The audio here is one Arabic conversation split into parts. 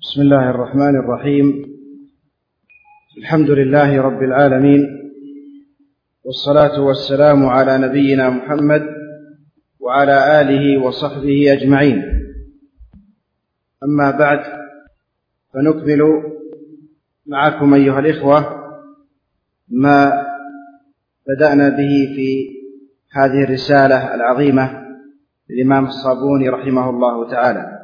بسم الله الرحمن الرحيم. الحمد لله رب العالمين، والصلاة والسلام على نبينا محمد وعلى آله وصحبه أجمعين. أما بعد، فنكمل معكم أيها الإخوة ما بدأنا به في هذه الرسالة العظيمة للإمام الصابوني رحمه الله تعالى.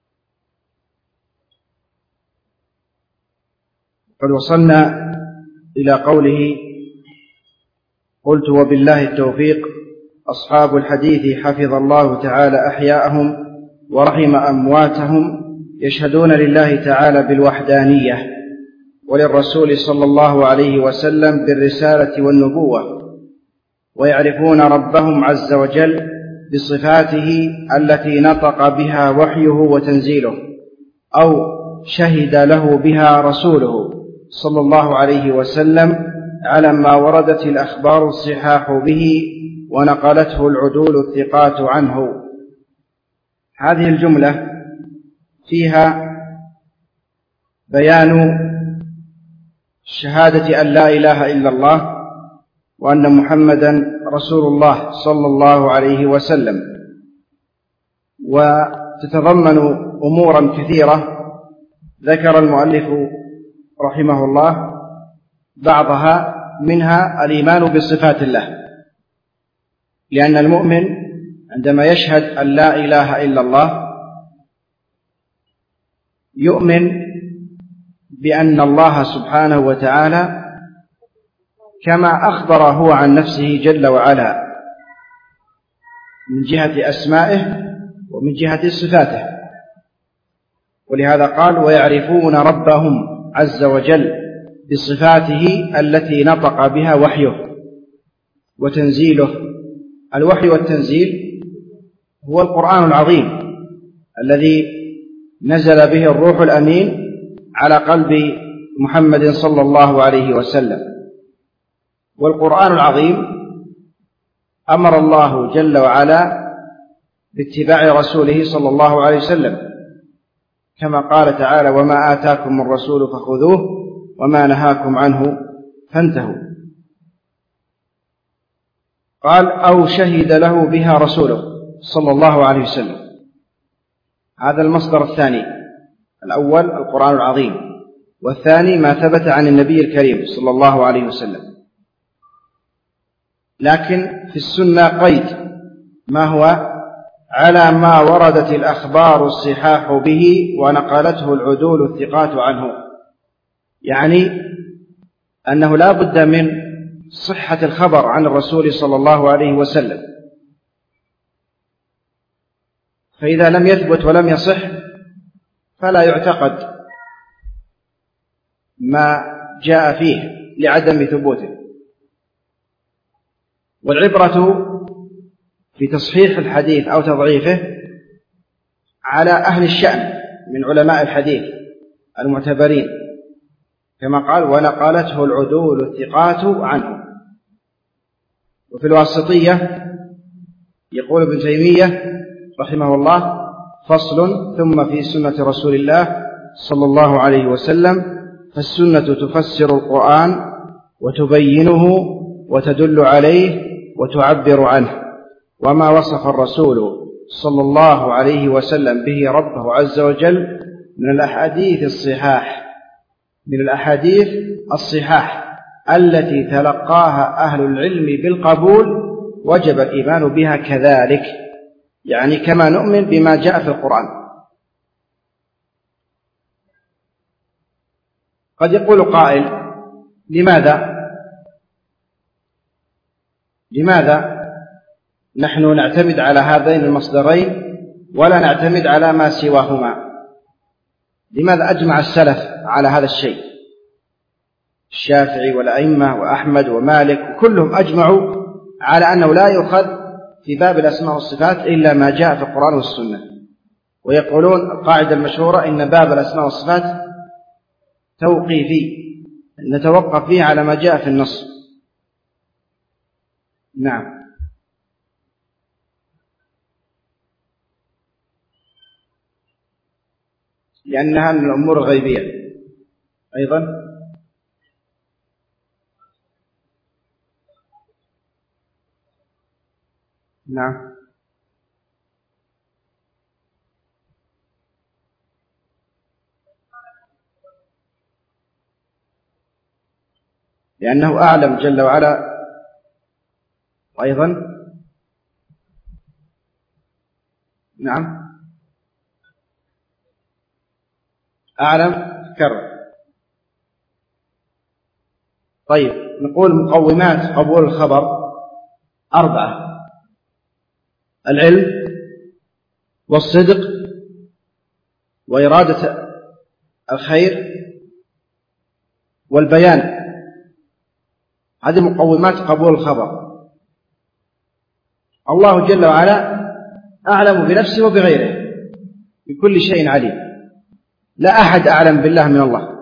قد وصلنا إلى قوله: قلت وبالله التوفيق. أصحاب الحديث حفظ الله تعالى أحياءهم ورحم أمواتهم يشهدون لله تعالى بالوحدانية، وللرسول صلى الله عليه وسلم بالرسالة والنبوة، ويعرفون ربهم عز وجل بصفاته التي نطق بها وحيه وتنزيله، أو شهد له بها رسوله صلى الله عليه وسلم على ما وردت الأخبار الصحاح به ونقلته العدول الثقات عنه. هذه الجملة فيها بيان شهادة أن لا إله إلا الله وأن محمدا رسول الله صلى الله عليه وسلم، وتتضمن أمورا كثيرة ذكر المؤلف رحمه الله بعضها، منها الإيمان بصفات الله، لأن المؤمن عندما يشهد أن لا إله إلا الله يؤمن بأن الله سبحانه وتعالى كما أخبر هو عن نفسه جل وعلا من جهة أسمائه ومن جهة صفاته، ولهذا قال: ويعرفون ربهم عز وجل بصفاته التي نطق بها وحيه وتنزيله. الوحي والتنزيل هو القرآن العظيم الذي نزل به الروح الأمين على قلب محمد صلى الله عليه وسلم. والقرآن العظيم أمر الله جل وعلا باتباع رسوله صلى الله عليه وسلم، كما قال تعالى: وما آتاكم الرسول فخذوه وما نهاكم عنه فانتهوا. قال: أو شهد له بها رسوله صلى الله عليه وسلم. هذا المصدر الثاني. الأول القرآن العظيم، والثاني ما ثبت عن النبي الكريم صلى الله عليه وسلم. لكن في السنة قيد، ما هو؟ على ما وردت الأخبار الصحاح به ونقلته العدول الثقات عنه، يعني أنه لا بد من صحة الخبر عن الرسول صلى الله عليه وسلم، فإذا لم يثبت ولم يصح فلا يعتقد ما جاء فيه لعدم ثبوته. والعبرة في تصحيح الحديث أو تضعيفه على أهل الشأن من علماء الحديث المعتبرين، كما قال: ونقلته العدول الثقات عنه. وفي الواسطية يقول ابن تيمية رحمه الله: فصل: ثم في سنة رسول الله صلى الله عليه وسلم، فالسنة تفسر القرآن وتبينه وتدل عليه وتعبر عنه، وما وصف الرسول صلى الله عليه وسلم به ربه عز وجل من الأحاديث الصحاح التي تلقاها أهل العلم بالقبول، وجب الإيمان بها كذلك، يعني كما نؤمن بما جاء في القرآن. قد يقول قائل: لماذا نحن نعتمد على هذين المصدرين ولا نعتمد على ما سواهما؟ لماذا أجمع السلف على هذا الشيء؟ الشافعي والأئمة وأحمد ومالك كلهم أجمعوا على أنه لا يؤخذ في باب الأسماء والصفات إلا ما جاء في القرآن والسنة، ويقولون القاعدة المشهورة: إن باب الأسماء والصفات توقيفي، نتوقف فيه على ما جاء في النص. نعم. لأنها من الأمور الغيبية. أيضا نعم، لأنه أعلم جل وعلا. وأيضا نعم، أعلم كرر. طيب، نقول مقومات قبول الخبر 4: العلم، والصدق، وإرادة الخير، والبيان. هذه مقومات قبول الخبر. الله جل وعلا أعلم بنفسه وبغيره، بكل شيء عليم، لا أحد أعلم بالله من الله.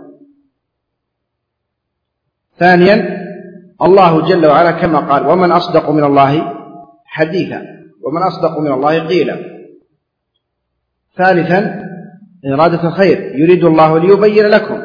ثانيا، الله جل وعلا كما قال: ومن أصدق من الله حديثا، ومن أصدق من الله قيلا. ثالثا، إرادة الخير، يريد الله ليبين لكم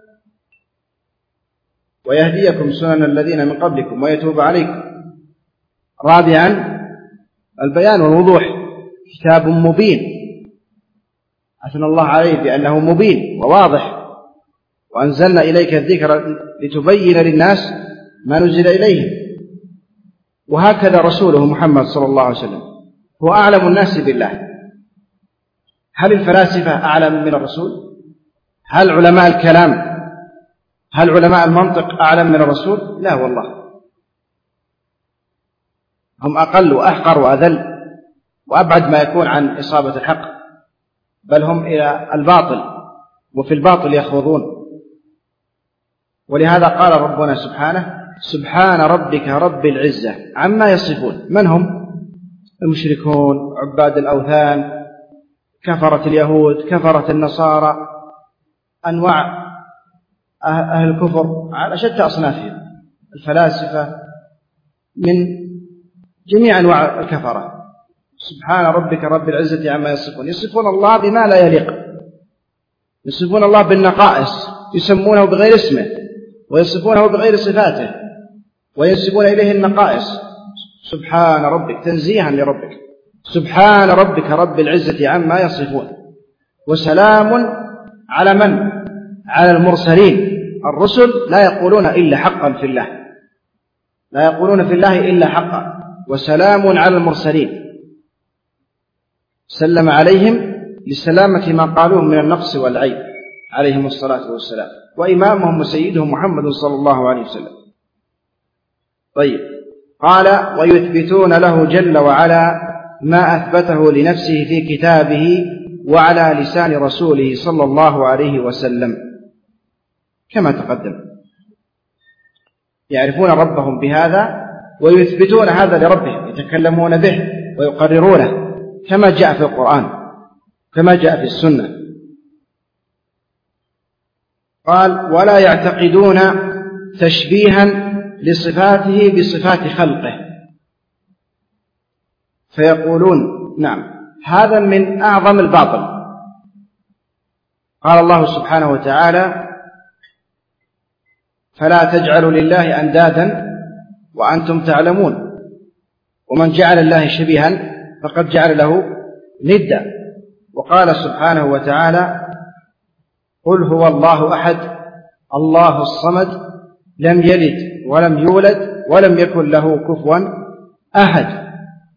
ويهديكم سنن الذين من قبلكم ويتوب عليكم. رابعا، البيان والوضوح، كتاب مبين أثنى الله عليه بأنه مبين وواضح. وأنزلنا إليك الذكر لتبين للناس ما نزل إليهم. وهكذا رسوله محمد صلى الله عليه وسلم هو أعلم الناس بالله. هل الفلاسفة أعلم من الرسول؟ هل علماء الكلام، هل علماء المنطق أعلم من الرسول؟ لا والله، هم أقل وأحقر وأذل وأبعد ما يكون عن إصابة الحق، بل هم إلى الباطل، وفي الباطل يخوضون. ولهذا قال ربنا سبحانه: سبحان ربك رب العزة عما يصفون. من هم؟ المشركون، عباد الأوثان، كفرة اليهود، كفرة النصارى، أنواع أهل الكفر على شتى أصنافهم، الفلاسفة، من جميع أنواع الكفرة. سبحان ربك رب العزة عما يصفون. يصفون الله بما لا يليق، يصفون الله بالنقائص، يسمونه بغير اسمه، ويصفونه بغير صفاته، وينسبون إليه النقائص. سبحان ربك، تنزيها لربك. سبحان ربك رب العزة عما يصفون، وسلام على من؟ على المرسلين. الرسل لا يقولون إلا حقا في الله، لا يقولون في الله إلا حقا. وسلام على المرسلين، سلم عليهم لسلامة ما قالوه من النقص والعيب عليهم الصلاة والسلام. وإمامهم وسيدهم محمد صلى الله عليه وسلم. طيب، قال: ويثبتون له جل وعلا ما أثبته لنفسه في كتابه وعلى لسان رسوله صلى الله عليه وسلم كما تقدم. يعرفون ربهم بهذا ويثبتون هذا لربهم، يتكلمون به ويقررونه كما جاء في القرآن، كما جاء في السنة. قال: ولا يعتقدون تشبيها لصفاته بصفات خلقه، فيقولون نعم، هذا من أعظم الباطل. قال الله سبحانه وتعالى: فلا تجعلوا لله أندادا وأنتم تعلمون. ومن جعل الله شبيها فقد جعل له ندا. وقال سبحانه وتعالى: قل هو الله أحد الله الصمد لم يلد ولم يولد ولم يكن له كفوا أحد.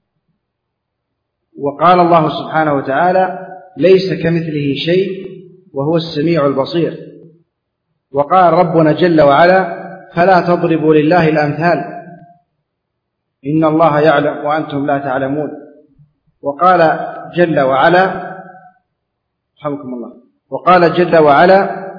وقال الله سبحانه وتعالى: ليس كمثله شيء وهو السميع البصير. وقال ربنا جل وعلا: فلا تضربوا لله الأمثال إن الله يعلم وأنتم لا تعلمون. وقال جل وعلا: رحمكم الله، وقال جل وعلا: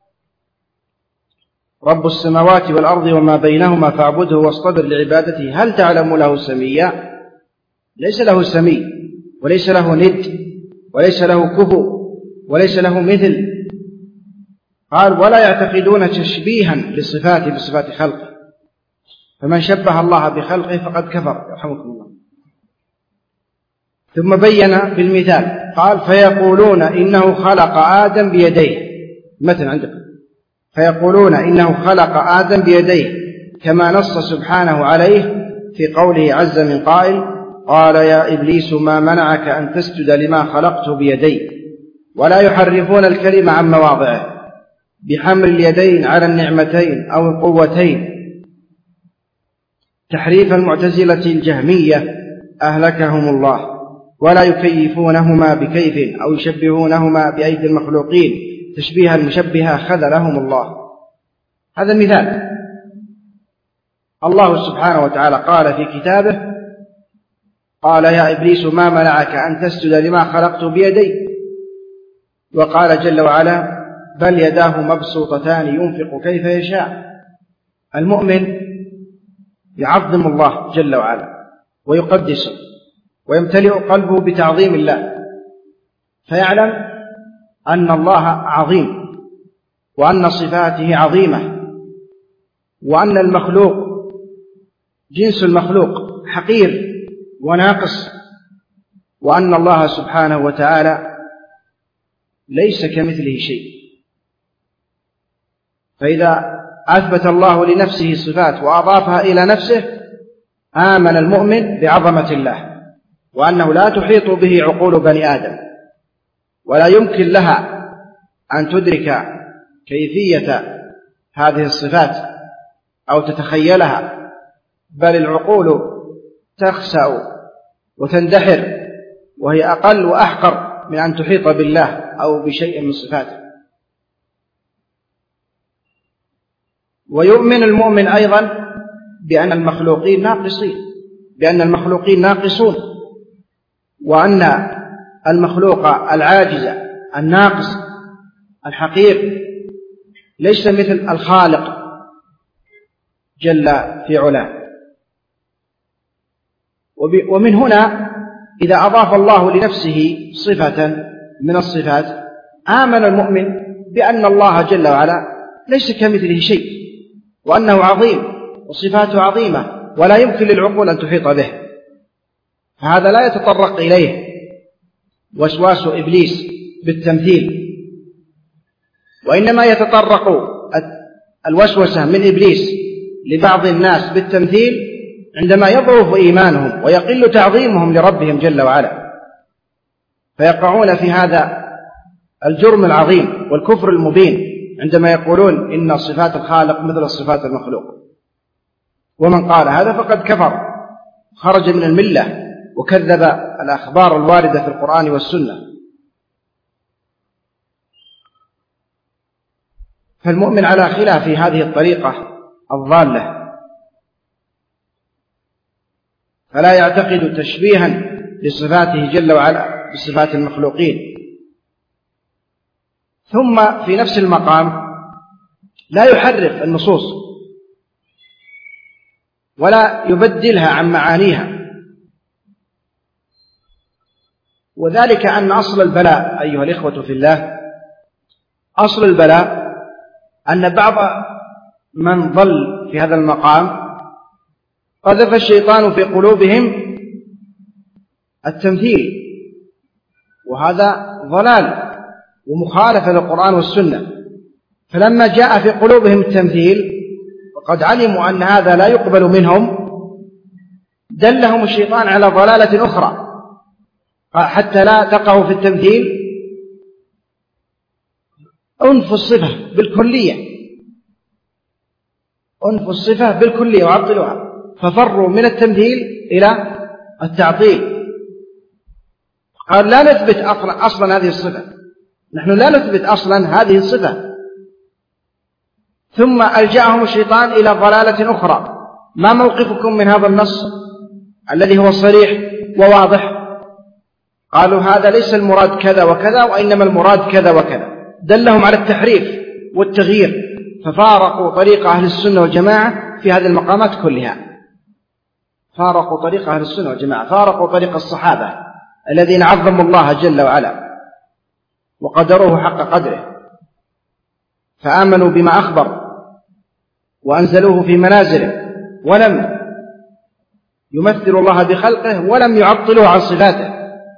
رب السماوات والأرض وما بينهما فاعبده واصطبر لعبادته هل تعلم له سميا؟ ليس له سمي، وليس له ند، وليس له كفو، وليس له مثل. قال: ولا يعتقدون تشبيها للصفات بصفات خلقه، فمن شبه الله بخلقه فقد كفر. يرحمكم الله. ثم بين بالمثال قال فيقولون إنه خلق آدم بيديه، مثل عندكم فيقولون إنه خلق آدم بيديه، كما نص سبحانه عليه في قوله عز من قائل قال يا إبليس ما منعك أن تسجد لما خلقت بيدي. ولا يحرفون الكلمة عن مواضعه بحمل اليدين على النعمتين أو القوتين، تحريف المعتزلة الجهمية أهلكهم الله، ولا يكيفونهما بكيف أو يشبهونهما بأيدي المخلوقين تشبيه المشبهة خذلهم الله. هذا مثال. الله سبحانه وتعالى قال في كتابه قال يا إبليس ما منعك أن تسجد لما خلقت بيدي، وقال جل وعلا بل يداه مبسوطتان ينفق كيف يشاء. المؤمن يعظم الله جل وعلا ويقدسه ويمتلئ قلبه بتعظيم الله، فيعلم أن الله عظيم وأن صفاته عظيمة، وأن المخلوق جنس المخلوق حقير وناقص، وأن الله سبحانه وتعالى ليس كمثله شيء. فإذا أثبت الله لنفسه صفات وأضافها إلى نفسه آمن المؤمن بعظمة الله، وأنه لا تحيط به عقول بني آدم، ولا يمكن لها أن تدرك كيفية هذه الصفات أو تتخيلها، بل العقول تخسأ وتندحر وهي أقل وأحقر من أن تحيط بالله أو بشيء من صفاته. ويؤمن المؤمن أيضا بأن المخلوقين ناقصون، وأن المخلوق العاجز الناقص الحقير ليس مثل الخالق جل في علاه. ومن هنا إذا أضاف الله لنفسه صفة من الصفات آمن المؤمن بأن الله جل وعلا ليس كمثله شيء، وأنه عظيم وصفاته عظيمة ولا يمكن للعقول أن تحيط به. فهذا لا يتطرق إليه وسواس إبليس بالتمثيل، وإنما يتطرق الوسوسة من إبليس لبعض الناس بالتمثيل عندما يضعف إيمانهم ويقل تعظيمهم لربهم جل وعلا، فيقعون في هذا الجرم العظيم والكفر المبين عندما يقولون إن صفات الخالق مثل صفات المخلوق. ومن قال هذا فقد كفر، خرج من الملة وكذب الأخبار الواردة في القرآن والسنة. فالمؤمن على خلاف هذه الطريقة الضالة، فلا يعتقد تشبيها لصفاته جل وعلا بصفات المخلوقين. ثم في نفس المقام لا يحرف النصوص ولا يبدلها عن معانيها، وذلك أن أصل البلاء أيها الإخوة في الله، أصل البلاء أن بعض من ضل في هذا المقام قذف الشيطان في قلوبهم التمثيل، وهذا ضلال ومخالفة للقرآن والسنة. فلما جاء في قلوبهم التمثيل وقد علموا أن هذا لا يقبل منهم، دلهم الشيطان على ضلالة أخرى حتى لا تقعوا في التمثيل. أنفوا الصفة بالكلية وعطلوها، ففروا من التمثيل إلى التعطيل. قال لا نثبت أصلا هذه الصفة، نحن لا نثبت أصلا هذه الصفة. ثم ألجأهم الشيطان إلى ضلالة أخرى. ما موقفكم من هذا النص الذي هو صريح وواضح؟ قالوا هذا ليس المراد كذا وكذا، وإنما المراد كذا وكذا. دلهم على التحريف والتغيير، ففارقوا طريق أهل السنة والجماعة في هذه المقامات كلها. فارقوا طريق أهل السنة والجماعة، فارقوا طريق الصحابة الذين عظموا الله جل وعلا وقدروه حق قدره، فآمنوا بما أخبر وأنزلوه في منازله، ولم يمثلوا الله بخلقه ولم يعطلوه عن صفاته،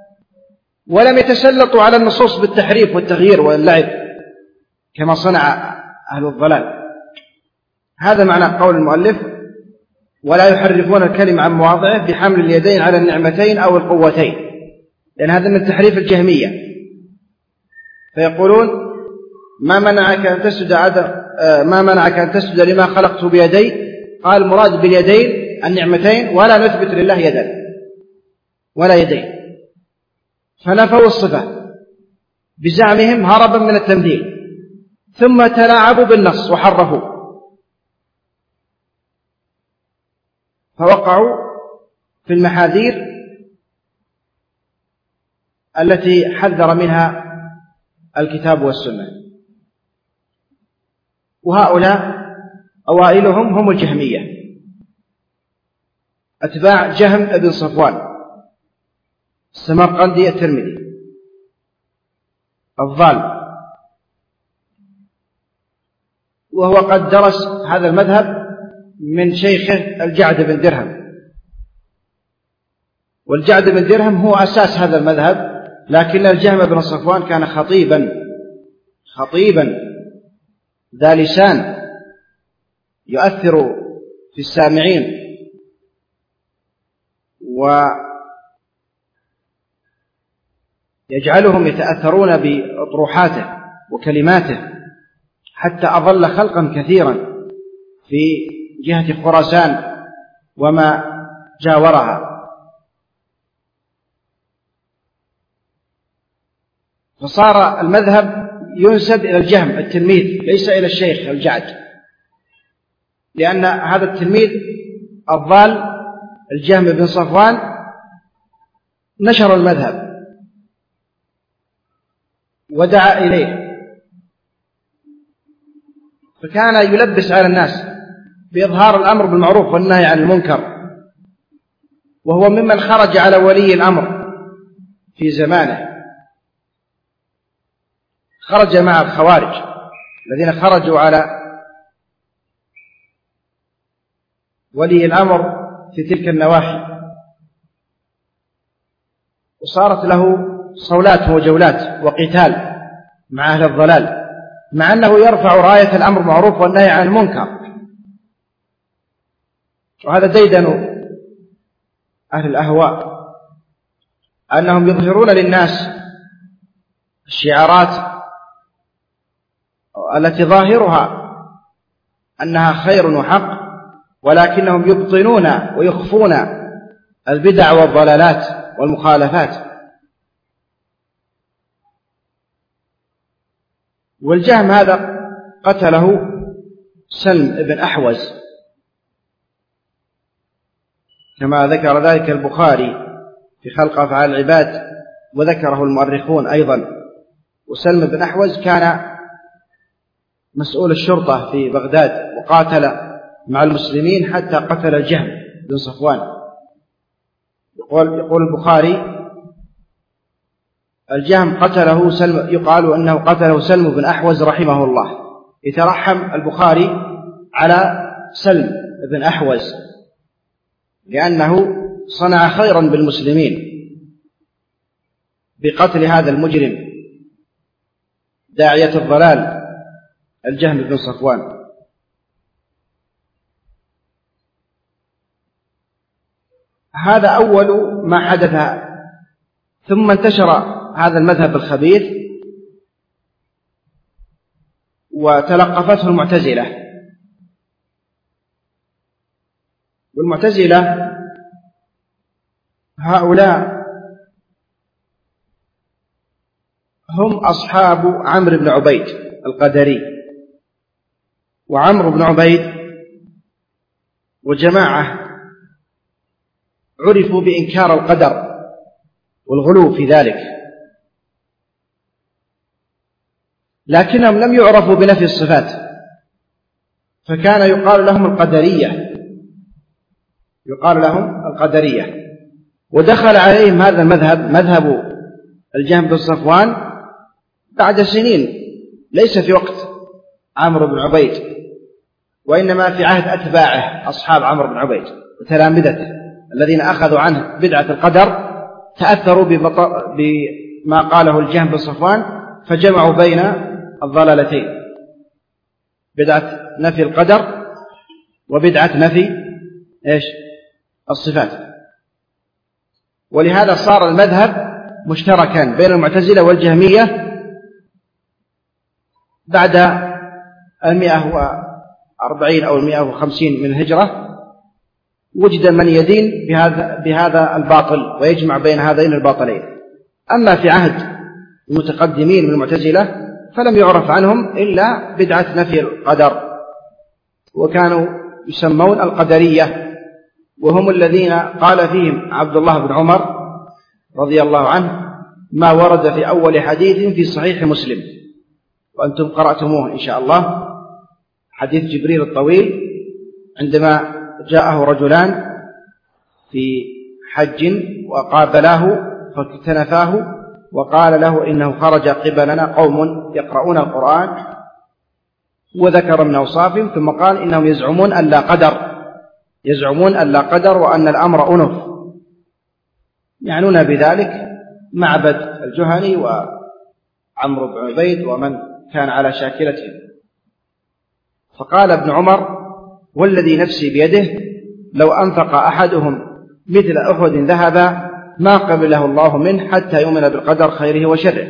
ولم يتسلطوا على النصوص بالتحريف والتغيير واللعب كما صنع أهل الضلال. هذا معنى قول المؤلف: ولا يحرفون الكلم عن مواضعه بحمل اليدين على النعمتين أو القوتين، لأن هذا من تحريف الجهمية. فيقولون: ما منعك أن تسجد لما خلقت بيدي؟ قال: المراد باليدين النعمتين، ولا نثبت لله يدا ولا يدين. فنفوا الصفة بزعمهم هربا من التمثيل، ثم تلاعبوا بالنص وحرفوا، فوقعوا في المحاذير التي حذر منها الكتاب والسنة. وهؤلاء أوائلهم هم الجهمية، أتباع جهم بن صفوان السمرقندي الترمذي الضال، وهو قد درس هذا المذهب من شيخه الجعد بن درهم، والجعد بن درهم هو أساس هذا المذهب، لكن الجهم بن صفوان كان خطيبا ذا لسان يؤثر في السامعين ويجعلهم يتأثرون بأطروحاته وكلماته، حتى أضل خلقا كثيرا في جهة خراسان وما جاورها. فصار المذهب ينسب إلى الجهم التلميذ ليس إلى الشيخ الجعد، لأن هذا التلميذ الضال الجهم بن صفوان نشر المذهب ودعا إليه، فكان يلبس على الناس بإظهار الأمر بالمعروف والنهي عن المنكر، وهو ممن خرج على ولي الأمر في زمانه، خرج مع الخوارج الذين خرجوا على ولي الأمر في تلك النواحي، وصارت له صولات وجولات وقتال مع أهل الضلال، مع أنه يرفع راية الأمر بالمعروف والنهي عن المنكر. وهذا ديدن أهل الأهواء، أنهم يظهرون للناس الشعارات التي ظاهرها أنها خير وحق، ولكنهم يبطنون ويخفون البدع والضلالات والمخالفات. والجهم هذا قتله سلم بن أحوز كما ذكر ذلك البخاري في خلق أفعال العباد، وذكره المؤرخون أيضا. وسلم بن أحوز كان مسؤول الشرطة في بغداد، وقاتل مع المسلمين حتى قتل الجهم بن صفوان. يقول البخاري: الجهم قتله سلم، يقال أنه قتله سلم بن أحوز رحمه الله. يترحم البخاري على سلم بن أحوز لأنه صنع خيرا بالمسلمين بقتل هذا المجرم داعية الضلال الجهم بن صفوان. هذا أول ما حدث، ثم انتشر هذا المذهب الخبيث وتلقفته المعتزلة. والمعتزلة هؤلاء هم أصحاب عمرو بن عبيد القدري، وعمرو بن عبيد وجماعة عرفوا بإنكار القدر والغلو في ذلك، لكنهم لم يعرفوا بنفي الصفات، فكان يقال لهم القدرية. ودخل عليهم هذا المذهب، مذهب الجهم بن صفوان، بعد سنين، ليس في وقت عمرو بن عبيد، وإنما في عهد أتباعه أصحاب عمرو بن عبيد وتلامذته الذين أخذوا عنه بدعة القدر، تأثروا ما قاله الجهم بن صفوان، فجمعوا بين الضلالتين، بدعة نفي القدر وبدعة نفي الصفات. ولهذا صار المذهب مشتركا بين المعتزلة والجهمية بعد 140 أو 150 من الهجرة. وجد من يدين بهذا الباطل ويجمع بين هذين الباطلين. أما في عهد المتقدمين من المعتزلة فلم يعرف عنهم إلا بدعة نفي القدر، وكانوا يسمون القدرية، وهم الذين قال فيهم عبد الله بن عمر رضي الله عنه: ما ورد في أول حديث في صحيح مسلم، وأنتم قرأتموه إن شاء الله، حديث جبريل الطويل عندما جاءه رجلان في حج وقابلاه فاكتنفاه وقال له إنه خرج قبلنا قوم يقرؤون القرآن، وذكر من أوصافهم، ثم قال إنهم يزعمون أن لا قدر وأن الأمر أنف، يعنون بذلك معبد الجهني وعمرو بن عبيد ومن كان على شاكلتهم. فقال ابن عمر: والذي نفسي بيده لو أنفق أحدهم مثل أحد ذهبا ما قبله الله منه حتى يؤمن بالقدر خيره وشره.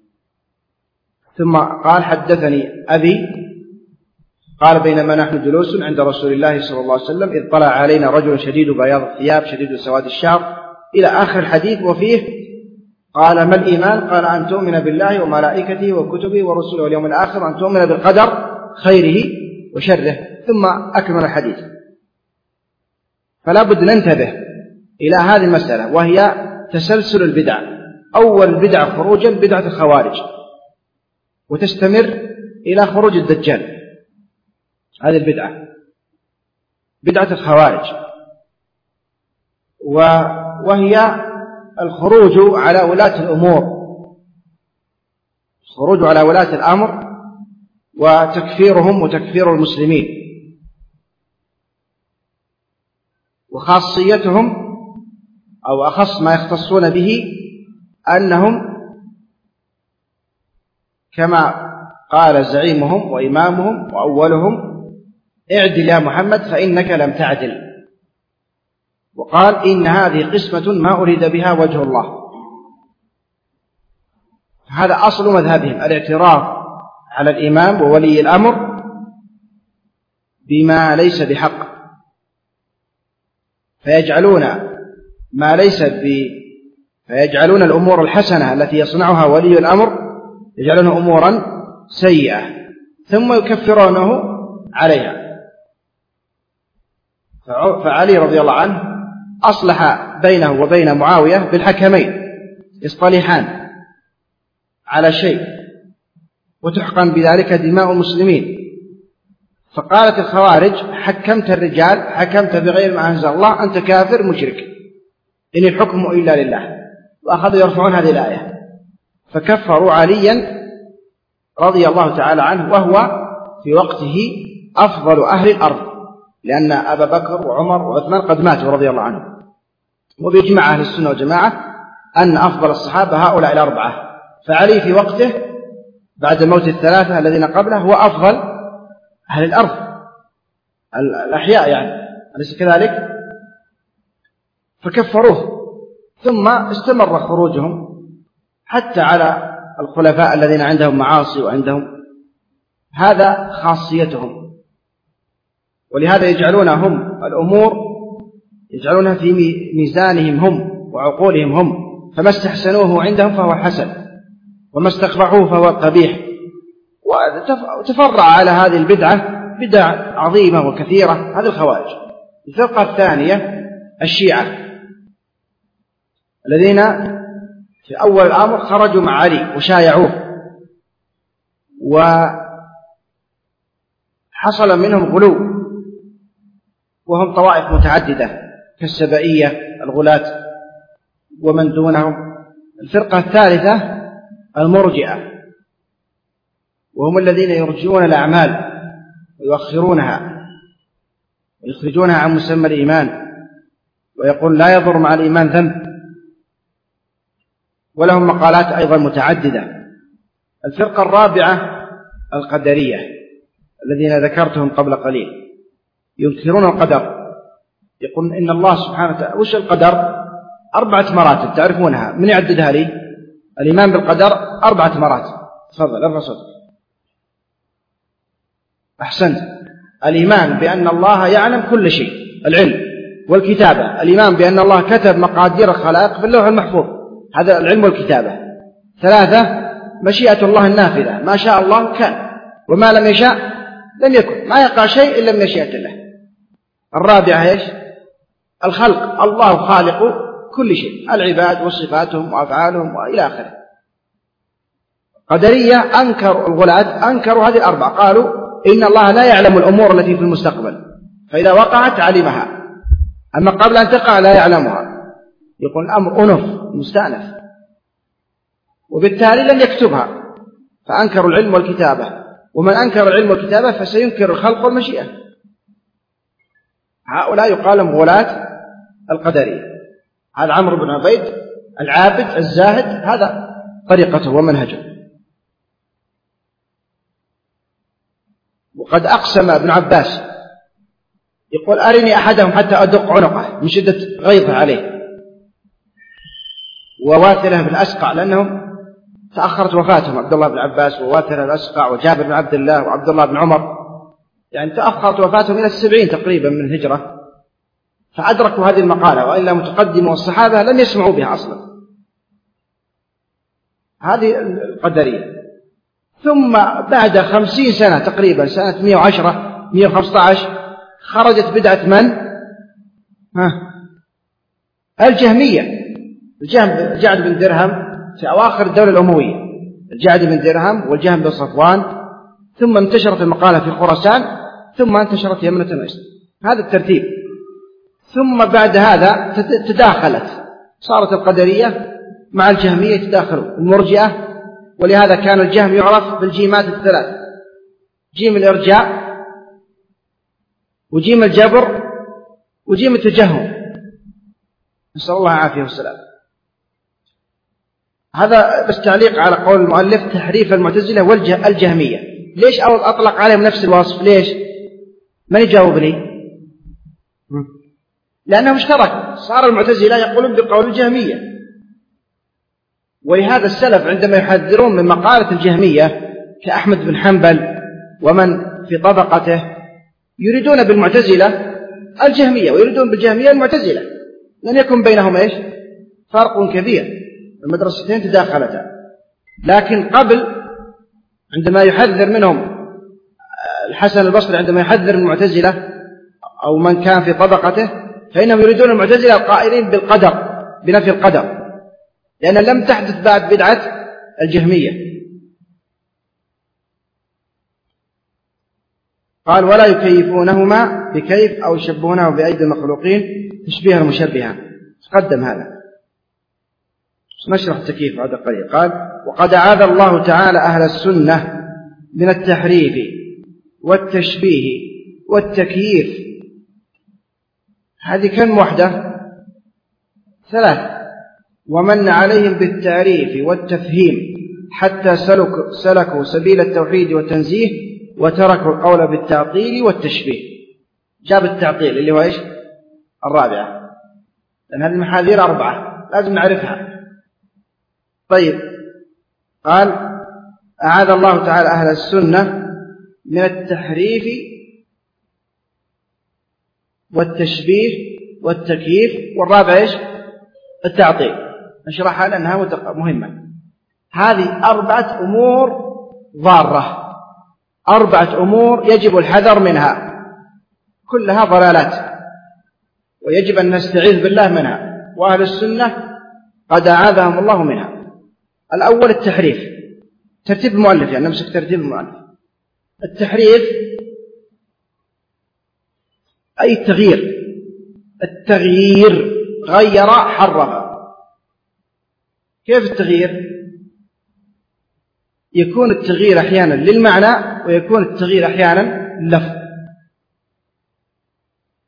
ثم قال: حدثني أبي قال: بينما نحن جلوس عند رسول الله صلى الله عليه وسلم إذ طلع علينا رجل شديد بياض الثياب شديد سواد الشعر إلى آخر الحديث. وفيه قال: ما الإيمان؟ قال: أن تؤمن بالله وملائكته وكتبه ورسله واليوم الآخر وأن تؤمن بالقدر خيره وشره، ثم أكمل الحديث. فلا بد ننتبه إلى هذه المسألة، وهي تسلسل البدع. أول البدع خروجا بدعة الخوارج، وتستمر إلى خروج الدجال. هذه البدعة بدعة الخوارج، وهي الخروج على ولاة الأمور، الخروج على ولاة الأمر وتكفيرهم وتكفير المسلمين، وخاصيتهم أو أخص ما يختصون به أنهم كما قال زعيمهم وإمامهم وأولهم: اعدل يا محمد فإنك لم تعدل. وقال: إن هذه قسمة ما أريد بها وجه الله. هذا أصل مذهبهم، الاعتراف على الإمام وولي الأمر بما ليس بحق، فيجعلون فيجعلون الأمور الحسنة التي يصنعها ولي الأمر يجعلونها أمورا سيئة، ثم يكفرونه عليها. فعلي رضي الله عنه أصلح بينه وبين معاوية بالحكمين، يصطلحان على شيء وتحقن بذلك دماء المسلمين. فقالت الخوارج: حكمت الرجال، حكمت بغير ما أنزل الله، أنت كافر مشرك، إن الحكم إلا لله. وأخذوا يرفعون هذه الآية، فكفروا عليا رضي الله تعالى عنه، وهو في وقته أفضل أهل الأرض، لأن أبا بكر وعمر وعثمان قد ماتوا رضي الله عنهم. وبيجمع أهل السنة والجماعة أن أفضل الصحابة هؤلاء الأربعة، فعلي في وقته بعد موت الثلاثة الذين قبله هو أفضل أهل الأرض الأحياء، يعني أليس كذلك؟ فكفروه، ثم استمر خروجهم حتى على الخلفاء الذين عندهم معاصي وعندهم، هذا خاصيتهم. ولهذا يجعلون هم الأمور يجعلونها في ميزانهم هم وعقولهم هم، فما استحسنوه عندهم فهو حسن، وما استقبحوه فهو قبيح. وتفرع على هذه البدعة بدع عظيمة وكثيرة. هذه الخوارج. الفرقة الثانية الشيعة، الذين في أول الأمر خرجوا مع علي وشايعوه، وحصل منهم غلو، وهم طوائف متعددة كالسبائية الغلاة ومن دونهم. الفرقة الثالثة المرجئة، وهم الذين يرجئون الأعمال ويؤخرونها ويخرجونها عن مسمى الإيمان، ويقول لا يضر مع الإيمان ذنب. ولهم مقالات أيضا متعددة. الفرقة الرابعة القدرية الذين ذكرتهم قبل قليل، ينكرون القدر، يقولون إن الله سبحانه وتعالى. وش القدر؟ 4 مراتب تعرفونها، من يعددها لي؟ الإيمان بالقدر 4 مراتب. تفضل ارفع صوتك. أحسنت. الإيمان بأن الله يعلم كل شيء، العلم، والكتابة، الإيمان بأن الله كتب مقادير الخلائق في اللوح المحفوظ، هذا العلم والكتابة. 3 مشيئة الله النافذة، ما شاء الله كان وما لم يشاء لم يكن، ما يقع شيء إلا من مشيئة الله. 4 إيش؟ الخلق، الله خالق كل شيء، العباد وصفاتهم وأفعالهم وإلى آخره. قدرية أنكروا الغلاة، أنكروا هذه 4، قالوا إن الله لا يعلم الأمور التي في المستقبل، فإذا وقعت علمها، أما قبل أن تقع لا يعلمها. يقول الأمر أنف مستأنف، وبالتالي لم يكتبها، فأنكروا العلم والكتابة. ومن أنكر العلم والكتابة فسينكر الخلق والمشيئة. هؤلاء يقال لهم غلاة القدرية. هذا عمرو بن عبيد العابد الزاهد، هذا طريقته ومنهجه. وقد أقسم ابن عباس، يقول أرني أحدهم حتى أدق عنقه من شدة غيظه عليه. وواثلة بن أسقع، لأنهم تأخرت وفاتهم، عبد الله بن عباس وواثلة بن أسقع وجابر بن عبد الله وعبد الله بن عمر، يعني تأخرت وفاتهم إلى 70 تقريبا من الهجرة، فأدركوا هذه المقالة، وإلا متقدموا والصحابة لم يسمعوا بها أصلا. هذه القدرية. ثم بعد 50 سنة تقريبا، سنة 110 115، خرجت بدعة من؟ الجهمية. الجعد بن درهم في أواخر الدولة الأموية، الجعد بن درهم والجهم بن صفوان، ثم انتشرت المقالة في خراسان، ثم انتشرت يمنة ويسرى. هذا الترتيب. ثم بعد هذا تداخلت، صارت القدرية مع الجهمية تداخلوا المرجئة، ولهذا كان الجهم يعرف بالجيمات ال3: جيم الإرجاء، وجيم الجبر، وجيم التجهم، نسأل الله العافية والسلام. هذا بس تعليق على قول المؤلف: تحريف المعتزلة والجهمية. ليش أطلق عليهم نفس الوصف؟ ليش؟ من يجاوبني؟ لأنه مشترك، صار المعتزلة يقولون بقول الجهمية. ولهذا السلف عندما يحذرون من مقالة الجهمية كأحمد بن حنبل ومن في طبقته، يريدون بالمعتزلة الجهمية ويريدون بالجهمية المعتزلة، لم يكن بينهم إيش؟ فرق كبير، المدرستين تداخلتا. لكن قبل عندما يحذر منهم الحسن البصري، عندما يحذر من المعتزلة أو من كان في طبقته، فإنهم يريدون المعتزلة القائلين بالقدر، بنفي القدر، لأن لم تحدث بعد بدعة الجهمية. قال: ولا يكيفونهما بكيف أو يشبهونه بأيدي المخلوقين تشبيه المشبهة. تقدم هذا، نشرح التكييف بعد قليل. قال: وقد أعاذ الله تعالى أهل السنة من التحريف والتشبيه والتكييف. هذه كم وحدة؟ 3. ومن عليهم بالتعريف والتفهيم حتى سلكوا سبيل التوحيد والتنزيه وتركوا القول بالتعطيل والتشبيه. جاب التعطيل اللي هو إيش؟ 4، لأن هذه المحاذير 4 لازم نعرفها. طيب، قال: أعاذ الله تعالى أهل السنة من التحريف والتشبيه والتكييف، والرابع إيش؟ التعطيل. نشرحها لأنها مهمة. هذه 4 أمور ضارة، 4 أمور يجب الحذر منها، كلها ضلالات ويجب أن نستعيذ بالله منها، وأهل السنة قد أعاذهم الله منها. الأول التحريف، ترتيب المؤلف، يعني نمسك ترتيب المؤلف. التحريف أي التغيير، التغيير، غير حرف. كيف التغيير؟ يكون التغيير أحيانا للمعنى، ويكون التغيير أحيانا لللفظ.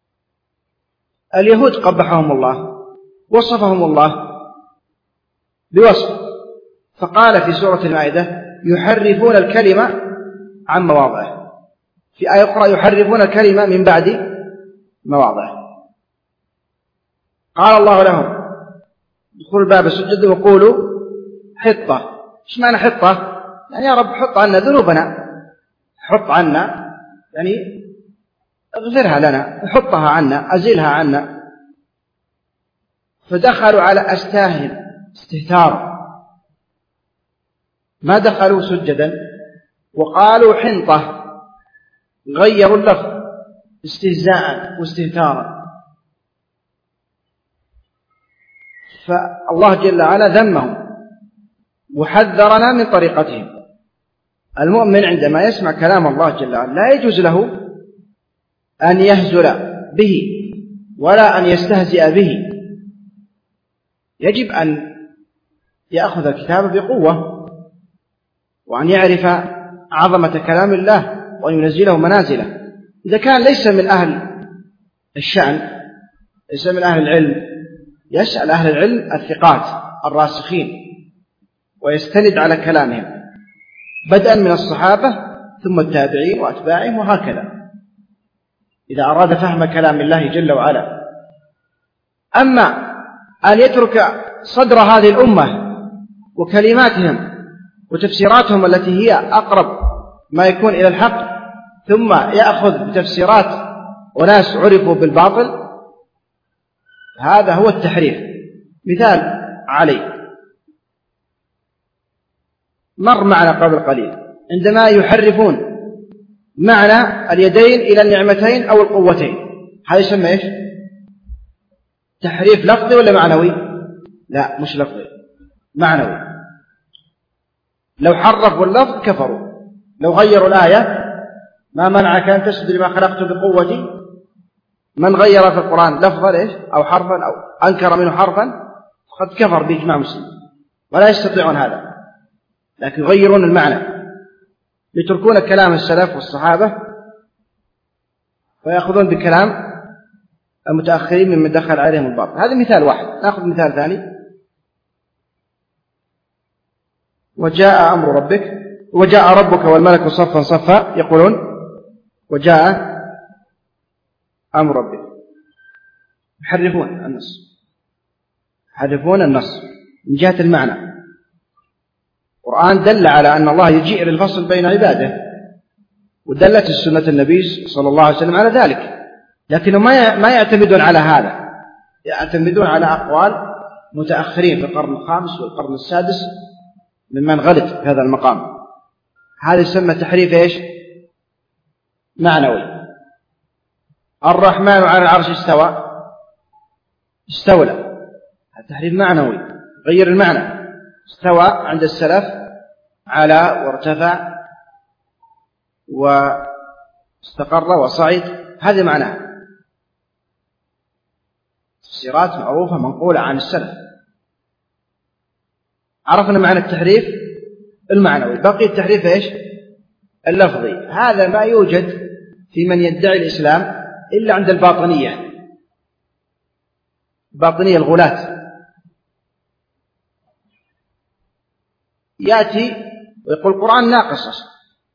اليهود قبحهم الله، وصفهم الله بوصف. فقال في سورة المائدة يحرفون الكلمة عن مواضعه، في آية أخرى يحرفون الكلمة من بعد مواضعه. قال الله لهم ادخلوا الباب سجدا وقولوا حطة. ايش معنى حطة؟ يعني يا رب حط عنا ذنوبنا، حط عنا يعني اغفرها لنا، حطها عنا، أزلها عنا. فدخلوا على أستاهل استهتار، ما دخلوا سجدا، وقالوا حنطة، غيروا اللفظ استهزاء واستهتارا. فالله جل وعلا ذمهم وحذرنا من طريقتهم. المؤمن عندما يسمع كلام الله جل وعلا لا يجوز له أن يهزل به ولا أن يستهزئ به، يجب أن يأخذ الكتاب بقوة وأن يعرف عظمة كلام الله وأن ينزله منازله. إذا كان ليس من أهل الشأن، ليس من أهل العلم، يسأل أهل العلم الثقات الراسخين ويستند على كلامهم بدءا من الصحابة ثم التابعين وأتباعهم وهكذا إذا أراد فهم كلام الله جل وعلا. أما أن يترك صدر هذه الأمة وكلماتهم وتفسيراتهم التي هي أقرب ما يكون إلى الحق ثم يأخذ بتفسيرات وناس عرفوا بالباطل، هذا هو التحريف. مثال عليه مر معنا قبل قليل عندما يحرفون معنى اليدين إلى النعمتين أو القوتين، هذا يسمى إيش؟ تحريف لفظي ولا معنوي؟ لا مش لفظي، معنوي. لو حرفوا اللفظ كفروا. لو غيروا الآية ما منعك أن تسجد لما خلقت بقوتي، من غير في القرآن لفظا إيش أو حرفا أو أنكر منه حرفا فقد كفر بإجماع مسلم، ولا يستطيعون هذا، لكن يغيرون المعنى، يتركون كلام السلف والصحابة ويأخذون بكلام المتأخرين ممن دخل عليهم الباطل. هذا مثال واحد. نأخذ مثال ثاني. وجاء أمر ربك وجاء ربك والملك صفا صفا يقولون وجاء أمر ربك، يحرفون النص، يحرفون النص من جهة المعنى. القرآن دل على أن الله يجيء للفصل بين عباده، ودلت السنة النبي صلى الله عليه وسلم على ذلك، لكنهم ما يعتمدون على هذا، يعتمدون على أقوال متأخرين في القرن الخامس والقرن السادس ممن غلط في هذا المقام. هذا يسمى تحريف إيش؟ معنوي. الرحمن على العرش استوى، استولى، هذا تحريف معنوي، غير المعنى. استوى عند السلف على وارتفع واستقر وصعد، هذا معناه. تفسيرات معروفة منقولة عن السلف. عرفنا معنى التحريف المعنوي، بقي التحريف إيش؟ اللفظي. هذا ما يوجد في من يدعي الإسلام إلا عند الباطنية، الباطنية الغلاة. يأتي ويقول القرآن ناقص أصلا،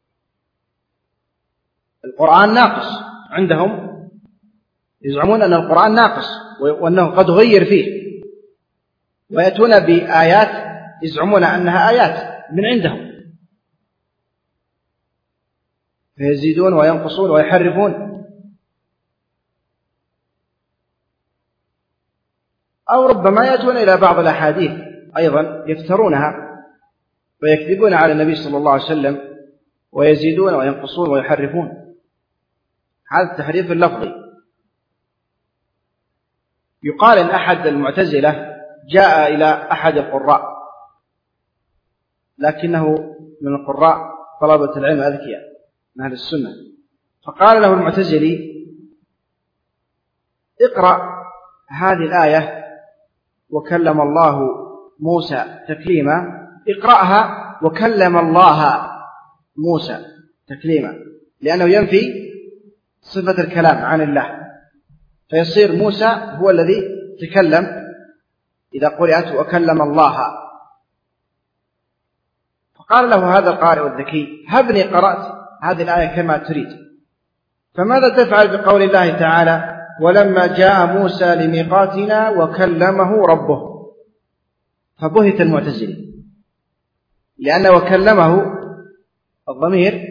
القرآن ناقص عندهم، يزعمون أن القرآن ناقص وأنه قد غير فيه، ويأتون بآيات يزعمون أنها آيات من عندهم، فيزيدون وينقصون ويحرفون. أو ربما يأتون إلى بعض الأحاديث أيضا يفترونها ويكذبون على النبي صلى الله عليه وسلم ويزيدون وينقصون ويحرفون. هذا التحريف اللفظي. يقال إن أحد المعتزلة جاء إلى أحد القراء، لكنه من القراء طلبة العلم أذكياء من أهل السنة، فقال له المعتزلي اقرأ هذه الآية وكلم الله موسى تكليما، اقرأها وكلم الله موسى تكليما، لأنه ينفي صفة الكلام عن الله، فيصير موسى هو الذي تكلم إذا قرأت وكلم الله قال له هذا القارئ الذكي: هبني قرأت هذه الآية كما تريد، فماذا تفعل بقول الله تعالى: ولما جاء موسى لميقاتنا وكلمه ربه؟ فبهت المعتزلي، لأن وكلمه الضمير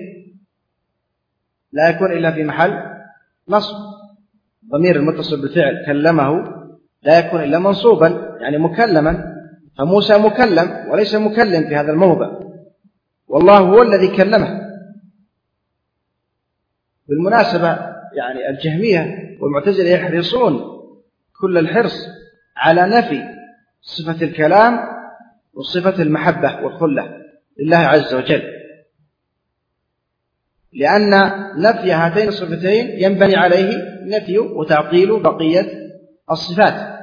لا يكون إلا في محل نصب، ضمير المتصل بالفعل كلمه لا يكون إلا منصوبا، يعني مكلما، فموسى مكلم وليس مكلم في هذا الموضع، والله هو الذي كلمه. بالمناسبة يعني الجهمية والمعتزلة يحرصون كل الحرص على نفي صفة الكلام وصفة المحبة والخلة لله عز وجل، لأن نفي هاتين الصفتين ينبني عليه نفي وتعطيل بقية الصفات.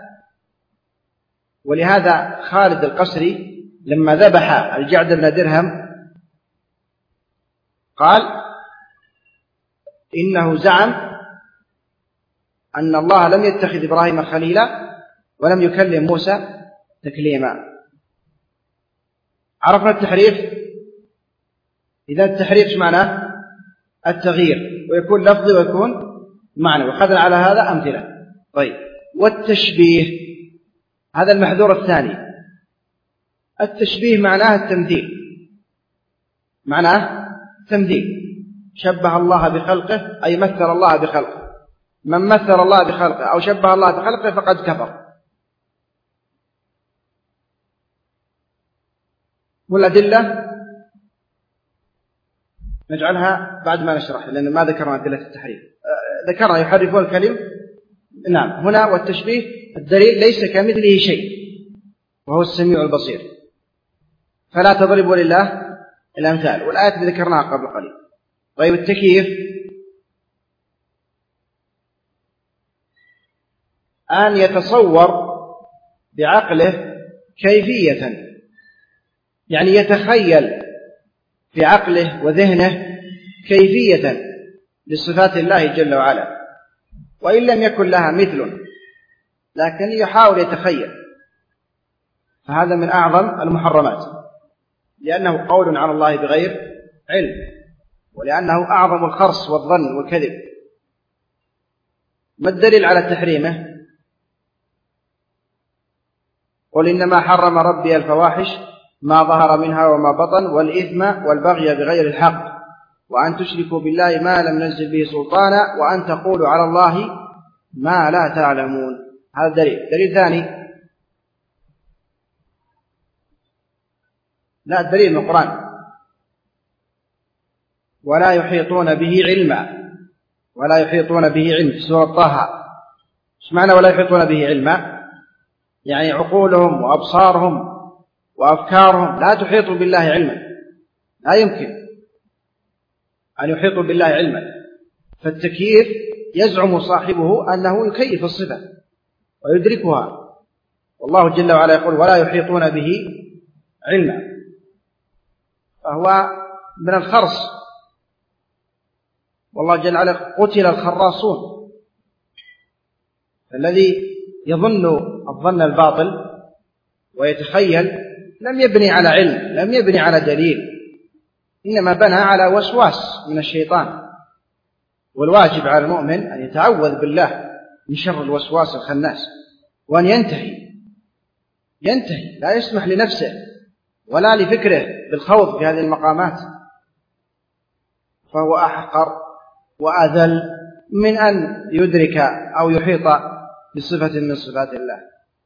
ولهذا خالد القسري لما ذبح الجعد بن درهم قال إنه زعم أن الله لم يتخذ إبراهيم خليلا ولم يكلم موسى تكليما. عرفنا التحريف. إذا التحريف معناه التغيير، ويكون لفظي ويكون معنوي، وخذنا على هذا أمثلة. طيب، والتشبيه هذا المحذور الثاني. التشبيه معناه التمثيل، معناه تمثيل، شبه الله بخلقه أي مثل الله بخلقه. من مثل الله بخلقه أو شبه الله بخلقه فقد كفر. والأدلة نجعلها بعد ما نشرح، لأن ما ذكرنا أدلة التحريف. ذكرنا يحرفون الكلم، نعم. هنا والتشبيه الدليل ليس كمثله شيء وهو السميع البصير، فلا تضربوا لله الأمثال، والآيات اللي ذكرناها قبل قليل. طيب، التكييف أن يتصور بعقله كيفية، يعني يتخيل في عقله وذهنه كيفية لصفات الله جل وعلا، وإن لم يكن لها مثل لكن يحاول يتخيل، فهذا من أعظم المحرمات، لأنه قول على الله بغير علم، ولأنه أعظم الخرص والظن والكذب. ما الدليل على تحريمه؟ قل إنما حرم ربي الفواحش ما ظهر منها وما بطن والإثم والبغي بغير الحق وأن تشركوا بالله ما لم ينزل به سلطانا وأن تقولوا على الله ما لا تعلمون. هذا دليل. دليل ثاني، لا، الدليل من القرآن: ولا يحيطون به علما. ولا يحيطون به علم في سورة طه. ايش معنى ولا يحيطون به علما؟ يعني عقولهم وأبصارهم وأفكارهم لا تحيط بالله علما، لا يمكن أن يحيطوا بالله علما. فالتكييف يزعم صاحبه أنه يكيف الصفة ويدركها، والله جل وعلا يقول ولا يحيطون به علما، فهو من الخرص. والله جل وعلا قتل الخراصون. الذي يظن الظن الباطل ويتخيل لم يبني على علم، لم يبني على دليل، إنما بنى على وسواس من الشيطان. والواجب على المؤمن أن يتعوذ بالله من شر الوسواس الخناس، وأن ينتهي، لا يسمح لنفسه ولا لفكره بالخوض في هذه المقامات، فهو أحقر وأذل من أن يدرك أو يحيط بصفة من صفات الله.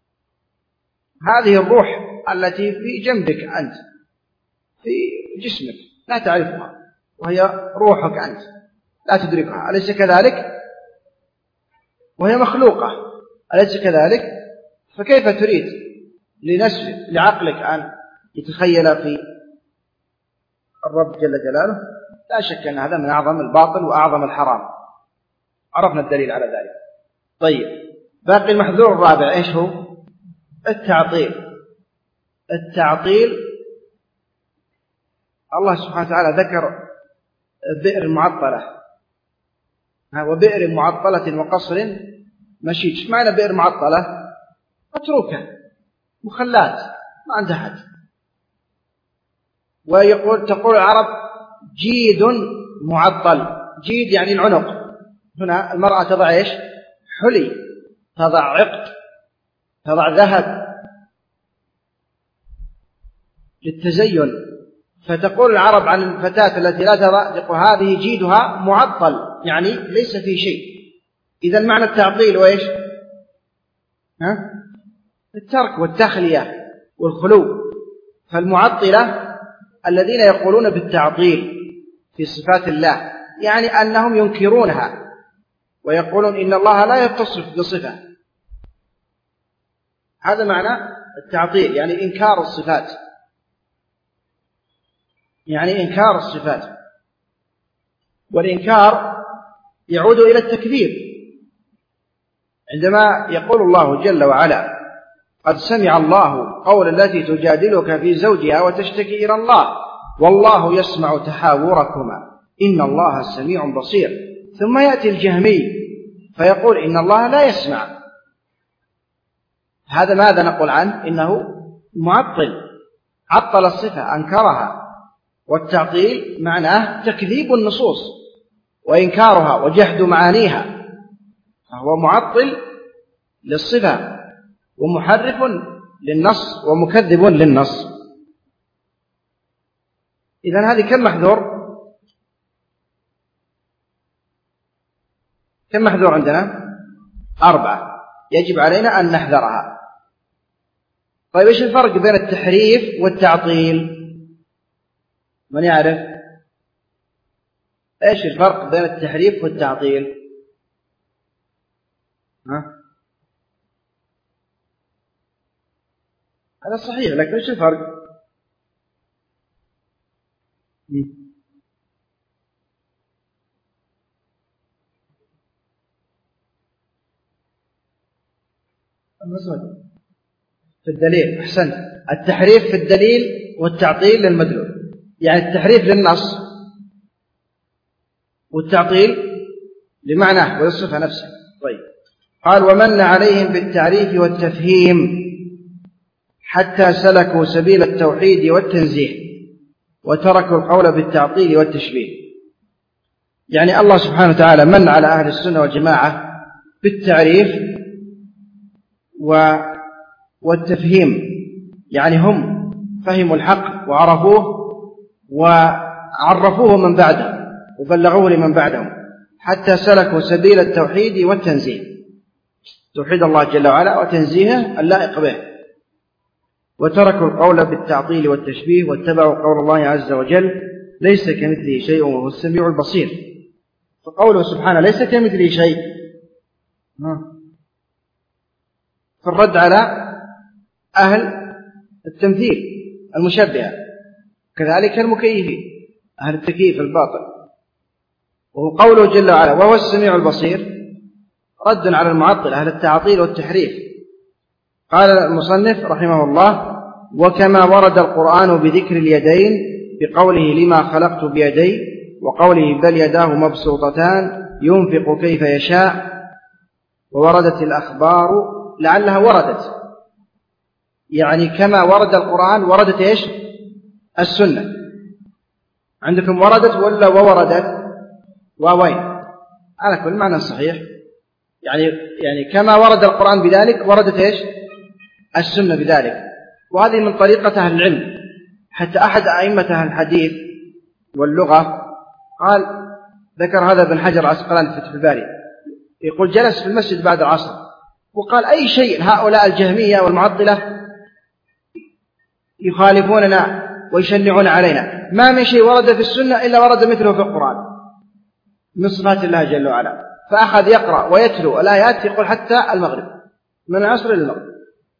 هذه الروح التي في جنبك أنت، في جسمك، لا تعرفها، وهي روحك أنت، لا تدركها، أليس كذلك؟ وهي مخلوقة، أليس كذلك؟ فكيف تريد لعقلك أن يتخيل في الرب جل جلاله؟ لا شك أن هذا من أعظم الباطل وأعظم الحرام. عرفنا الدليل على ذلك. طيب، باقي المحذور الرابع إيش هو؟ التعطيل. الله سبحانه وتعالى ذكر بئر معطلة، وبئر معطلة وقصر مشيد. ايش معنى بئر معطلة؟ متروكة، مخلات، ما عندها حد. تقول العرب جيد معطل. جيد يعني العنق. هنا المرأة تضع إيش؟ حلي، تضع عقد، تضع ذهب للتزين. فتقول العرب عن الفتاة التي لا تضع، تقول هذه جيدها معطل، يعني ليس في شيء. إذا معنى التعطيل وإيش؟ الترك والتخلية والخلو. فالمعطلة الذين يقولون بالتعطيل في صفات الله، يعني أنهم ينكرونها ويقولون إن الله لا يتصف بصفة. هذا معنى التعطيل، يعني إنكار الصفات، يعني إنكار الصفات. والإنكار يعود إلى التكذيب. عندما يقول الله جل وعلا قد سمع الله قول التي تجادلك في زوجها وتشتكي إلى الله والله يسمع تحاوركما إن الله سميع بصير، ثم يأتي الجهمي فيقول إن الله لا يسمع، هذا ماذا نقول عنه؟ إنه معطل، عطل الصفة، أنكرها. والتعطيل معناه تكذيب النصوص وإنكارها وجحد معانيها، فهو معطل للصفة ومحرف للنص ومكذب للنص. إذن هذه كم محذور؟ كم محذور عندنا؟ 4 يجب علينا أن نحذرها. طيب إيش الفرق بين التحريف والتعطيل؟ من يعرف؟ إيش الفرق بين التحريف والتعطيل؟ هذا صحيح، لكن إيش الفرق؟ في الدليل. أحسنت. التحريف في الدليل والتعطيل للمدلول، يعني التحريف للنص والتعطيل لمعناه وللصفة نفسها. طيب، قال ومن عليهم بالتعريف والتفهيم حتى سلكوا سبيل التوحيد والتنزيه وتركوا القول بالتعطيل والتشبيه. يعني الله سبحانه وتعالى من على أهل السنة والجماعة بالتعريف والتفهيم، يعني هم فهموا الحق وعرفوه وعرفوه من بعدهم وبلغوه لمن بعدهم، حتى سلكوا سبيل التوحيد والتنزيه، توحيد الله جل وعلا وتنزيهه اللائق به، وتركوا القول بالتعطيل والتشبيه واتبعوا قول الله عز وجل ليس كمثله شيء وهو السميع البصير. فقوله سبحانه ليس كمثله شيء في الرد على أهل التمثيل المشبهة، كذلك المكيفين أهل التكييف الباطل. وهو قوله جل وعلا وهو السميع البصير رد على المعطل أهل التعطيل والتحريف. قال المصنف رحمه الله وكما ورد القرآن بذكر اليدين بقوله لما خلقت بيدي وقوله بل يداه مبسوطتان ينفق كيف يشاء، ووردت الأخبار لعلها وردت، يعني كما ورد القرآن وردت إيش؟ السنة. عندكم وردت ولا ووردت؟ ووين على كل معنى صحيح، يعني كما ورد القرآن بذلك وردت إيش؟ السنة بذلك. وهذه من طريقة أهل العلم، حتى أحد أئمة أهل الحديث واللغة قال ذكر هذا ابن حجر العسقلاني في فتح الباري، يقول جلس في المسجد بعد العصر وقال أي شيء هؤلاء الجهمية والمعطلة يخالفوننا ويشنعون علينا، ما من شيء ورد في السنة إلا ورد مثله في القرآن من صفات الله جل وعلا. فأخذ يقرأ ويتلو الآيات يقول حتى المغرب، من العصر إلى المغرب.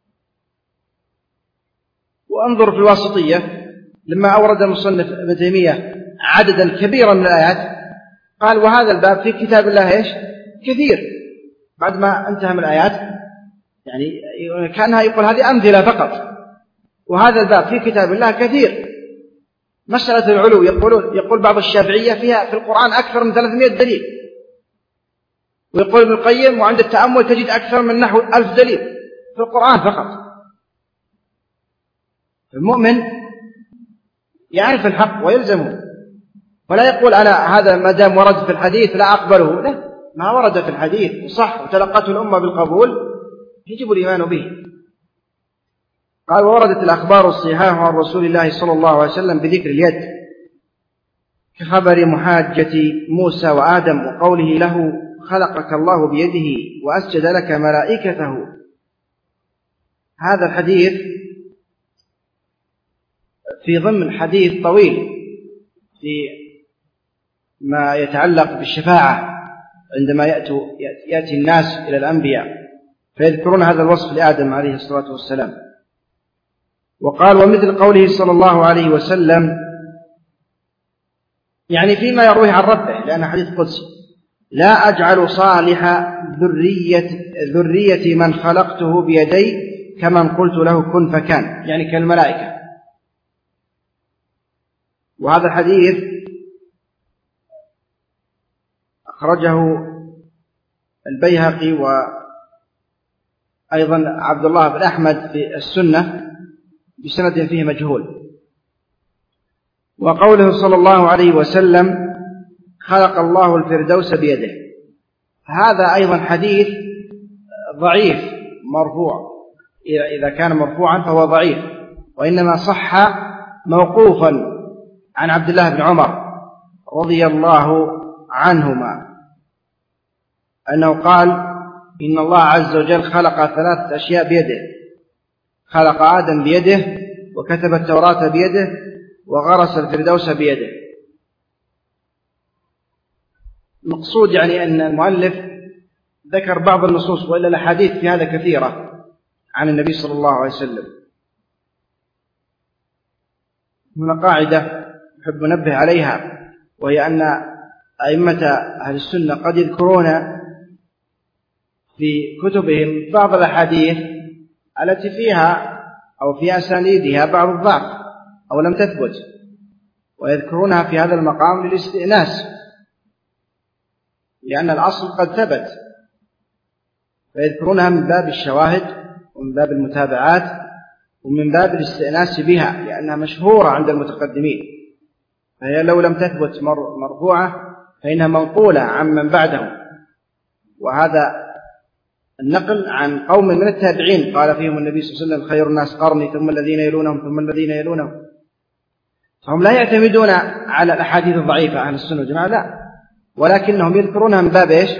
وانظر في الواسطية لما أورد المصنف ابن تيمية عددا كبيرا من الآيات قال وهذا الباب في كتاب الله إيش؟ كثير. بعد ما انتهى من الآيات يعني كأنها يقول هذه أمثلة فقط، وهذا الباب في كتاب الله كثير. مسألة العلو يقول بعض الشافعية فيها في القرآن أكثر من 300 دليل، ويقول ابن القيم وعند التأمل تجد أكثر من نحو 1000 دليل في القرآن فقط. المؤمن يعرف الحق ويلزمه، ولا يقول أنا هذا ما دام ورد في الحديث لا أقبله. لا، ما ورد في الحديث وصح وتلقته الأمة بالقبول يجب الإيمان به. قال: ووردت الأخبار الصحاح عن رسول الله صلى الله عليه وسلم بذكر اليد، كخبر محاجة موسى وآدم وقوله له: خلقك الله بيده وأسجد لك ملائكته. هذا الحديث في ضمن حديث طويل في ما يتعلق بالشفاعة عندما يأتي الناس إلى الأنبياء فيذكرون هذا الوصف لآدم عليه الصلاة والسلام. وقال: ومثل قوله صلى الله عليه وسلم، يعني فيما يرويه عن ربه، لأن حديث قدسي: لا أجعل صالح ذرية من خلقته بيدي كمن قلت له كن فكان، يعني كالملائكة. وهذا الحديث أخرجه البيهقي وأيضا عبد الله بن أحمد في السنة بسند فيه مجهول. وقوله صلى الله عليه وسلم: خلق الله الفردوس بيده، هذا أيضا حديث ضعيف مرفوع. إذا كان مرفوعا فهو ضعيف، وإنما صح موقوفا عن عبد الله بن عمر رضي الله عنهما أنه قال: إن الله عز وجل خلق 3 أشياء بيده: خلق آدم بيده، وكتب التوراة بيده، وغرس الفردوس بيده. المقصود يعني أن المؤلف ذكر بعض النصوص، وإلا الأحاديث في هذا كثيرة عن النبي صلى الله عليه وسلم. هنا قاعدة أحب ننبه عليها، وهي أن أئمة أهل السنة قد يذكرون في كتبهم بعض الأحاديث التي فيها أو في أسانيدها بعض الضعف أو لم تثبت، ويذكرونها في هذا المقام للاستئناس، لأن الأصل قد ثبت، فيذكرونها من باب الشواهد ومن باب المتابعات ومن باب الاستئناس بها، لأنها مشهورة عند المتقدمين. فهي لو لم تثبت مرفوعة فإنها منقولة عن من بعدهم، وهذا النقل عن قوم من التابعين قال فيهم النبي صلى الله عليه وسلم: خير الناس قرني ثم الذين يلونهم ثم الذين يلونهم. فهم لا يعتمدون على الأحاديث الضعيفة أهل السنة والجماعة، لا، ولكنهم يذكرونها من باب إيش؟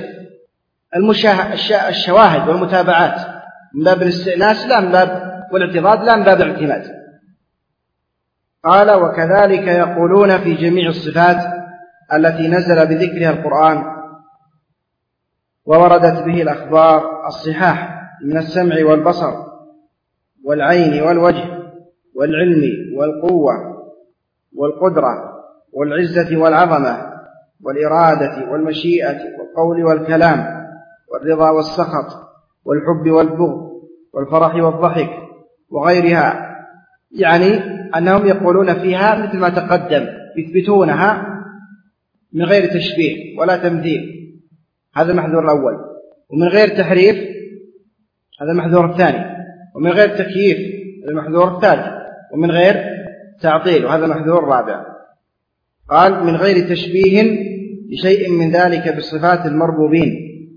الشواهد والمتابعات، من باب الاستئناس لا من باب والاعتراض لا من باب الاعتماد. قال: وكذلك يقولون في جميع الصفات التي نزل بذكرها القرآن ووردت به الأخبار الصحاح من السمع والبصر والعين والوجه والعلم والقوة والقدرة والعزة والعظمة والإرادة والمشيئة والقول والكلام والرضا والسخط والحب والبغض والفرح والضحك وغيرها، يعني أنهم يقولون فيها مثل ما تقدم، يثبتونها من غير تشبيه ولا تمثيل، هذا المحذور الأول، ومن غير تحريف، هذا المحذور الثاني، ومن غير تكييف، هذا المحذور الثالث، ومن غير تعطيل، وهذا المحذور الرابع. قال: من غير تشبيه لشيء من ذلك بالصفات المربوبين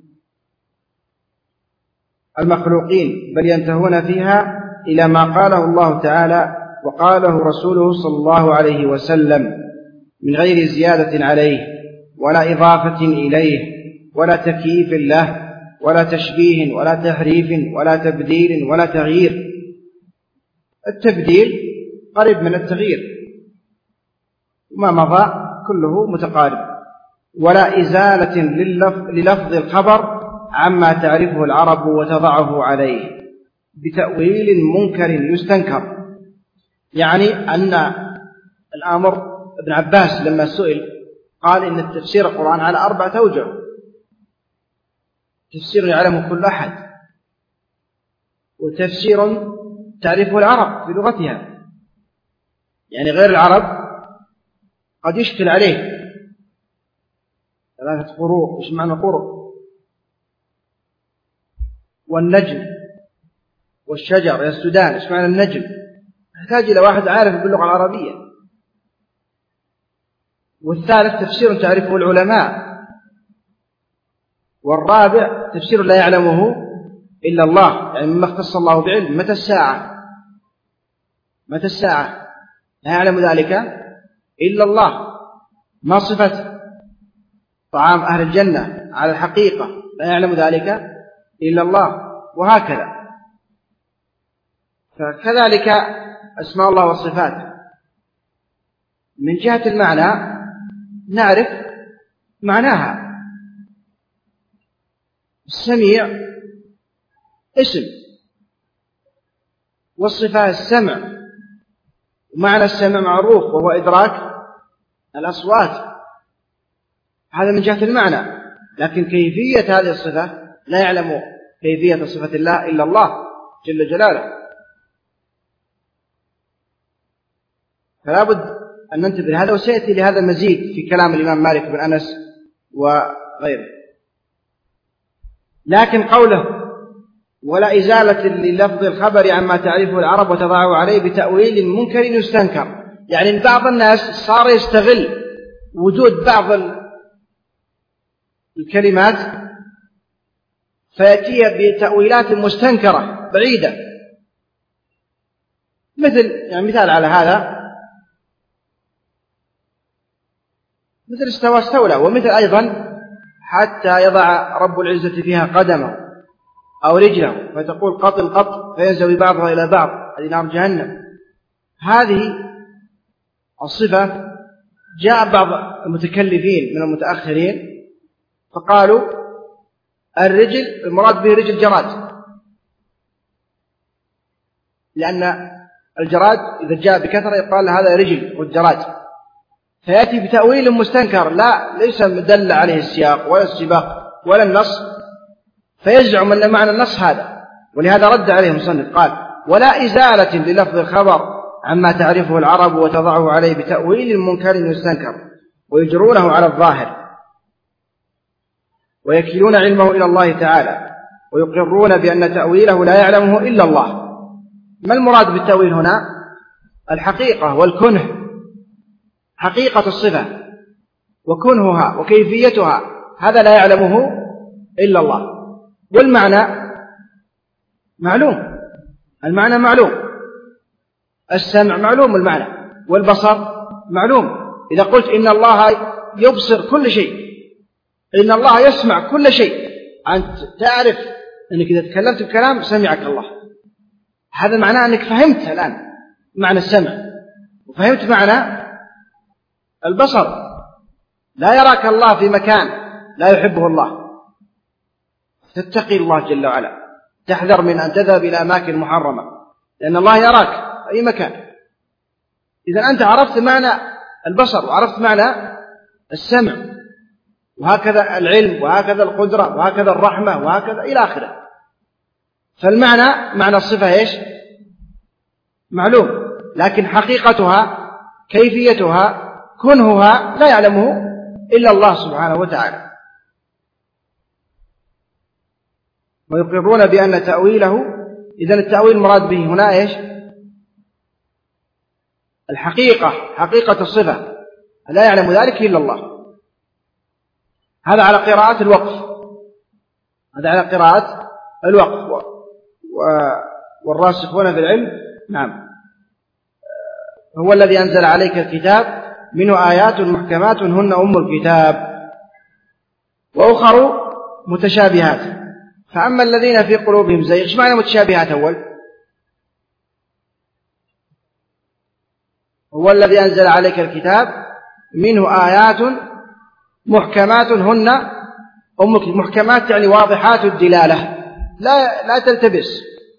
المخلوقين، بل ينتهون فيها إلى ما قاله الله تعالى وقاله رسوله صلى الله عليه وسلم من غير زيادة عليه ولا إضافة إليه ولا تكييف له ولا تشبيه ولا تحريف ولا تبديل ولا تغيير. التبديل قريب من التغيير، وما مضى كله متقارب. ولا إزالة للفظ الخبر عما تعرفه العرب وتضعه عليه بتأويل منكر يستنكر. يعني أن الأمر ابن عباس لما سئل قال إن التفسير القرآن على 4 أوجه، تفسير يعلمه كل أحد، وتفسير تعرفه العرب في لغتها، يعني غير العرب قد يشكل عليه 3 قروء، إيش معنى قروء؟ والنجم والشجر يا السودان، إيش معنى النجم؟ يحتاج إلى واحد عارف باللغة العربية، والثالث تفسير تعرفه العلماء، والرابع تفسير لا يعلمه إلا الله، يعني مما اختص الله بعلم. متى الساعة؟ متى الساعة؟ لا يعلم ذلك إلا الله. ما صفة طعام أهل الجنة على الحقيقة؟ لا يعلم ذلك إلا الله، وهكذا. فكذلك أسماء الله والصفات من جهة المعنى نعرف معناها. السميع اسم، والصفة السمع، ومعنى السمع معروف وهو إدراك الأصوات، هذا من جهة المعنى. لكن كيفية هذه الصفة لا يعلم كيفية صفة الله إلا الله جل جلاله. فلا بد أن ننتبه هذا، وسيأتي لهذا مزيد في كلام الإمام مالك بن أنس وغيره. لكن قوله ولا إزالة للفظ الخبر عما تعرفه العرب وتضعه عليه بتأويل منكر يستنكر، يعني بعض الناس صار يستغل وجود بعض الكلمات فيأتي بتأويلات مستنكرة بعيدة. مثال على هذا مثل استوى استولى، ومثل أيضا حتى يضع رب العزة فيها قدمه أو رجله فتقول قط القط فينزوي بعضها إلى بعض، هذه نار جهنم. هذه الصفة جاء بعض المتكلفين من المتأخرين فقالوا الرجل المراد به رجل جراد، لأن الجراد إذا جاء بكثرة يقال هذا رجل والجراد، فيأتي بتأويل مستنكر ليس مدل عليه السياق ولا السباق ولا النص، فيزعم أن معنى النص هذا. ولهذا رد عليه المصنف قال ولا إزالة للفظ الخبر عما تعرفه العرب وتضعه عليه بتأويل منكر يستنكر، ويجرونه على الظاهر ويكلون علمه إلى الله تعالى، ويقرون بأن تأويله لا يعلمه إلا الله. ما المراد بالتأويل هنا؟ الحقيقة والكنه، حقيقة الصفة وكنهها وكيفيتها، هذا لا يعلمه إلا الله. والمعنى معلوم، المعنى معلوم، السمع معلوم المعنى، والبصر معلوم. إذا قلت إن الله يبصر كل شيء، إن الله يسمع كل شيء، أنت تعرف أنك إذا تكلمت بكلام سمعك الله، هذا معناه أنك فهمت الآن معنى السمع وفهمت معنى البصر. لا يراك الله في مكان لا يحبه الله، تتقي الله جل وعلا، تحذر من أن تذهب إلى أماكن محرمة، لأن الله يراك أي مكان. إذا أنت عرفت معنى البصر وعرفت معنى السمع، وهكذا العلم، وهكذا القدرة، وهكذا الرحمة، وهكذا إلى آخره. فالمعنى معنى الصفة إيش؟ معلوم، لكن حقيقتها كيفيتها كنهها لا يعلمه إلا الله سبحانه وتعالى. ويقرون بأن تأويله، إذن التأويل مراد به هنا إيش؟ الحقيقة، حقيقة الصفة، لا يعلم ذلك إلا الله. هذا على قراءة الوقف، هذا على قراءة الوقف. والراسخون في العلم نعم هو الذي أنزل عليك الكتاب منه آيات محكمات هن أم الكتاب وأخر متشابهات فأما الذين في قلوبهم زيغ. إيش معنى متشابهات؟ أول هو الذي أنزل عليك الكتاب منه آيات محكمات هن أم الكتاب. محكمات يعني واضحات الدلالة، لا تلتبس.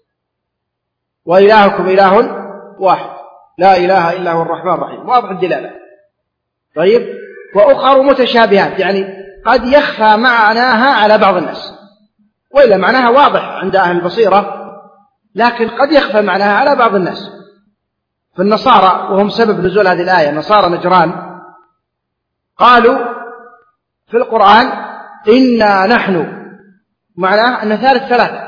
وإلهكم إله واحد لا إله إلا هو الرحمن الرحيم، واضح الدلالة. طيب، وأخر متشابهات يعني قد يخفى معناها على بعض الناس، وإلا معناها واضح عند أهل البصيرة، لكن قد يخفى معناها على بعض الناس. فالنصارى وهم سبب نزول هذه الآية، نصارى نجران، قالوا في القرآن إنا نحن، معناه أن ثالث ثلاثة،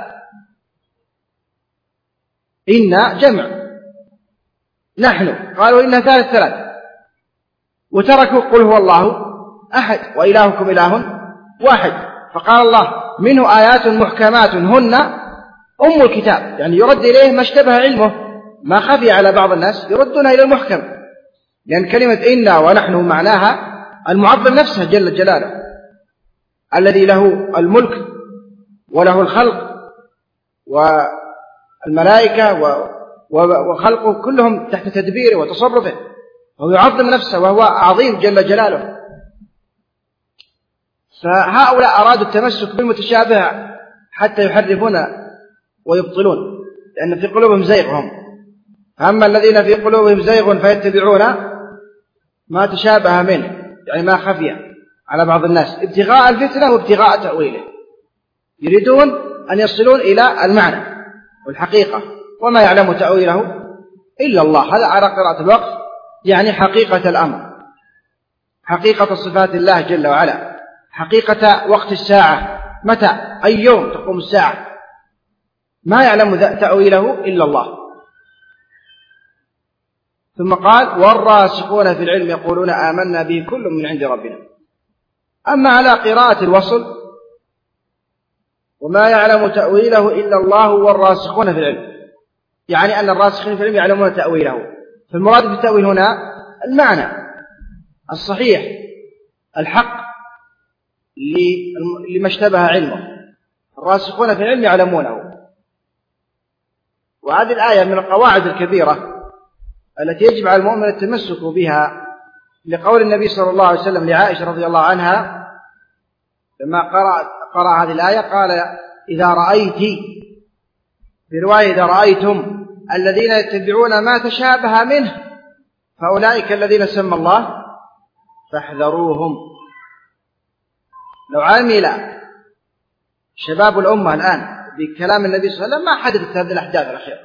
إنا جمع، نحن قالوا إنا ثالث ثلاثة. وتركوا قل هو الله أحد وإلهكم إله واحد. فقال الله منه آيات محكمات هن أم الكتاب، يعني يرد إليه ما اشتبه علمه، ما خفي على بعض الناس يردون إلى المحكم، لأن كلمة إنا ونحن معناها المعظم نفسه جل جلاله الذي له الملك وله الخلق والملائكة وخلقه كلهم تحت تدبيره وتصرفه، وهو يعظم نفسه وهو عظيم جل جلاله. فهؤلاء أرادوا التمسك بالمتشابه حتى يحرفون ويبطلون، لأن في قلوبهم زيغهم. أما الذين في قلوبهم زيغ فيتبعون ما تشابه منه، يعني ما خفي على بعض الناس ابتغاء الفتنة وابتغاء تأويله، يريدون أن يصلون إلى المعنى والحقيقة، وما يعلم تأويله إلا الله. هذا على قراءة الوقف، يعني حقيقة الأمر، حقيقة صفات الله جل وعلا، حقيقة وقت الساعة، متى أي يوم تقوم الساعة، ما يعلم تأويله إلا الله. ثم قال والراسخون في العلم يقولون آمنا به كل من عند ربنا. أما على قراءة الوصل وما يعلم تأويله إلا الله والراسخون في العلم، يعني أن الراسخين في العلم يعلمون تأويله. فالمراد بالتأويل هنا المعنى الصحيح الحق لما اشتبه علمه، الراسخون في العلم يعلمونه. وهذه الآية من القواعد الكبيرة التي يجب على المؤمن التمسك بها، لقول النبي صلى الله عليه وسلم لعائشة رضي الله عنها لما قرأ هذه الآية قال إذا رأيت، في رواية إذا رأيتم الذين يتبعون ما تشابه منه فأولئك الذين سمى الله فاحذروهم. لو عمل شباب الأمة الآن بكلام النبي صلى الله عليه وسلم ما حدثت هذه الأحداث الأخيرة،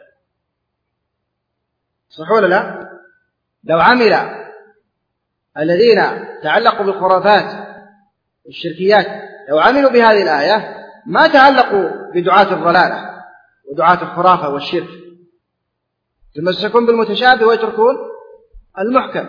صح ولا لا؟ لو عمل الذين تعلقوا بالخرافات والشركيات لو عملوا بهذه الآية ما تعلقوا بدعاة الضلالة ودعاة الخرافة والشرك، يتمسكون بالمتشابه ويتركون المحكم.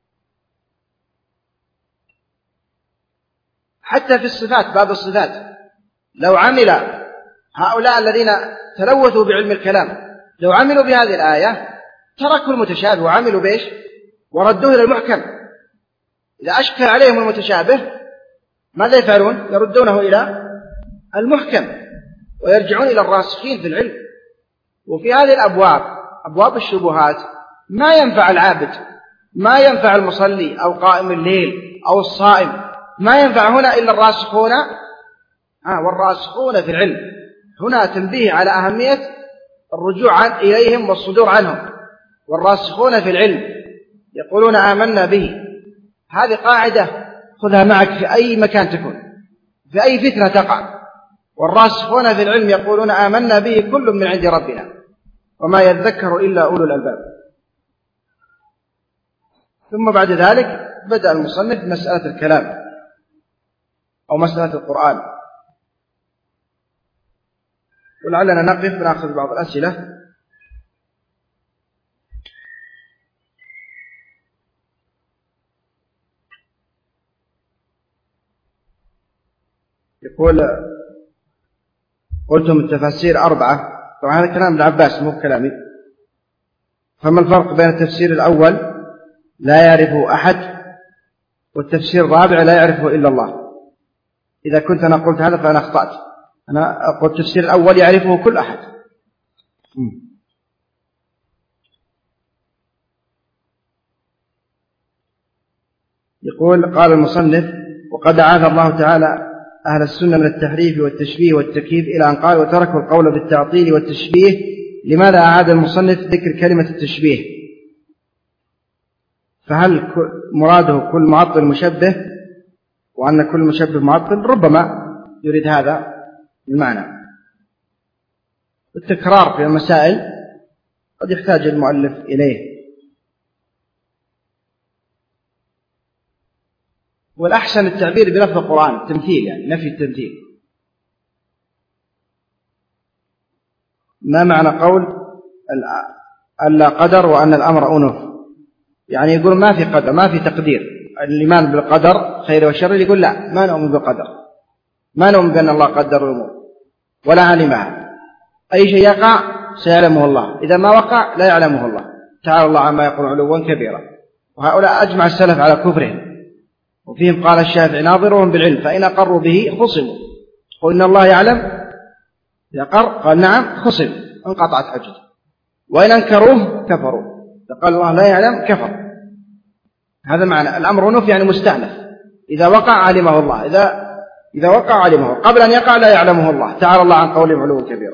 حتى في الصفات، باب الصفات، لو عمل هؤلاء الذين تلوثوا بعلم الكلام لو عملوا بهذه الآية تركوا المتشابه وعملوا بإيش؟ وردوه إلى المحكم. إذا أشكل عليهم المتشابه ماذا يفعلون؟ يردونه إلى المحكم ويرجعون إلى الراسخين في العلم. وفي هذه الأبواب، أبواب الشبهات، ما ينفع العابد، ما ينفع المصلي أو قائم الليل أو الصائم، ما ينفع هنا إلا الراسخون والراسخون في العلم. هنا تنبيه على أهمية الرجوع إليهم والصدور عنهم. والراسخون في العلم يقولون آمنا به، هذه قاعدة خذها معك في أي مكان تكون، في أي فتنة تقع. والراسخون في العلم يقولون آمنا به كل من عند ربنا وما يذكر إلا أولو الألباب. ثم بعد ذلك بدأ المصنف مسألة الكلام أو مسألة القرآن، ولعلنا نقف ونأخذ بعض الأسئلة. يقول قلتم التفاسير 4، طبعا هذا كلام ابن عباس مو كلامي. فما الفرق بين التفسير الأول لا يعرفه أحد والتفسير الرابع لا يعرفه إلا الله؟ إذا كنت أنا قلت هذا فأنا أخطأت. أنا أقول التفسير الأول يعرفه كل أحد. يقول قال المصنف وقد عاذ الله تعالى أهل السنة من التحريف والتشبيه والتكييف إلى أن قال وتركوا القول بالتعطيل والتشبيه. لماذا أعاد المصنف ذكر كلمة التشبيه؟ فهل مراده كل معطل مشبه وأن كل مشبه معطل؟ ربما يريد هذا المعنى. التكرار في المسائل قد يحتاج المؤلف إليه. والأحسن التعبير بلفظ القرآن، التمثيل، يعني نفي التمثيل. ما معنى قول ألا قدر وأن الأمر أنف؟ يعني يقول ما في قدر، ما في تقدير، الإيمان بالقدر خير وشر يقول لا، ما نؤمن بالقدر، ما نؤمن بأن الله قدر الأمور ولا علمها. أي شيء يقع سيعلمه الله، إذا ما وقع لا يعلمه الله تعالى الله عما يقول علوا كبيرا. وهؤلاء أجمع السلف على كفرهم، وفيهم قال الشافعي ناظرهم بالعلم فإن أقروا به خصموا. قل إن الله يعلم، إذا قر قال نعم خصم، انقطعت حجته. وإن أنكروه كفروا، إذا قال الله لا يعلم كفر. هذا معنى الأمر ونف يعني مستأنف، إذا وقع علمه الله، إذا وقع علمه، قبل أن يقع لا يعلمه الله تعالى الله عن قولهم علوا كبيرا.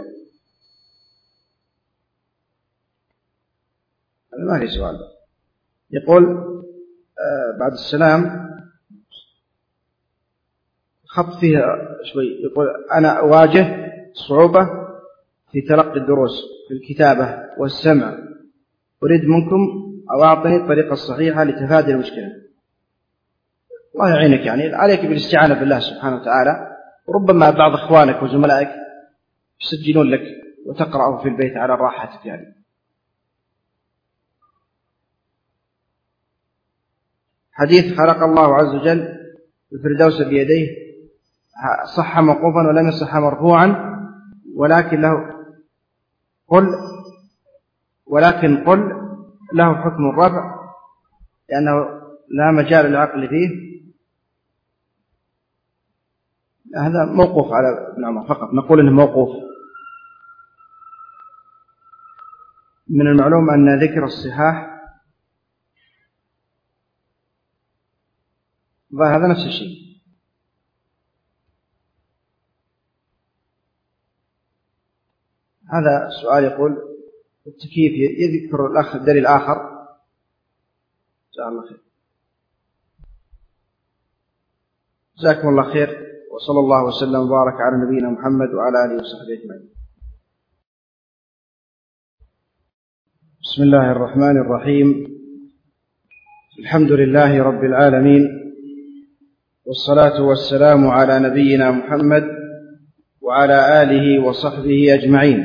هذا ما في سؤال. يقول بعد السلام خط فيها شوي، يقول أنا أواجه صعوبة في تلقي الدروس في الكتابة والسمع، أريد منكم أو أعطني الطريقة الصحيحة لتفادي المشكلة. الله يعينك، يعني عليك بالاستعانة بالله سبحانه وتعالى، وربما بعض إخوانك وزملائك يسجلون لك وتقرأه في البيت على راحتك. يعني حديث خلق الله عز وجل الفردوس بيديه صح موقوفا ولم يصح مرفوعا، ولكن قل له حكم الرفع لأنه لا مجال للعقل فيه. هذا موقوف على ابن عمر فقط، نقول إنه موقوف. من المعلوم أن ذكر الصحاح هذا نفس الشيء. هذا سؤال يقول التكييف يذكر الأخ الدليل الآخر. جزاك الله خير. جزاكم الله خير، وصلى الله وسلم وبارك على نبينا محمد وعلى آله وصحبه أجمعين. بسم الله الرحمن الرحيم. الحمد لله رب العالمين، والصلاة والسلام على نبينا محمد وعلى آله وصحبه أجمعين.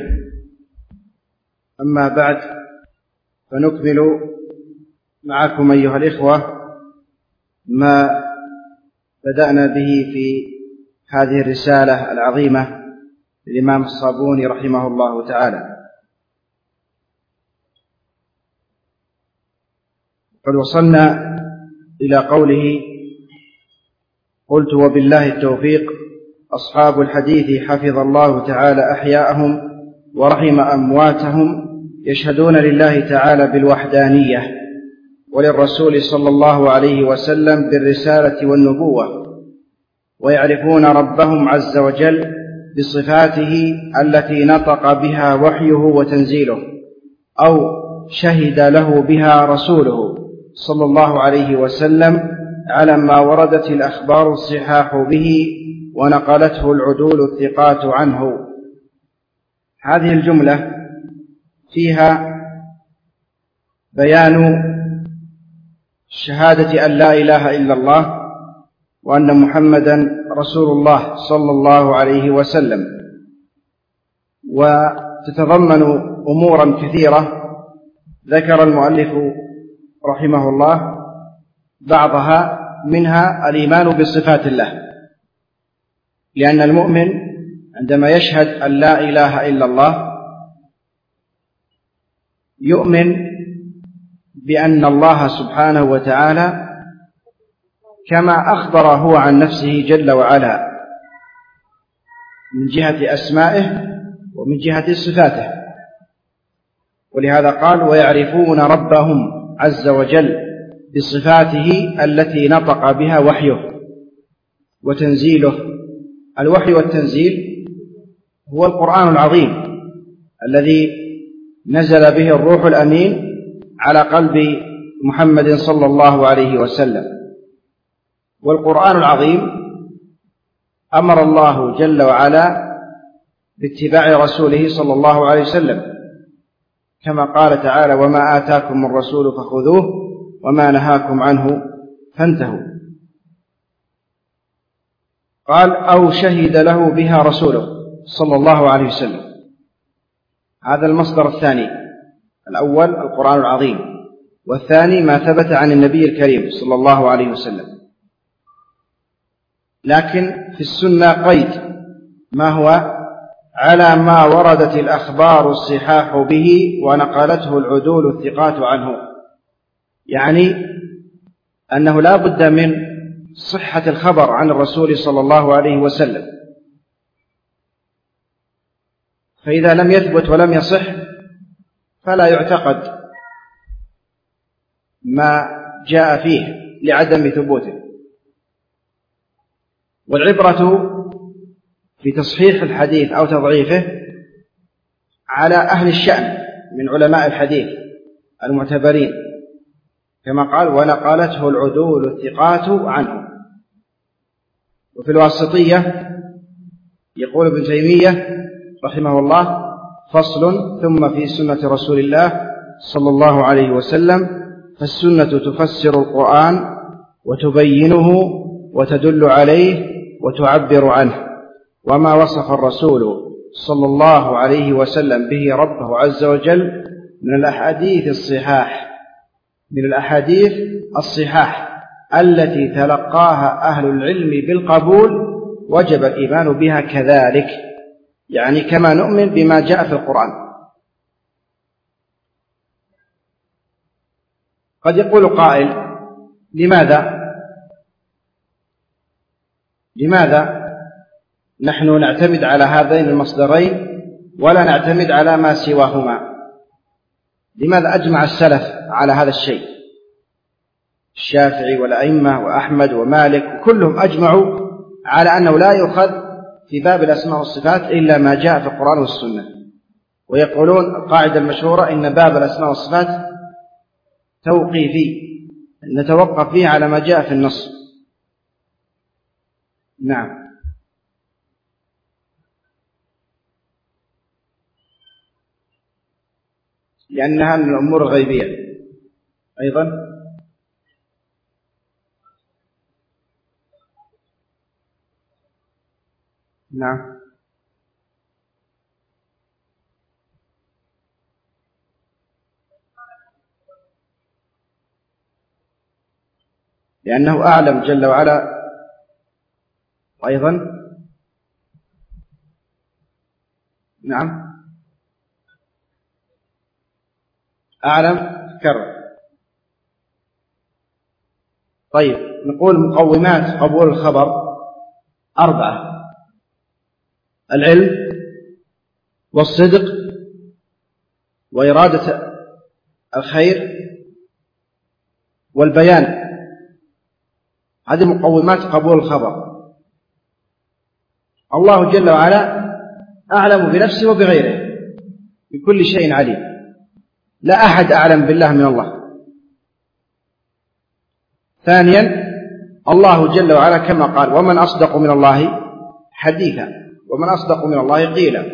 أما بعد، فنكمل معكم أيها الإخوة ما بدأنا به في هذه الرسالة العظيمة للإمام الصابوني رحمه الله تعالى. قد وصلنا إلى قوله: قلت وبالله التوفيق. أصحاب الحديث حفظ الله تعالى أحياءهم ورحم أمواتهم يشهدون لله تعالى بالوحدانية، وللرسول صلى الله عليه وسلم بالرسالة والنبوة، ويعرفون ربهم عز وجل بصفاته التي نطق بها وحيه وتنزيله أو شهد له بها رسوله صلى الله عليه وسلم على ما وردت الأخبار الصحاح به ونقلته العدول الثقات عنه. هذه الجملة فيها بيان شهادة أن لا إله إلا الله وأن محمدا رسول الله صلى الله عليه وسلم، وتتضمن أمورا كثيرة ذكر المؤلف رحمه الله بعضها، منها الإيمان بصفات الله، لأن المؤمن عندما يشهد أن لا إله إلا الله يؤمن بأن الله سبحانه وتعالى كما أخبر هو عن نفسه جل وعلا من جهة أسمائه ومن جهة صفاته. ولهذا قال: ويعرفون ربهم عز وجل بصفاته التي نطق بها وحيه وتنزيله. الوحي والتنزيل هو القرآن العظيم الذي نزل به الروح الأمين على قلب محمد صلى الله عليه وسلم. والقرآن العظيم أمر الله جل وعلا باتباع رسوله صلى الله عليه وسلم، كما قال تعالى: وما آتاكم الرسول فخذوه وما نهاكم عنه فانتهوا. قال: أو شهد له بها رسوله صلى الله عليه وسلم. هذا المصدر الثاني. الأول القرآن العظيم، والثاني ما ثبت عن النبي الكريم صلى الله عليه وسلم. لكن في السنة قيد ما هو على ما وردت الأخبار الصحاح به ونقلته العدول الثقات عنه، يعني أنه لا بد من صحة الخبر عن الرسول صلى الله عليه وسلم، فإذا لم يثبت ولم يصح فلا يعتقد ما جاء فيه لعدم ثبوته. والعبرة في تصحيح الحديث أو تضعيفه على أهل الشأن من علماء الحديث المعتبرين، كما قال ونقلته العدول الثقات عنه. وفي الواسطية يقول ابن تيمية رحمه الله: فصل. ثم في سنة رسول الله صلى الله عليه وسلم، فالسنة تفسر القرآن وتبينه وتدل عليه وتعبر عنه، وما وصف الرسول صلى الله عليه وسلم به ربه عز وجل من الأحاديث الصحاح التي تلقاها أهل العلم بالقبول، وجب الإيمان بها كذلك، يعني كما نؤمن بما جاء في القرآن. قد يقول قائل: لماذا نحن نعتمد على هذين المصدرين ولا نعتمد على ما سواهما؟ لماذا أجمع السلف على هذا الشيء؟ الشافعي والأئمة وأحمد ومالك كلهم أجمعوا على أنه لا يؤخذ في باب الأسماء والصفات إلا ما جاء في القرآن والسنة، ويقولون القاعدة المشهورة: إن باب الأسماء والصفات توقيفي، نتوقف فيه على ما جاء في النص. نعم. لأنها من الأمور الغيبية أيضا. نعم. لأنه أعلم جل وعلا. أيضا نعم أعلم كرر. طيب، نقول مقومات قبول الخبر 4: العلم والصدق وإرادة الخير والبيان. هذه مقومات قبول الخبر. الله جل وعلا أعلم بنفسه وبغيره، بكل شيء عليم، لا أحد أعلم بالله من الله. ثانيا، الله جل وعلا كما قال: ومن أصدق من الله حديثا، ومن أصدق من الله قيلا.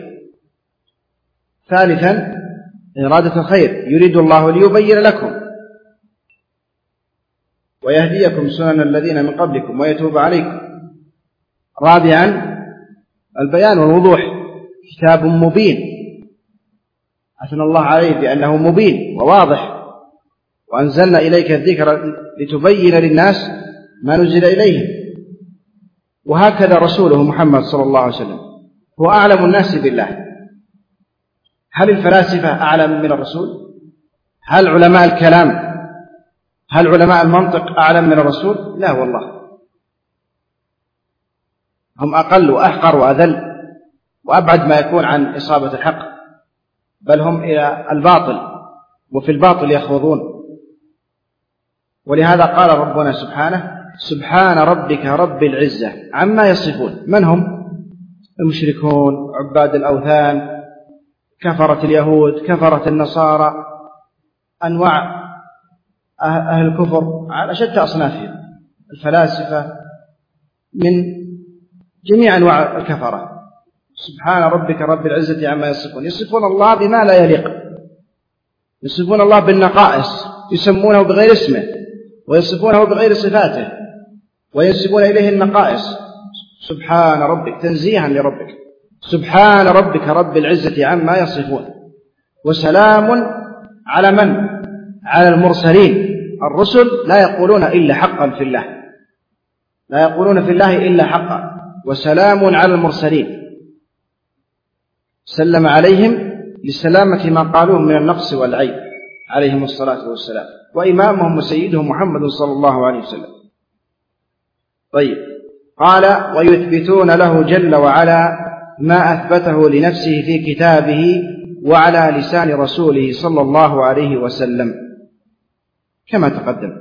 ثالثا، إرادة الخير، يريد الله ليبين لكم ويهديكم سنن الذين من قبلكم ويتوب عليكم. رابعا، البيان والوضوح، كتاب مبين أثنى الله عليه بأنه مبين وواضح، وأنزلنا إليك الذكر لتبين للناس ما نزل إليهم. وهكذا رسوله محمد صلى الله عليه وسلم هو أعلم الناس بالله. هل الفلاسفة أعلم من الرسول؟ هل علماء الكلام، هل علماء المنطق أعلم من الرسول؟ لا والله، هم أقل وأحقر وأذل وأبعد ما يكون عن إصابة الحق، بل هم إلى الباطل وفي الباطل يخوضون. ولهذا قال ربنا سبحانه: سبحان ربك رب العزة عما يصفون. من هم؟ المشركون، عباد الأوثان، كفرة اليهود، كفرة النصارى، أنواع أهل الكفر على شتى أصنافهم، الفلاسفة، من جميع أنواع الكفرة. سبحان ربك رب العزة عما يصفون. يصفون الله بما لا يليق، يصفون الله بالنقائص، يسمونه بغير اسمه ويصفونه بغير صفاته وينسبون إليه النقائص. سبحان ربك، تنزيها لربك. سبحان ربك رب العزة عما يصفون. وسلام على من؟ على المرسلين. الرسل لا يقولون إلا حقا في الله، لا يقولون في الله إلا حقا. وسلام على المرسلين، سلم عليهم لسلامة ما قالوه من النقص والعيب عليهم الصلاة والسلام، وإمامهم وسيدهم محمد صلى الله عليه وسلم. طيب، قال ويثبتون له جل وعلا ما أثبته لنفسه في كتابه وعلى لسان رسوله صلى الله عليه وسلم كما تقدم.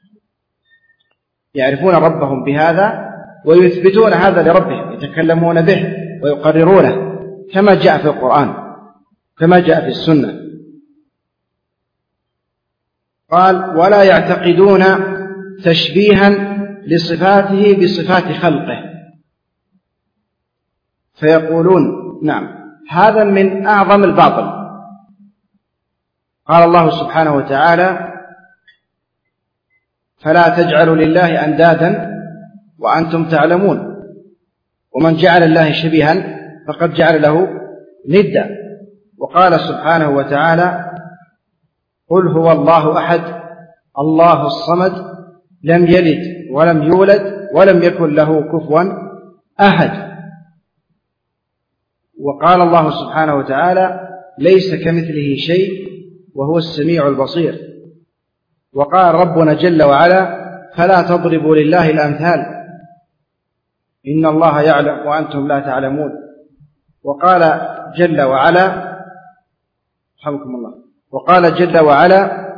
يعرفون ربهم بهذا ويثبتون هذا لربهم، يتكلمون به ويقررونه كما جاء في القرآن كما جاء في السنة. قال ولا يعتقدون تشبيها لصفاته بصفات خلقه، فيقولون نعم هذا من أعظم الباطل. قال الله سبحانه وتعالى فلا تجعلوا لله أندادا وأنتم تعلمون، ومن جعل الله شبيها فقد جعل له ندا. وقال سبحانه وتعالى قل هو الله أحد الله الصمد لم يلد ولم يولد ولم يكن له كفوا أحد. وقال الله سبحانه وتعالى ليس كمثله شيء وهو السميع البصير. وقال ربنا جل وعلا فلا تضربوا لله الأمثال إن الله يعلم وأنتم لا تعلمون. وقال جل وعلا رحمكم الله، وقال جل وعلا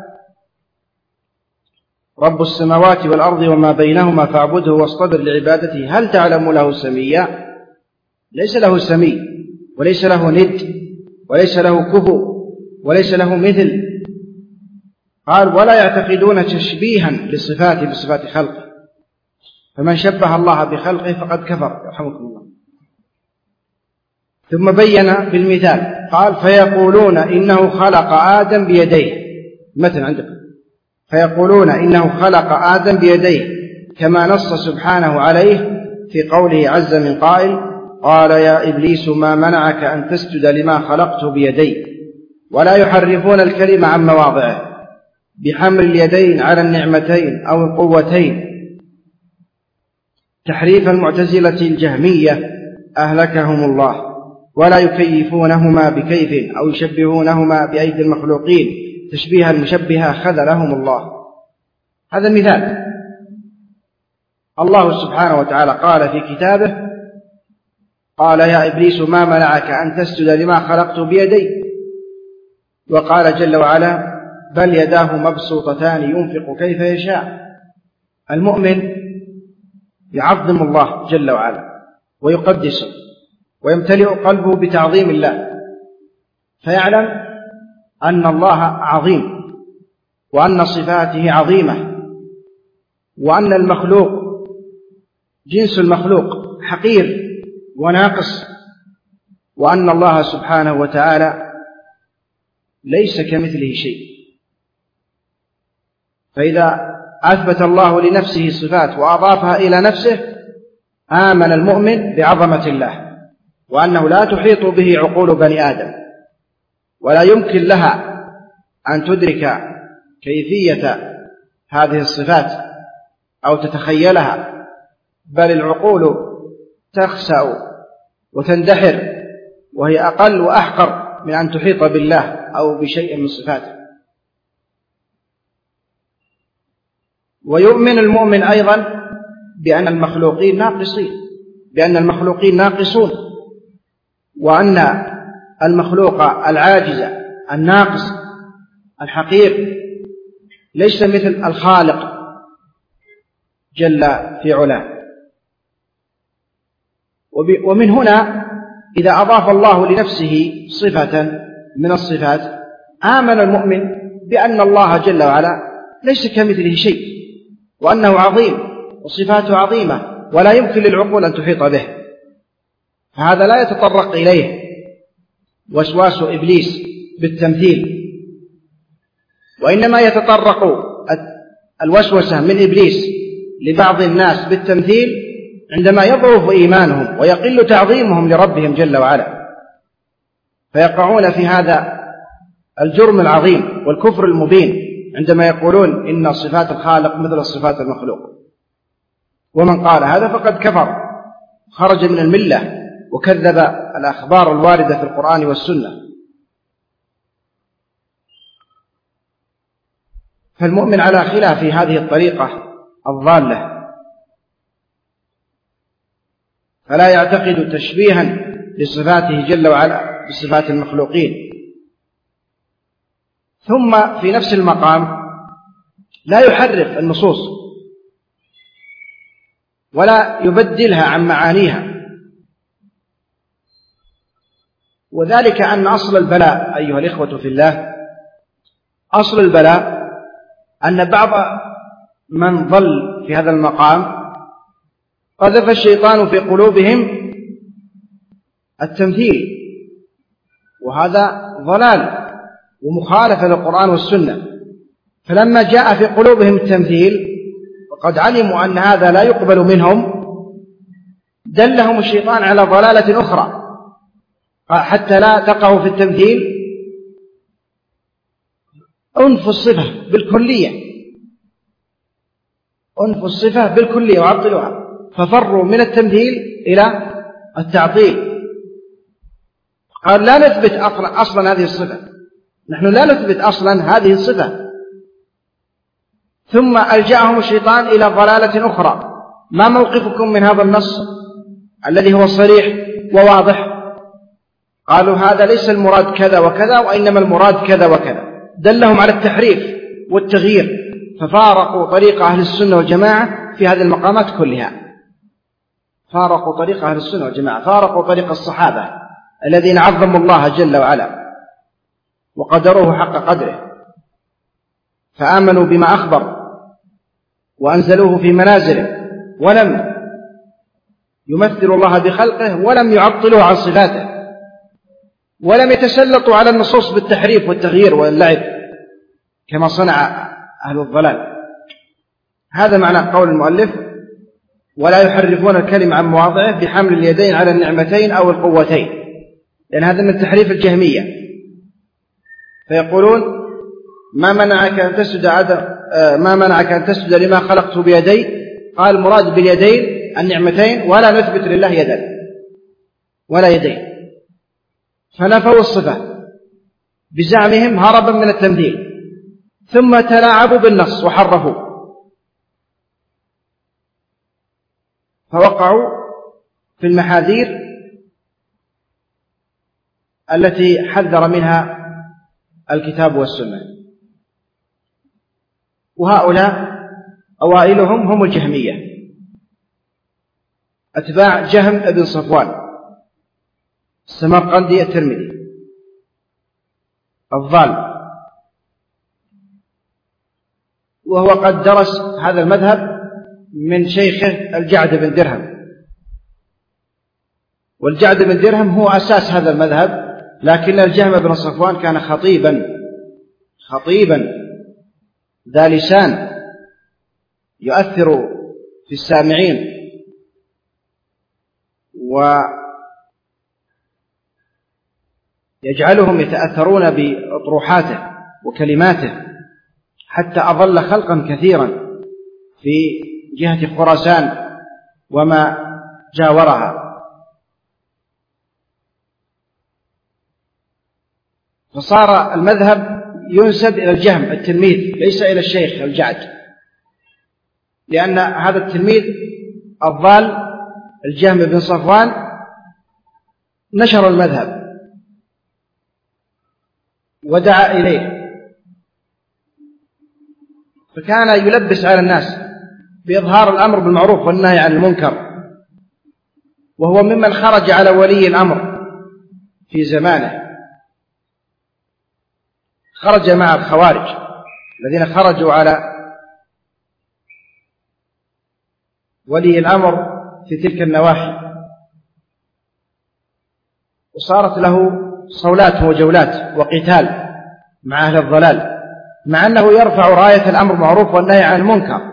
رب السماوات والأرض وما بينهما فاعبده واصطبر لعبادته هل تعلم له سميا؟ ليس له سمي وليس له ند وليس له كفو وليس له مثل. قال ولا يعتقدون تشبيها لصفاته بصفات خلقه، فمن شبه الله بخلقه فقد كفر رحمكم الله. ثم بين بالمثال قال فيقولون إنه خلق آدم بيديه، مثل عندكم فيقولون إنه خلق آدم بيديه كما نص سبحانه عليه في قوله عز من قائل قال يا إبليس ما منعك أن تسجد لما خلقت بيدي. ولا يحرفون الكلمة عن مواضعه بحمل اليدين على النعمتين أو القوتين تحريف المعتزلة الجهمية أهلكهم الله. ولا يكيفونهما بكيف أو يشبهونهما بأيدي المخلوقين تشبيه المشبهة خذلهم الله. هذا مثال. الله سبحانه وتعالى قال في كتابه قال يا إبليس ما منعك أن تسجد لما خلقت بيدي. وقال جل وعلا بل يداه مبسوطتان ينفق كيف يشاء. المؤمن يعظم الله جل وعلا ويقدسه ويمتلئ قلبه بتعظيم الله، فيعلم أن الله عظيم وأن صفاته عظيمة وأن المخلوق جنس المخلوق حقير وناقص، وأن الله سبحانه وتعالى ليس كمثله شيء. فإذا أثبت الله لنفسه صفات وأضافها إلى نفسه آمن المؤمن بعظمة الله وأنه لا تحيط به عقول بني آدم ولا يمكن لها أن تدرك كيفية هذه الصفات أو تتخيلها، بل العقول تخسأ وتندحر وهي أقل وأحقر من أن تحيط بالله أو بشيء من صفاته. ويؤمن المؤمن أيضا بأن المخلوقين ناقصون، وأن المخلوق العاجز الناقص الحقير ليس مثل الخالق جل في علاه. ومن هنا إذا أضاف الله لنفسه صفة من الصفات آمن المؤمن بأن الله جل وعلا ليس كمثله شيء وأنه عظيم وصفاته عظيمة ولا يمكن للعقول أن تحيط به. فهذا لا يتطرق إليه وسواس إبليس بالتمثيل، وإنما يتطرق الوسوسة من إبليس لبعض الناس بالتمثيل عندما يضعف إيمانهم ويقل تعظيمهم لربهم جل وعلا، فيقعون في هذا الجرم العظيم والكفر المبين عندما يقولون إن صفات الخالق مثل صفات المخلوق. ومن قال هذا فقد كفر، خرج من الملة وكذب الأخبار الواردة في القرآن والسنة. فالمؤمن على خلاف هذه الطريقة الضالة، فلا يعتقد تشبيها لصفاته جل وعلا بصفات المخلوقين. ثم في نفس المقام لا يحرف النصوص ولا يبدلها عن معانيها، وذلك أن أصل البلاء أيها الإخوة في الله، أصل البلاء أن بعض من ضل في هذا المقام قذف الشيطان في قلوبهم التمثيل، وهذا ضلال ومخالفة للقرآن والسنة. فلما جاء في قلوبهم التمثيل وقد علموا أن هذا لا يقبل منهم، دلهم الشيطان على ضلالة أخرى حتى لا تقعوا في التمثيل. أنفوا الصفة بالكلية، أنفوا الصفة بالكلية وعطلوها، ففروا من التمثيل إلى التعطيل. قال لا نثبت أصلا هذه الصفة، نحن لا نثبت أصلا هذه الصفة. ثم ألجأهم الشيطان إلى ضلالة أخرى. ما موقفكم من هذا النص الذي هو صريح وواضح؟ قالوا هذا ليس المراد كذا وكذا، وإنما المراد كذا وكذا. دلهم على التحريف والتغيير، ففارقوا طريق أهل السنة والجماعة في هذه المقامات كلها. فارقوا طريق أهل السنة والجماعة، فارقوا طريق الصحابة الذين عظموا الله جل وعلا وقدروه حق قدره، فآمنوا بما أخبر وأنزلوه في منازله، ولم يمثلوا الله بخلقه، ولم يعطلوا عن صفاته، ولم يتسلطوا على النصوص بالتحريف والتغيير واللعب كما صنع أهل الضلال. هذا معنى قول المؤلف: ولا يحرفون الكلم عن مواضعه بحمل اليدين على النعمتين أو القوتين، لأن هذا من تحريف الجهمية. فيقولون ما منعك أن تسجد لما خلقت بيدي؟ قال المراد باليدين النعمتين، ولا نثبت لله يدا ولا يدين. فنفوا الصفة بزعمهم هربا من التمثيل، ثم تلاعبوا بالنص وحرفوا، فوقعوا في المحاذير التي حذر منها الكتاب والسنة. وهؤلاء أوائلهم هم الجهمية، أتباع جهم بن صفوان السمرقندي الترمذي الضال، وهو قد درس هذا المذهب من شيخه الجعد بن درهم، والجعد بن درهم هو أساس هذا المذهب، لكن الجهم بن صفوان كان خطيبا ذا لسان يؤثر في السامعين ويجعلهم يتأثرون بأطروحاته وكلماته، حتى أضل خلقا كثيرا في جهة خراسان وما جاورها. فصار المذهب ينسب إلى الجهم التلميذ، ليس إلى الشيخ الجعد، لأن هذا التلميذ الضال الجهم بن صفوان نشر المذهب ودعا إليه، فكان يلبس على الناس بإظهار الأمر بالمعروف والنهي عن المنكر، وهو ممن خرج على ولي الأمر في زمانه، خرج مع الخوارج الذين خرجوا على ولي الأمر في تلك النواحي، وصارت له صولات وجولات وقتال مع أهل الضلال، مع أنه يرفع راية الأمر بالمعروف والنهي عن المنكر.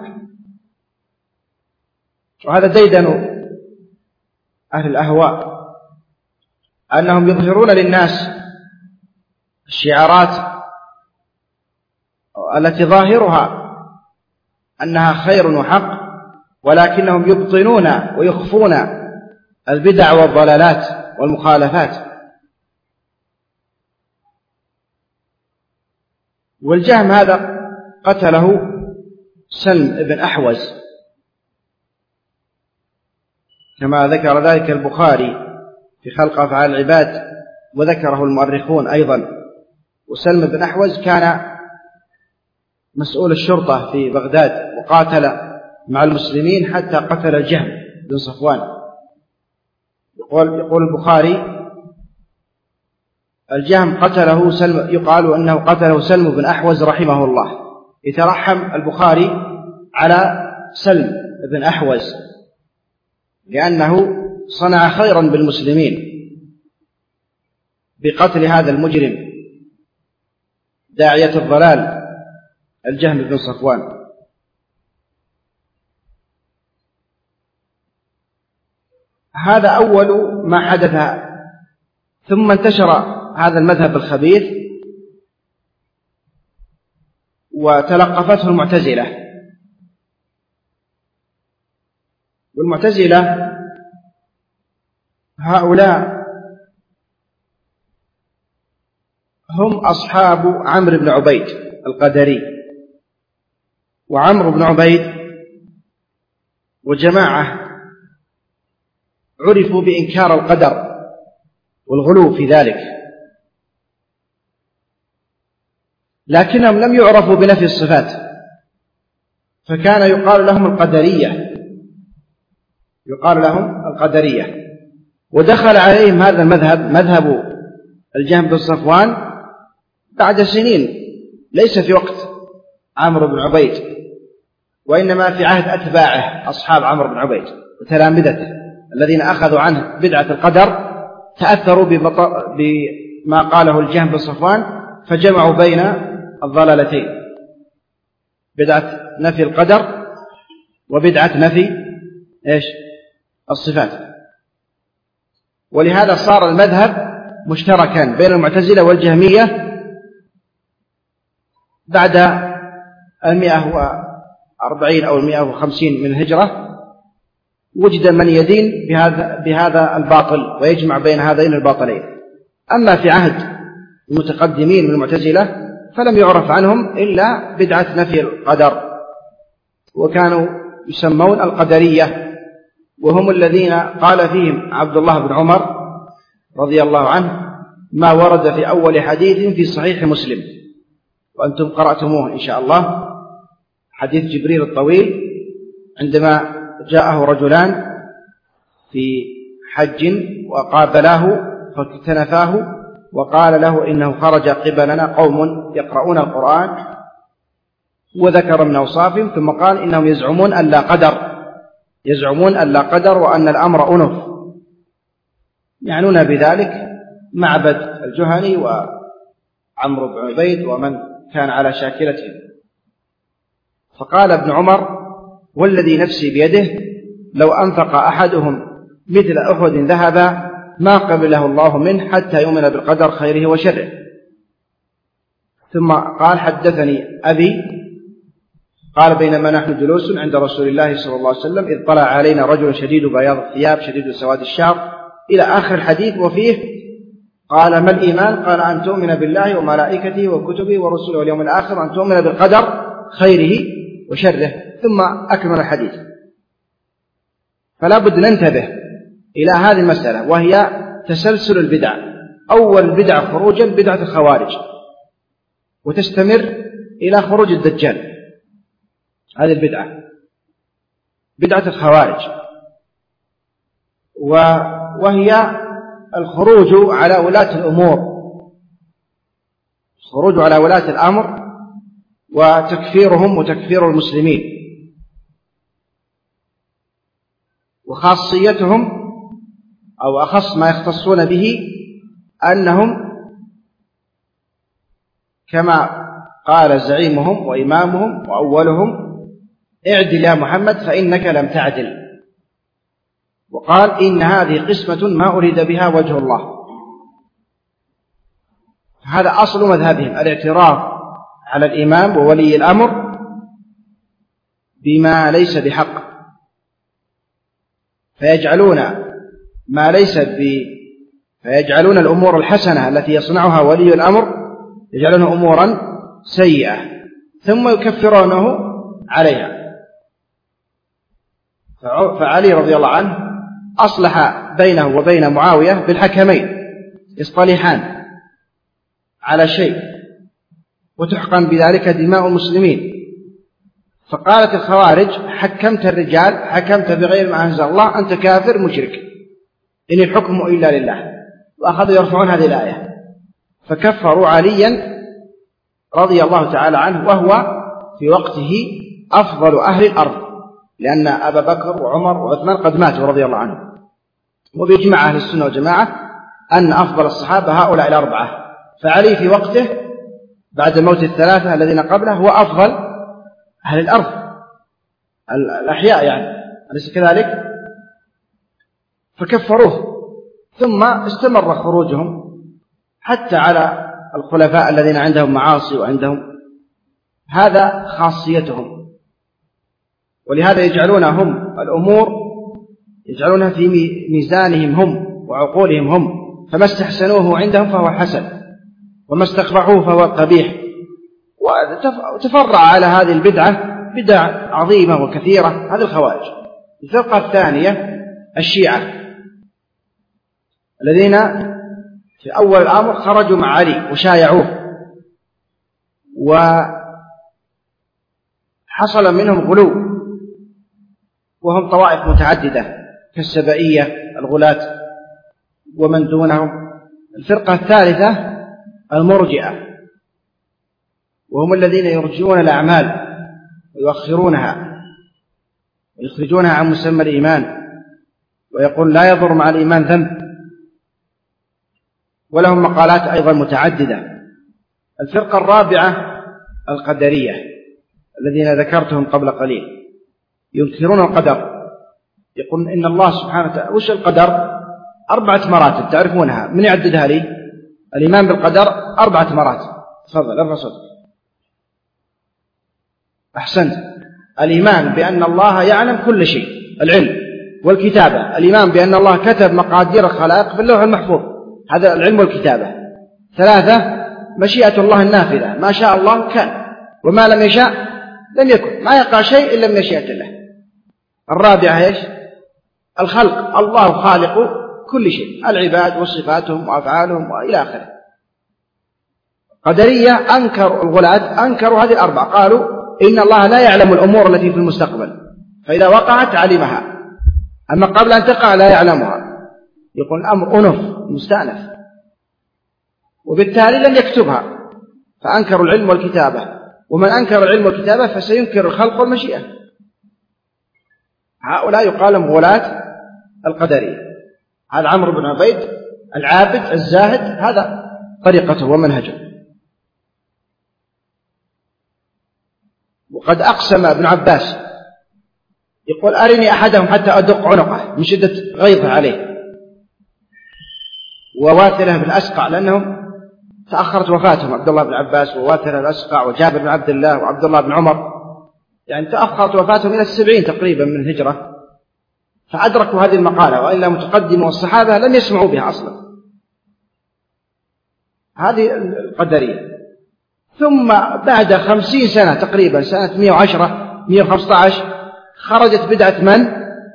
وهذا ديدن أهل الأهواء، أنهم يظهرون للناس الشعارات التي ظاهرها أنها خير وحق، ولكنهم يبطنون ويخفون البدع والضلالات والمخالفات. والجهم هذا قتله سلم بن أحوز كما ذكر ذلك البخاري في خلق أفعال العباد، وذكره المؤرخون أيضا. وسلم بن أحوز كان مسؤول الشرطة في بغداد، وقاتل مع المسلمين حتى قتل الجهم بن صفوان. يقول البخاري: الجهم قتله سلم، يقال أنه قتله سلم بن أحوز رحمه الله. يترحم البخاري على سلم بن أحوز لأنه صنع خيرا بالمسلمين بقتل هذا المجرم داعية الضلال الجهم بن صفوان. هذا أول ما حدث. ثم انتشر هذا المذهب الخبيث وتلقفته المعتزلة. والمعتزلة هؤلاء هم أصحاب عمرو بن عبيد القدري. وعمرو بن عبيد وجماعة عرفوا بإنكار القدر والغلو في ذلك، لكنهم لم يعرفوا بنفي الصفات، فكان يقال لهم القدرية، يقال لهم القدرية. ودخل عليهم هذا المذهب، مذهب الجهم بن صفوان، بعد سنين، ليس في وقت عمرو بن عبيد، وإنما في عهد أتباعه أصحاب عمرو بن عبيد وتلامذته الذين أخذوا عنه بدعة القدر، تأثروا بما قاله الجهم بن صفوان، فجمعوا بين الضلالتين: بدعة نفي القدر وبدعة نفي الصفات. ولهذا صار المذهب مشتركا بين المعتزلة والجهمية بعد 140 أو 150 من الهجرة. وجد من يدين بهذا الباطل ويجمع بين هذين الباطلين. أما في عهد المتقدمين من المعتزلة فلم يعرف عنهم إلا بدعة نفي القدر، وكانوا يسمون القدرية، وهم الذين قال فيهم عبد الله بن عمر رضي الله عنه: ما ورد في أول حديث في صحيح مسلم، وأنتم قرأتموه إن شاء الله، حديث جبريل الطويل عندما جاءه رجلان في حج وقابلاه فاكتنفاه، وقال له: إنه خرج قبلنا قوم يقرؤون القرآن، وذكر من أوصافهم، ثم قال: إنهم يزعمون أن لا قدر وأن الأمر أنف، يعنون بذلك معبد الجهني وعمرو بن عبيد ومن كان على شاكلتهم. فقال ابن عمر: والذي نفسي بيده لو أنفق أحدهم مثل أحد ذهبا ما قبله الله منه حتى يؤمن بالقدر خيره وشره. ثم قال: حدثني أبي قال: بينما نحن جلوس عند رسول الله صلى الله عليه وسلم إذ طلع علينا رجل شديد بياض الثياب شديد سواد الشعر إلى آخر الحديث. وفيه قال: ما الإيمان؟ قال: أن تؤمن بالله وملائكته وكتبه ورسله واليوم الآخر، أن تؤمن بالقدر خيره وشره. ثم أكمل الحديث. فلا بد ننتبه إلى هذه المسألة، وهي تسلسل البدع. أول بدعة خروجا بدعة الخوارج، وتستمر إلى خروج الدجال. هذه البدعة بدعة الخوارج، وهي الخروج على ولاة الأمور، الخروج على ولاة الأمر وتكفيرهم وتكفير المسلمين، وخاصيتهم أو أخص ما يختصون به أنهم كما قال زعيمهم وإمامهم وأولهم: اعدل يا محمد فإنك لم تعدل. وقال: إن هذه قسمة ما أريد بها وجه الله. هذا أصل مذهبهم، الاعتراف على الإمام وولي الأمر بما ليس بحق، فيجعلون ما ليس فيجعلون الأمور الحسنة التي يصنعها ولي الأمر يجعلونها أمورا سيئة ثم يكفرونه عليها. فعلي رضي الله عنه أصلح بينه وبين معاوية بالحكمين يصطلحان على شيء وتحقن بذلك دماء المسلمين. فقالت الخوارج: حكمت الرجال، حكمت بغير ما أنزل الله، أنت كافر مشرك، إن الحكم إلا لله. وأخذوا يرفعون هذه الآية، فكفروا عليا رضي الله تعالى عنه، وهو في وقته أفضل أهل الأرض، لأن أبا بكر وعمر وعثمان قد ماتوا رضي الله عنهم. وبيجمع أهل السنة والجماعة أن أفضل الصحابة هؤلاء الأربعة، فعلي في وقته بعد موت الثلاثة الذين قبله هو أفضل أهل الأرض الأحياء، يعني أليس كذلك؟ فكفروه، ثم استمر خروجهم حتى على الخلفاء الذين عندهم معاصي وعندهم، هذا خاصيتهم. ولهذا يجعلونهم الأمور يجعلونها في ميزانهم هم وعقولهم هم، فما استحسنوه عندهم فهو حسن، وما استقبحوه فهو قبيح. وتفرع على هذه البدعة بدع عظيمة وكثيرة، هذه الخوارج. الفرقة الثانية الشيعة الذين في أول الأمر خرجوا مع علي وشايعوه، وحصل منهم غلو، وهم طوائف متعددة كالسبائية الغلاة ومن دونهم. الفرقة الثالثة المرجئة، وهم الذين يرجئون الأعمال ويؤخرونها ويخرجونها عن مسمى الإيمان، ويقول لا يضر مع الإيمان ذنب، ولهم مقالات أيضا متعددة. الفرقة الرابعة القدرية الذين ذكرتهم قبل قليل، ينكرون القدر، يقول إن الله سبحانه وتعالى. وش القدر؟ 4 مراتب تعرفونها، من يعددها لي؟ الإيمان بالقدر 4 مراتب. تفضل ارفع صوتك. أحسنت. الإيمان بأن الله يعلم كل شيء، العلم والكتابة، الإيمان بأن الله كتب مقادير الخلائق في اللوح المحفوظ، هذا العلم والكتابة. 3 مشيئة الله النافذة، ما شاء الله كان وما لم يشاء لم يكن، ما يقع شيء إلا من مشيئة الله. 4 إيش؟ الخلق، الله خالق كل شيء، العباد وصفاتهم وأفعالهم وإلى آخره. قدرية أنكروا الغلاة، أنكروا هذه 4، قالوا إن الله لا يعلم الأمور التي في المستقبل، فإذا وقعت علمها، أما قبل أن تقع لا يعلمها. يقول الأمر أنف مستأنف، وبالتالي لم يكتبها، فأنكروا العلم والكتابة. ومن أنكر العلم والكتابة فسينكر الخلق والمشيئة. هؤلاء يقال لهم غلاة القدرية. هذا عمرو بن عبيد العابد الزاهد، هذا طريقته ومنهجه. وقد أقسم ابن عباس، يقول أرني أحدهم حتى أدق عنقه من شدة غيظه عليه. وواثلة بن أسقع، لأنهم تأخرت وفاتهم، عبد الله بن عباس وواثلة بن أسقع وجابر بن عبد الله وعبد الله بن عمر، يعني تأخرت وفاتهم إلى 70 تقريبا من الهجرة، فأدركوا هذه المقالة، وإلا متقدموا الصحابة لم يسمعوا بها أصلا. هذه القدرية. ثم بعد 50 سنة تقريبا، سنة 110 115، خرجت بدعة من؟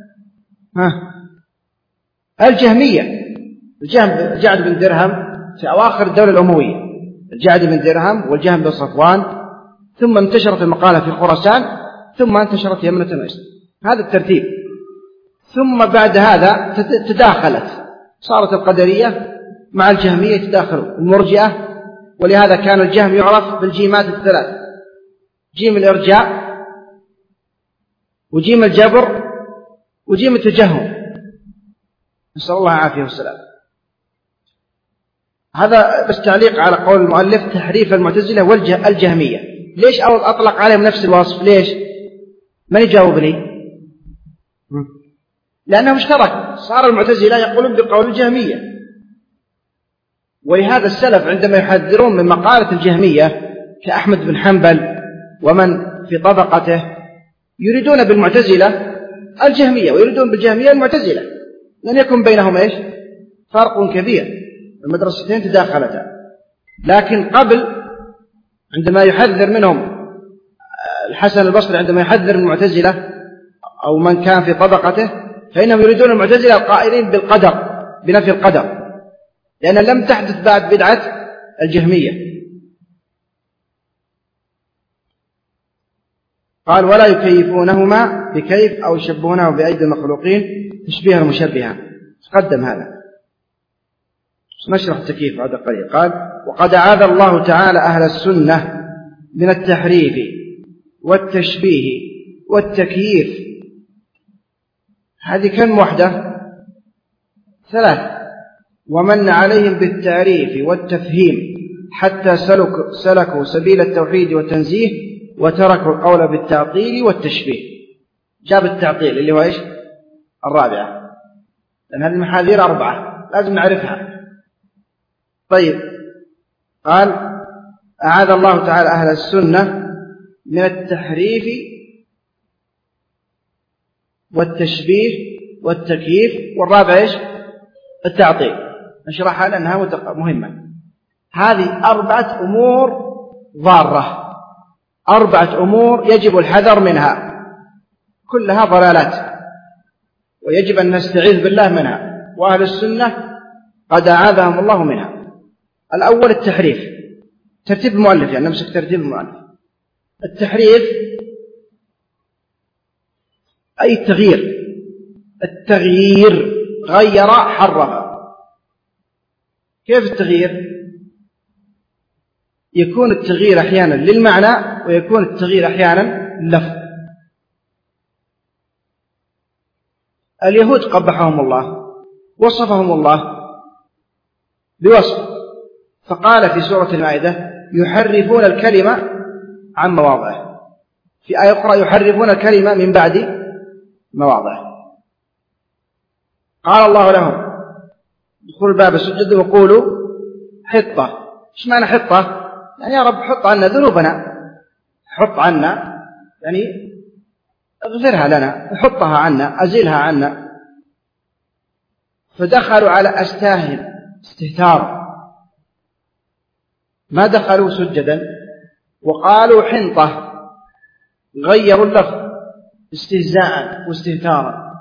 الجهمية. الجعد بن درهم في أواخر الدولة الأموية، الجعد بن درهم والجهم بن صفوان، ثم انتشرت المقالة في خراسان، ثم انتشرت يمنة ويسر، هذا الترتيب. ثم بعد هذا تداخلت، صارت القدرية مع الجهمية تداخلوا المرجئة، ولهذا كان الجهم يعرف بالجيمات ال3: جيم الإرجاء، وجيم الجبر، وجيم التجهم، نسأل الله العافية والسلام. هذا بس تعليق على قول المؤلف: تحريف المعتزلة والجهمية. ليش أطلق عليهم نفس الوصف؟ ليش؟ من يجاوب لي؟ لأنهم اشتركوا، صار المعتزلة يقولون بقول الجهمية. ولهذا السلف عندما يحذرون من مقالة الجهمية كأحمد بن حنبل ومن في طبقته يريدون بالمعتزلة الجهمية ويريدون بالجهمية المعتزلة، لن يكن بينهم إيش؟ فرق كبير، المدرستين تداخلتا. لكن قبل عندما يحذر منهم الحسن البصري، عندما يحذر المعتزلة أو من كان في طبقته، فإنهم يريدون المعتزلة القائلين بالقدر، بنفي القدر، لأن لم تحدث بعد بدعة الجهمية. قال ولا يكيفونهما بكيف أو يشبهونه بأيدي المخلوقين تشبيه المشبهة. تقدم هذا، نشرح التكييف بعد قليل. قال وقد أعاذ الله تعالى أهل السنة من التحريف والتشبيه والتكييف. هذه كم وحدة؟ 3. ومن عليهم بالتعريف والتفهيم حتى سلكوا سبيل التوحيد والتنزيه وتركوا القول بالتعطيل والتشبيه. جاب التعطيل اللي هو إيش؟ 4، لأن هذه المحاذير 4 لازم نعرفها. طيب، قال أعاذ الله تعالى أهل السنة من التحريف والتشبيه والتكييف، والرابع إيش؟ التعطيل. نشرحها لأنها مهمة. هذه 4 أمور ضارة، 4 أمور يجب الحذر منها، كلها ضلالات ويجب أن نستعيذ بالله منها، وأهل السنة قد أعاذهم الله منها. الأول التحريف، ترتيب المؤلف، يعني نمسك ترتيب المؤلف. التحريف أي التغيير، غير حرف. كيف التغيير؟ يكون التغيير أحيانا للمعنى ويكون التغيير أحيانا لللفظ. اليهود قبحهم الله، وصفهم الله بوصف، فقال في سورة المائدة يحرفون الكلمة عن مواضعه، في آية أخرى يحرفون الكلمة من بعد مواضعه. قال الله لهم ادخلوا الباب سجدا وقولوا حطة. ايش معنى حطة؟ يعني يا رب حط عنا ذنوبنا، حط عنا يعني اغفرها لنا، حطها عنا، أزلها عنا. فدخلوا على استهتار، ما دخلوا سجدا، وقالوا حنطة، غيروا اللفظ استهزاء واستهتارا.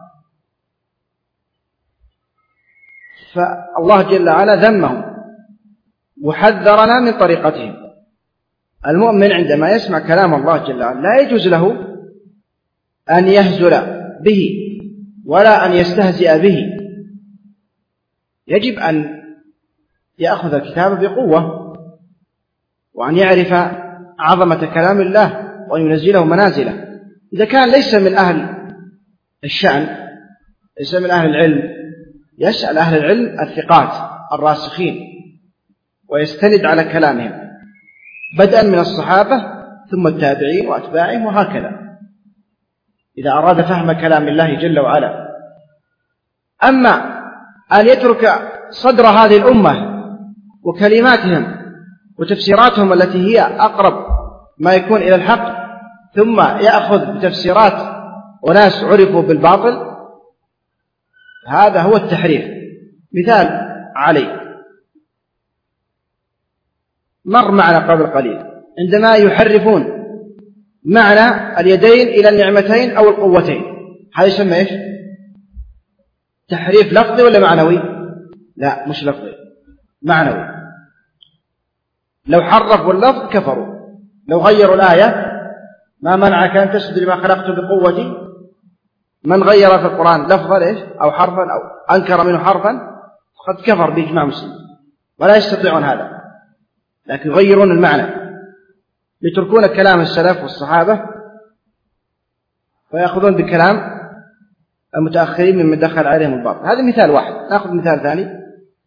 فالله جل وعلا ذمهم وحذرنا من طريقتهم. المؤمن عندما يسمع كلام الله جل وعلا لا يجوز له أن يهزل به ولا أن يستهزئ به، يجب أن يأخذ الكتاب بقوة، وأن يعرف عظمة كلام الله وأن ينزله منازله. إذا كان ليس من أهل الشأن، ليس من أهل العلم، يسأل أهل العلم الثقات الراسخين ويستند على كلامهم، بدءا من الصحابة ثم التابعين وأتباعهم وهكذا، إذا أراد فهم كلام الله جل وعلا. أما أن يترك صدر هذه الأمة وكلماتهم وتفسيراتهم التي هي أقرب ما يكون إلى الحق، ثم يأخذ بتفسيرات وناس عرفوا بالباطل، هذا هو التحريف. مثال عليه مر معنا قبل قليل، عندما يحرفون معنى اليدين إلى النعمتين أو القوتين، هذا يسمى إيش؟ تحريف لفظي ولا معنوي؟ لا، مش لفظي، معنوي. لو حرفوا اللفظ كفروا. لو غيروا الآية ما منعك أن تسجد لما خلقت بقوتي، من غير في القرآن لفظا إيش أو حرفا أو أنكر منه حرفا فقد كفر بإجماع مسلم، ولا يستطيعون هذا، لكن يغيرون المعنى، يتركون كلام السلف والصحابة ويأخذون بكلام المتأخرين ممن دخل عليهم الباطل. هذا مثال واحد. نأخذ مثال ثاني.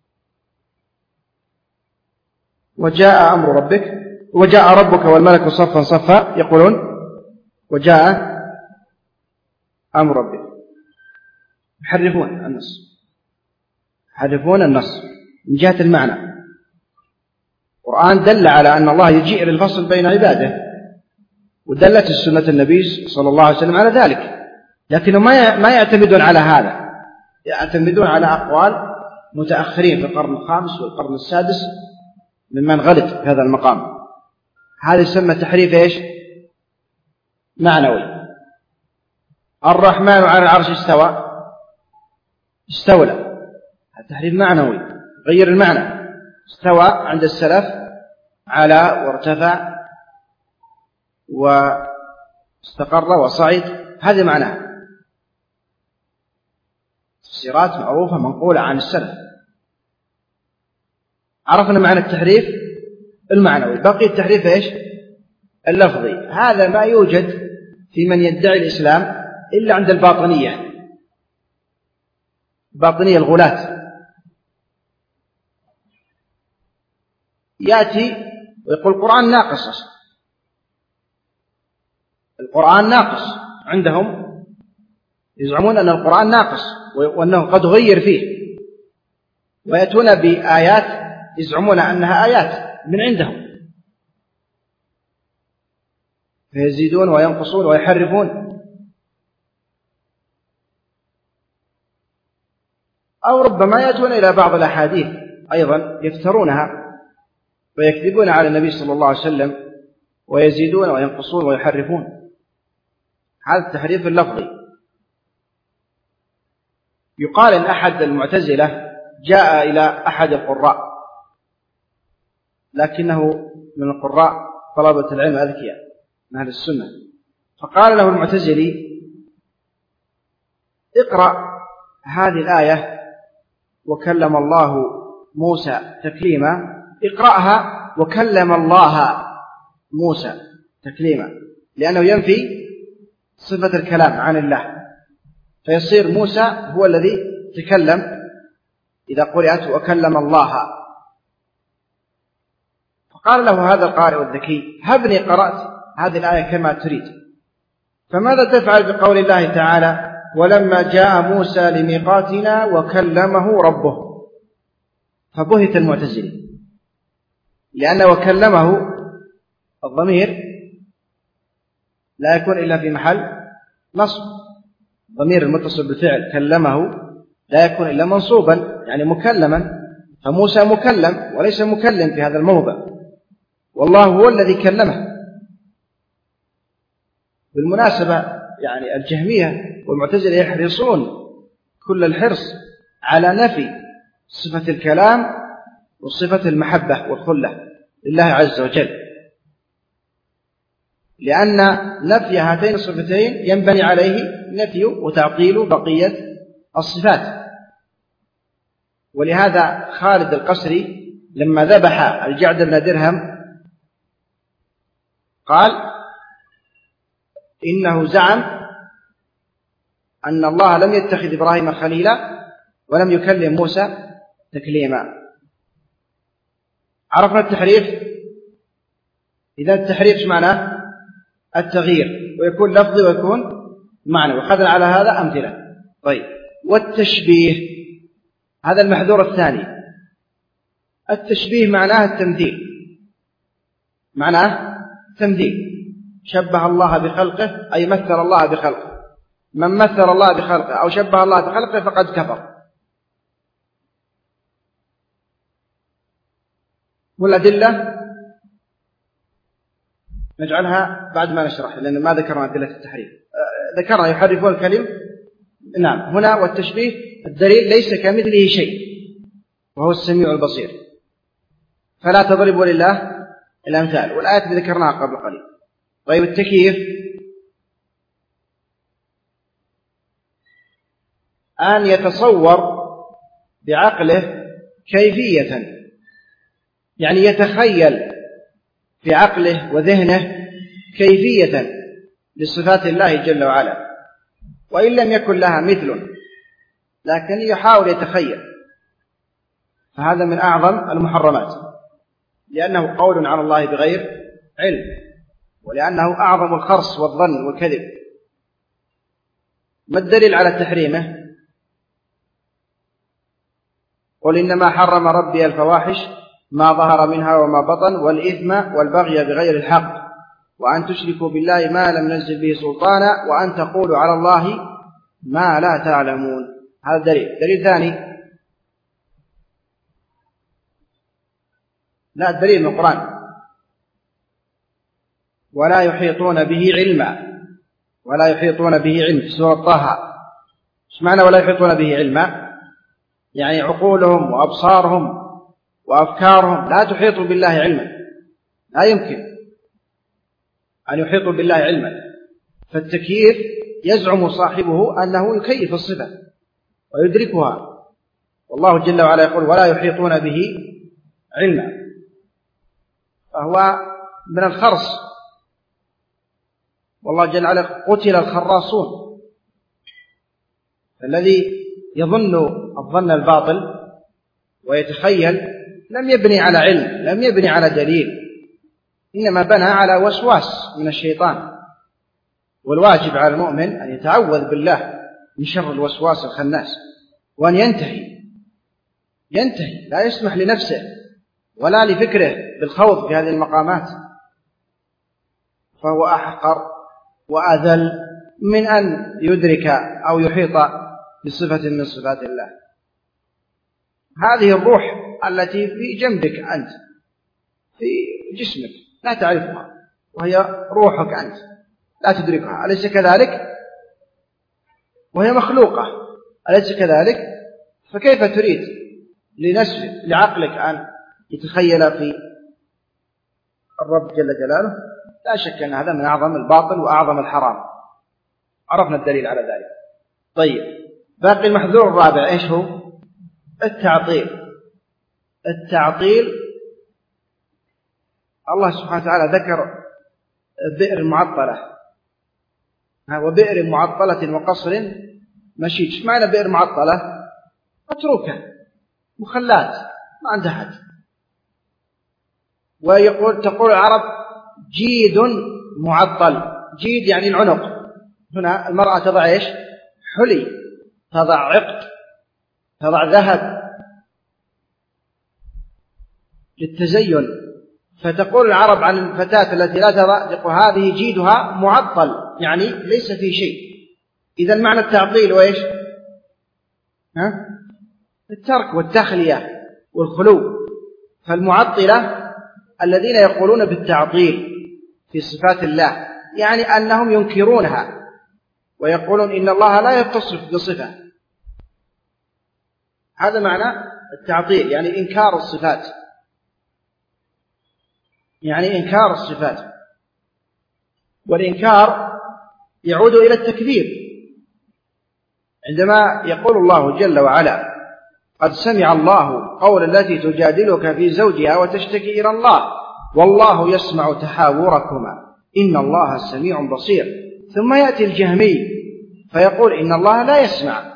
وجاء أمر ربك، وجاء ربك والملك صفا صفا، يقولون وجاء أمر ربك، يحرفون النص، يحرفون النص من جهة المعنى. القرآن دل على أن الله يجيء للفصل بين عباده، ودلت السنة النبي صلى الله عليه وسلم على ذلك، لكنهم ما يعتمدون على هذا، يعتمدون على أقوال متأخرين في القرن الخامس والقرن السادس ممن غلط في هذا المقام. هذا يسمى تحريف إيش؟ معنوي. الرحمن على العرش استوى، استولى، هذا تحريف معنوي، غير المعنى. استوى عند السلف على وارتفع واستقر وصعد، هذا معناه. تفسيرات معروفة منقولة عن السلف. عرفنا معنى التحريف المعنوي، بقي التحريف إيش؟ اللفظي. هذا ما يوجد في من يدعي الإسلام إلا عند الباطنية الغلاة. يأتي ويقول القرآن ناقص، القرآن ناقص، عندهم يزعمون أن القرآن ناقص وأنه قد غير فيه، ويأتون بآيات يزعمون أنها آيات من عندهم، فيزيدون وينقصون ويحرفون. أو ربما يأتون إلى بعض الأحاديث أيضا يفترونها ويكذبون على النبي صلى الله عليه وسلم ويزيدون وينقصون ويحرفون. هذا التحريف اللفظي. يقال إن أحد المعتزلة جاء إلى أحد القراء، لكنه من القراء طلبة العلم أذكياء من أهل السنة، فقال له المعتزلي: اقرأ هذه الآية وكلم الله موسى تكليما، اقرأها وكلم الله موسى تكليما، لأنه ينفي صفة الكلام عن الله، فيصير موسى هو الذي تكلم إذا قرأت وكلم الله. فقال له هذا القارئ الذكي: هبني قرأت هذه الآية كما تريد، فماذا تفعل بقول الله تعالى: ولما جاء موسى لميقاتنا وكلمه ربه؟ فبهت المعتزلي، لأن وكلمه الضمير لا يكون إلا في محل نصب، ضمير المتصل بالفعل كلمه لا يكون إلا منصوبا، يعني مكلما، فموسى مكلم وليس مكلم في هذا الموضع، والله هو الذي كلمه. بالمناسبة يعني الجهمية والمعتزلة يحرصون كل الحرص على نفي صفة الكلام وصفة المحبة والخلة لله عز وجل، لأن نفي هاتين الصفتين ينبني عليه نفي وتعطيل بقية الصفات. ولهذا خالد القسري لما ذبح الجعد بن درهم قال إنه زعم أن الله لم يتخذ إبراهيم خليلا ولم يكلم موسى تكليما. عرفنا التحريف. إذا التحريف ايش معناه؟ التغيير، ويكون لفظي ويكون معنوي، وخذنا على هذا أمثلة. طيب، والتشبيه هذا المحذور الثاني. التشبيه معناه التمثيل، معناه تمثيل، شبه الله بخلقه أي مثل الله بخلقه. من مثل الله بخلقه أو شبه الله بخلقه فقد كفر. والأدلة نجعلها بعد ما نشرح، لأن ما ذكرنا أدلة التحريف. ذكرنا يحرفون الكلم، نعم. هنا والتشبيه الدليل ليس كمثله شيء وهو السميع البصير، فلا تضربوا لله الأمثال، والآيات اللي ذكرناها قبل قليل. طيب، التكييف أن يتصور بعقله كيفية، يعني يتخيل في عقله وذهنه كيفية لصفات الله جل وعلا، وإن لم يكن لها مثل، لكن يحاول يتخيل، فهذا من أعظم المحرمات، لأنه قول على الله بغير علم، ولأنه أعظم الخرص والظن والكذب. ما الدليل على تحريمه؟ قل إنما حرم ربي الفواحش ما ظهر منها وما بطن، والإثم والبغي بغير الحق، وأن تشركوا بالله ما لم ينزل به سلطانا، وأن تقولوا على الله ما لا تعلمون. هذا دليل ثاني، لا الدليل من القرآن، ولا يحيطون به علما، ولا يحيطون به علم في سورة طه. ايش معنى ولا يحيطون به علما؟ يعني عقولهم وأبصارهم وأفكارهم لا تحيط بالله علما، لا يمكن أن يحيطوا بالله علما. فالتكييف يزعم صاحبه أنه يكيف الصفة ويدركها، والله جل وعلا يقول ولا يحيطون به علما، فهو من الخرص، والله جل وعلا قتل الخراصون. الذي يظن الظن الباطل ويتخيل لم يبني على علم، لم يبني على دليل، إنما بنى على وسواس من الشيطان. والواجب على المؤمن أن يتعوذ بالله من شر الوسواس الخناس، وأن ينتهي لا يسمح لنفسه ولا لفكره بالخوض في هذه المقامات، فهو أحقر وأذل من أن يدرك أو يحيط بصفة من صفات الله. هذه الروح التي في جنبك أنت، في جسمك، لا تعرفها، وهي روحك أنت لا تدركها، أليس كذلك؟ وهي مخلوقة، أليس كذلك؟ فكيف تريد لعقلك أن يتخيل في الرب جل جلاله؟ لا شك أن هذا من أعظم الباطل وأعظم الحرام. عرفنا الدليل على ذلك. طيب، باقي المحذور الرابع إيش هو؟ التعطيل. الله سبحانه وتعالى ذكر بئر معطلة، وبئر معطلة وقصر مشيد. ايش معنى بئر معطلة؟ متروكة، مخلات، ما عندها حد. تقول العرب جيد معطل. جيد يعني العنق. هنا المرأة تضع ايش؟ حلي، تضع عقد، تضع ذهب للتزين. فتقول العرب عن الفتاة التي لا تضع، تقول هذه جيدها معطل، يعني ليس في شيء. إذا معنى التعطيل وإيش؟ الترك والتخلية والخلو. فالمعطلة الذين يقولون بالتعطيل في صفات الله، يعني أنهم ينكرونها ويقولون إن الله لا يتصف بصفة. هذا معنى التعطيل، يعني إنكار الصفات، والإنكار يعود إلى التكذيب. عندما يقول الله جل وعلا قد سمع الله قول التي تجادلك في زوجها وتشتكي إلى الله والله يسمع تحاوركما إن الله سميع بصير، ثم يأتي الجهمي فيقول إن الله لا يسمع.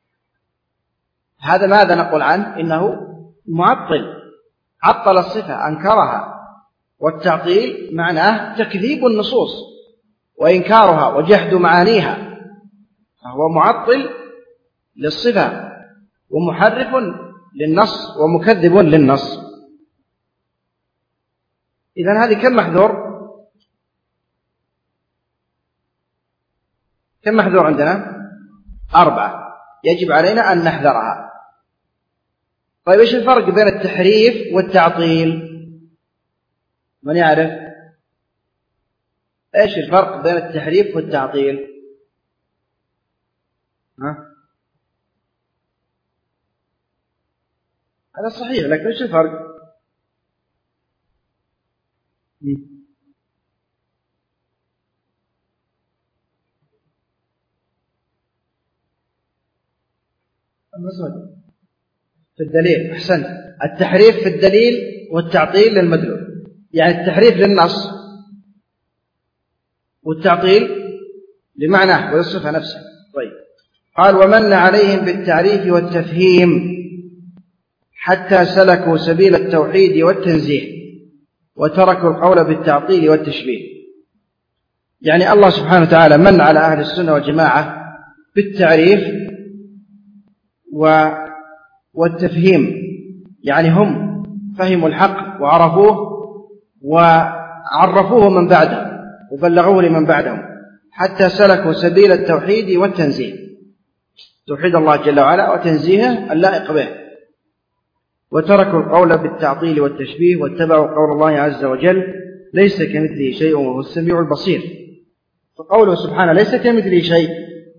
هذا ماذا نقول عنه؟ إنه معطل، عطل الصفة، أنكرها. والتعطيل معناه تكذيب النصوص وإنكارها وجحد معانيها، فهو معطل للصفة ومحرف للنص ومكذب للنص. إذن هذه كم محذور عندنا؟ 4 يجب علينا أن نحذرها. طيب إيش الفرق بين التحريف والتعطيل؟ من يعرف؟ إيش الفرق بين التحريف والتعطيل؟ هذا صحيح، لكن إيش الفرق؟ في الدليل. أحسنت. التحريف في الدليل والتعطيل للمدلول، يعني التحريف للنص والتعطيل لمعناه وللصفة نفسها. طيب، قال ومن عليهم بالتعريف والتفهيم حتى سلكوا سبيل التوحيد والتنزيه وتركوا القول بالتعطيل والتشبيه. يعني الله سبحانه وتعالى من على أهل السنة والجماعة بالتعريف والتفهيم، يعني هم فهموا الحق وعرفوه وعرفوه من بعدهم وبلغوه لمن بعدهم حتى سلكوا سبيل التوحيد والتنزيه، توحيد الله جل وعلا وتنزيهه اللائق به، وتركوا القول بالتعطيل والتشبيه واتبعوا قول الله عز وجل ليس كمثله شيء وهو السميع البصير. فقوله سبحانه ليس كمثله شيء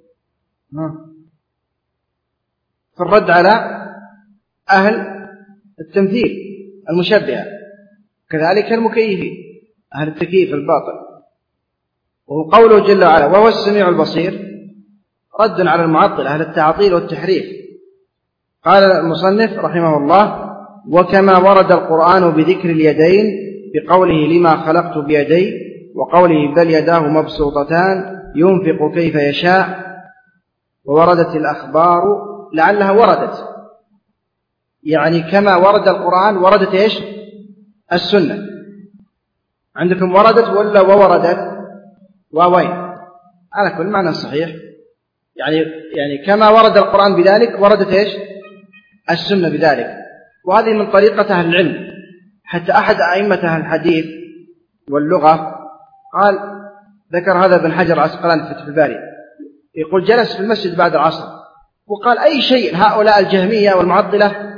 في الرد على أهل التمثيل المشبهة، كذلك المكيفين أهل التكييف الباطل. وهو قوله جل وعلا وهو السميع البصير رد على المعطل أهل التعطيل والتحريف. قال المصنف رحمه الله وكما ورد القرآن بذكر اليدين بقوله لما خلقت بيدي وقوله بل يداه مبسوطتان ينفق كيف يشاء، ووردت الأخبار لعلها وردت، يعني كما ورد القرآن وردت إيش؟ السنة. عندكم وردت ولا ووردت؟ ووين على كل معنى صحيح، يعني كما ورد القرآن بذلك وردت إيش؟ السنة بذلك. وهذه من طريقة أهل العلم، حتى أحد أئمة أهل الحديث واللغة قال ذكر هذا ابن حجر العسقلاني في فتح الباري، يقول جلس في المسجد بعد العصر وقال أي شيء هؤلاء الجهمية والمعطلة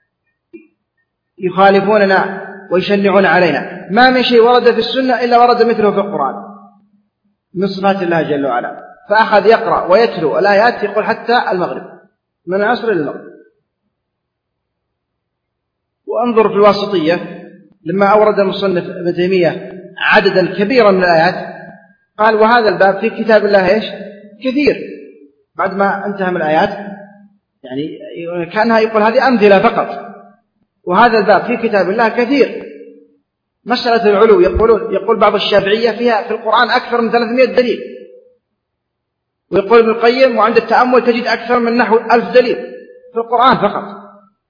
يخالفوننا ويشنعون علينا، ما من شيء ورد في السنة إلا ورد مثله في القرآن من صفات الله جل وعلا. فأخذ يقرأ ويتلو الآيات يقول حتى المغرب، من العصر إلى المغرب. وانظر في الواسطية لما أورد المصنف ابن تيمية عددا كبيرا من الآيات قال وهذا الباب في كتاب الله إيش؟ كثير. بعد ما انتهى من الآيات يعني كأنها يقول هذه أمثلة فقط، وهذا الباب في كتاب الله كثير. مسألة العلو يقول بعض الشافعية فيها في القرآن أكثر من 300 دليل، ويقول ابن القيم وعند التأمل تجد أكثر من نحو 1000 دليل في القرآن فقط.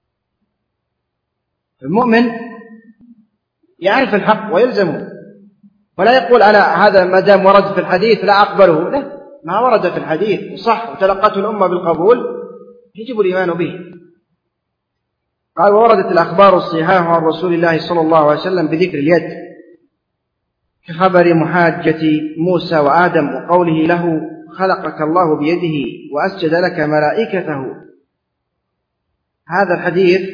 المؤمن يعرف الحق ويلزمه، ولا يقول أنا هذا ما دام ورد في الحديث لا أقبله، لا، ما ورد في الحديث وصح وتلقته الأمة بالقبول يجب الإيمان به. قال ووردت الأخبار الصحيحة عن رسول الله صلى الله عليه وسلم بذكر اليد كخبر محاجة موسى وآدم وقوله له خلقك الله بيده وأسجد لك ملائكته. هذا الحديث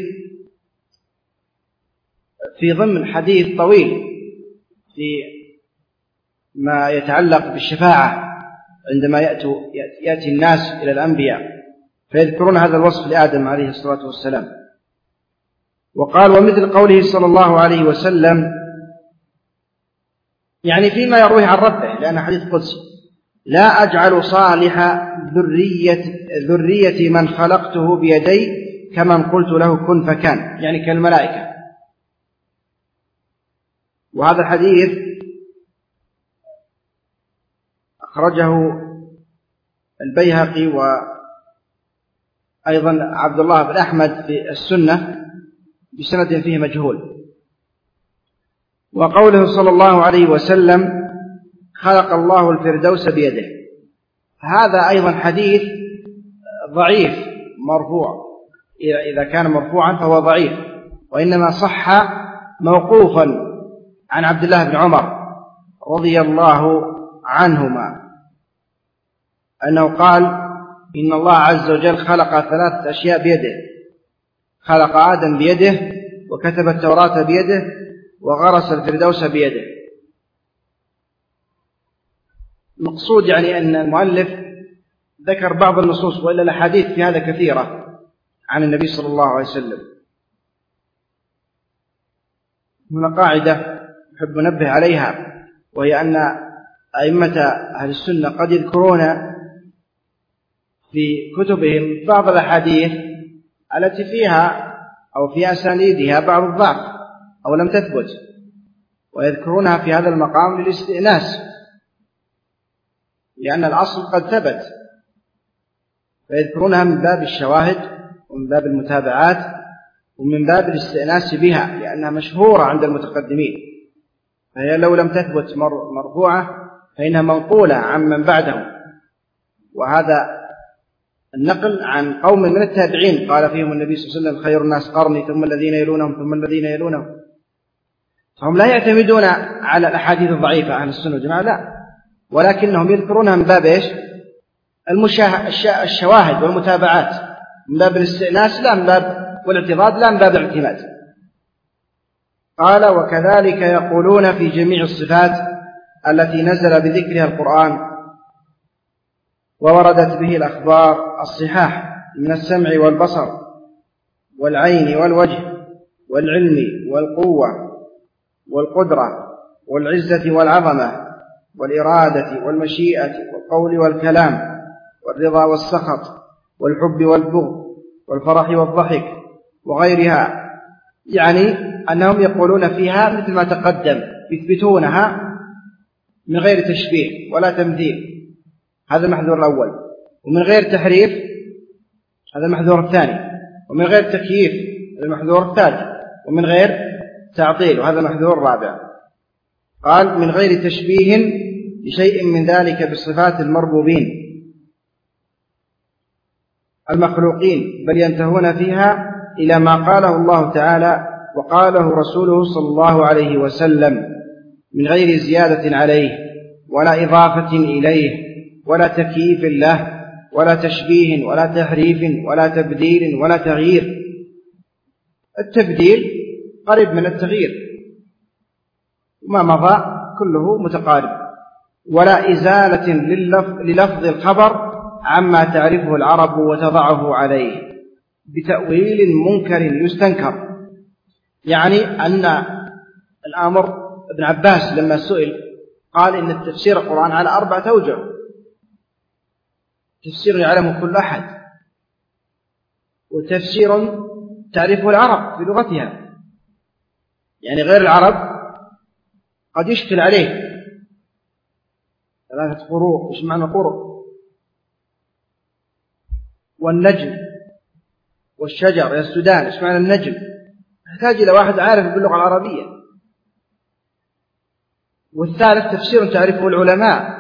في ضمن حديث طويل في ما يتعلق بالشفاعة عندما يأتي الناس إلى الأنبياء فيذكرون هذا الوصف لآدم عليه الصلاة والسلام. وقال ومثل قوله صلى الله عليه وسلم يعني فيما يرويه عن ربه لأن حديث قدسي لا أجعل صالح ذرية من خلقته بيدي كمن قلت له كن فكان، يعني كالملائكة. وهذا الحديث أخرجه البيهقي وأيضا عبد الله بن أحمد في السنة بسند فيه مجهول. وقوله صلى الله عليه وسلم خلق الله الفردوس بيده، هذا أيضا حديث ضعيف مرفوع، إذا كان مرفوعا فهو ضعيف، وإنما صح موقوفا عن عبد الله بن عمر رضي الله عنهما أنه قال إن الله عز وجل خلق 3 أشياء بيده، خلق آدم بيده وكتب التوراة بيده وغرس الفردوس بيده. المقصود يعني أن المؤلف ذكر بعض النصوص، وإلا الأحاديث في هذا كثيرة عن النبي صلى الله عليه وسلم. هنا قاعدة أحب ننبه عليها، وهي أن أئمة أهل السنة قد يذكرون في كتبهم بعض الأحاديث التي فيها أو في أسانيدها بعض الضعف أو لم تثبت، ويذكرونها في هذا المقام للاستئناس، لأن الأصل قد ثبت، فيذكرونها من باب الشواهد ومن باب المتابعات ومن باب الاستئناس بها، لأنها مشهورة عند المتقدمين. فهي لو لم تثبت مرفوعة فإنها منقولة عن من بعدهم، وهذا النقل عن قوم من التابعين قال فيهم النبي صلى الله عليه وسلم: خير الناس قرني ثم الذين يلونهم ثم الذين يلونهم. فهم لا يعتمدون على الأحاديث الضعيفة أهل السنة والجماعة، لا، ولكنهم يذكرونها من باب إيش؟ الشواهد والمتابعات، من باب الاستئناس لا من باب والاعتضاد لا من باب الاعتماد. قال: وكذلك يقولون في جميع الصفات التي نزل بذكرها القرآن ووردت به الأخبار الصحاح من السمع والبصر والعين والوجه والعلم والقوة والقدرة والعزة والعظمة والإرادة والمشيئة والقول والكلام والرضا والسخط والحب والبغض والفرح والضحك وغيرها، يعني أنهم يقولون فيها مثل ما تقدم، يثبتونها من غير تشبيه ولا تمثيل، هذا المحذور الأول، ومن غير تحريف، هذا المحذور الثاني، ومن غير تكييف، هذا المحذور الثالث، ومن غير تعطيل، وهذا المحذور الرابع. قال: من غير تشبيه لشيء من ذلك بالصفات المربوبين المخلوقين، بل ينتهون فيها إلى ما قاله الله تعالى وقاله رسوله صلى الله عليه وسلم من غير زيادة عليه ولا إضافة إليه ولا تكييف له ولا تشبيه ولا تحريف ولا تبديل ولا تغيير. التبديل قريب من التغيير وما مضى كله متقارب. ولا إزالة للفظ الخبر عما تعرفه العرب وتضعه عليه بتأويل منكر يستنكر. يعني أن الأمر ابن عباس لما سئل قال إن التفسير القرآن على 4 أوجه، تفسير يعلمه كل أحد، وتفسير تعرفه العرب في لغتها، يعني غير العرب قد يشكل عليه 3 قروء. إيش معنى قروء؟ والنجم والشجر يسجدان، إيش معنى النجم؟ يحتاج إلى واحد عارف باللغة العربية. والثالث تفسير تعرفه العلماء.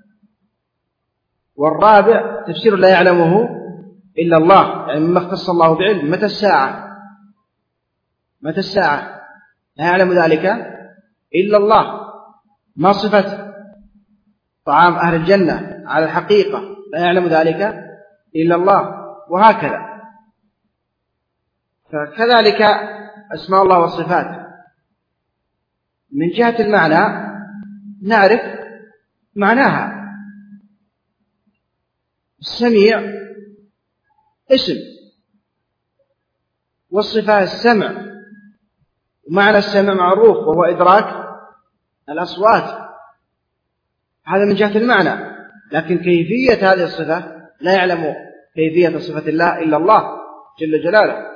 والرابع تفسير لا يعلمه إلا الله، يعني مما اختص الله بعلم. متى الساعة؟ متى الساعة؟ لا يعلم ذلك إلا الله. ما صفة طعام أهل الجنة على الحقيقة؟ لا يعلم ذلك إلا الله، وهكذا. فكذلك أسماء الله والصفات من جهة المعنى نعرف معناها. السميع اسم، والصفة السمع، ومعنى السمع معروف وهو إدراك الأصوات، هذا من جهة المعنى. لكن كيفية هذه الصفة لا يعلم كيفية صفة الله إلا الله جل جلاله.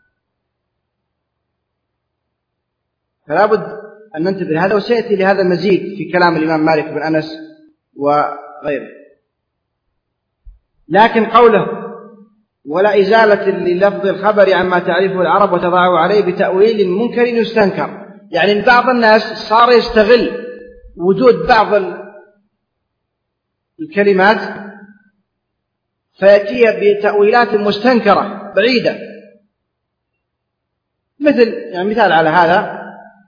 فلا بد أن ننتبه هذا، وسيأتي لهذا المزيد في كلام الإمام مالك بن أنس وغيره. لكن قوله ولا إزالة للفظ الخبر عما تعرفه العرب وتضعه عليه بتأويل منكر يستنكر، يعني بعض الناس صار يستغل وجود بعض الكلمات فيأتي بتأويلات مستنكرة بعيدة. مثال على هذا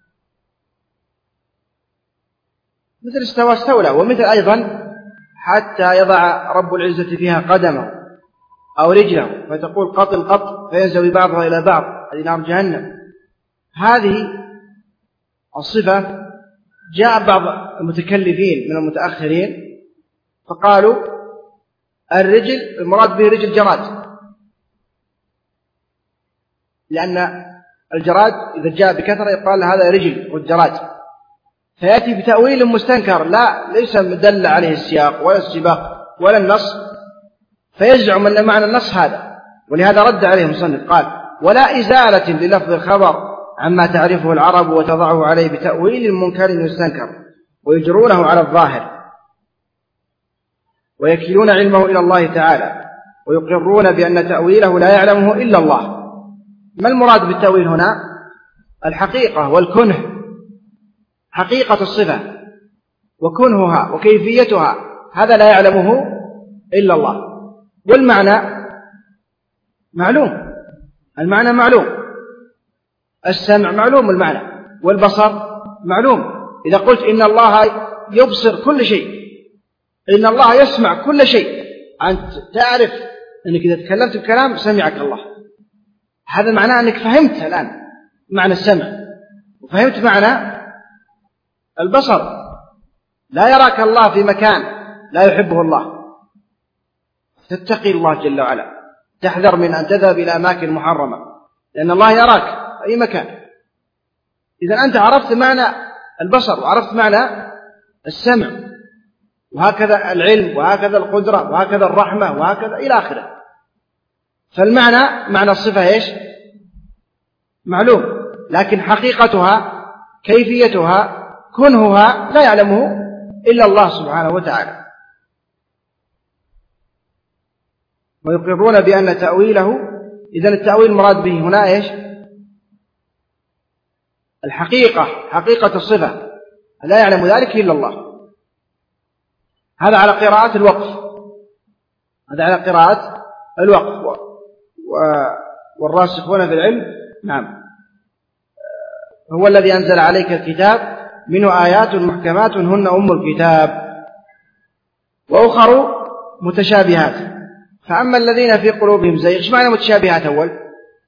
مثل استولى، ومثل أيضا حتى يضع رب العزة فيها قدمه أو رجله فتقول قط فينزوي بعضها إلى بعض، هذه نار جهنم. هذه الصفة جاء بعض المتكلفين من المتأخرين فقالوا الرجل المراد به رجل جراد، لأن الجراد إذا جاء بكثرة يقال هذا رجل والجراد، فيأتي بتأويل مستنكر ليس مدل عليه السياق ولا السباق ولا النص، فيزعم أن معنى النص هذا. ولهذا رد عليه المصنف قال ولا إزالة للفظ الخبر عما تعرفه العرب وتضعه عليه بتأويل منكر يستنكر، ويجرونه على الظاهر ويكلون علمه إلى الله تعالى ويقرون بأن تأويله لا يعلمه إلا الله. ما المراد بالتأويل هنا؟ الحقيقة والكنه، حقيقة الصفة وكنهها وكيفيتها، هذا لا يعلمه إلا الله. والمعنى معلوم، المعنى معلوم، السمع معلوم المعنى، والبصر معلوم. إذا قلت إن الله يبصر كل شيء، إن الله يسمع كل شيء، أنت تعرف أنك إذا تكلمت بكلام سمعك الله، هذا معناه أنك فهمت الآن معنى السمع وفهمت معنى البصر. لا يراك الله في مكان لا يحبه الله، تتقي الله جل وعلا، تحذر من أن تذهب إلى أماكن محرمة، لأن الله يراك في أي مكان. إذا أنت عرفت معنى البصر وعرفت معنى السمع، وهكذا العلم، وهكذا القدرة، وهكذا الرحمة، وهكذا إلى آخره. فالمعنى معنى الصفة إيش؟ معلوم، لكن حقيقتها، كيفيتها، كنهها لا يعلمه إلا الله سبحانه وتعالى. ويقرون بأن تأويله، إذن التأويل المراد به هنا إيش؟ الحقيقة، حقيقة الصفة، لا يعلم ذلك إلا الله. هذا على قراءة الوقف، هذا على قراءة الوقف. والراسخون في العلم، نعم، هو الذي أنزل عليك الكتاب منه آيات محكمات هن أم الكتاب وأخر متشابهات. فأما الذين في قلوبهم زيغ، ايش معنى متشابهات؟ أول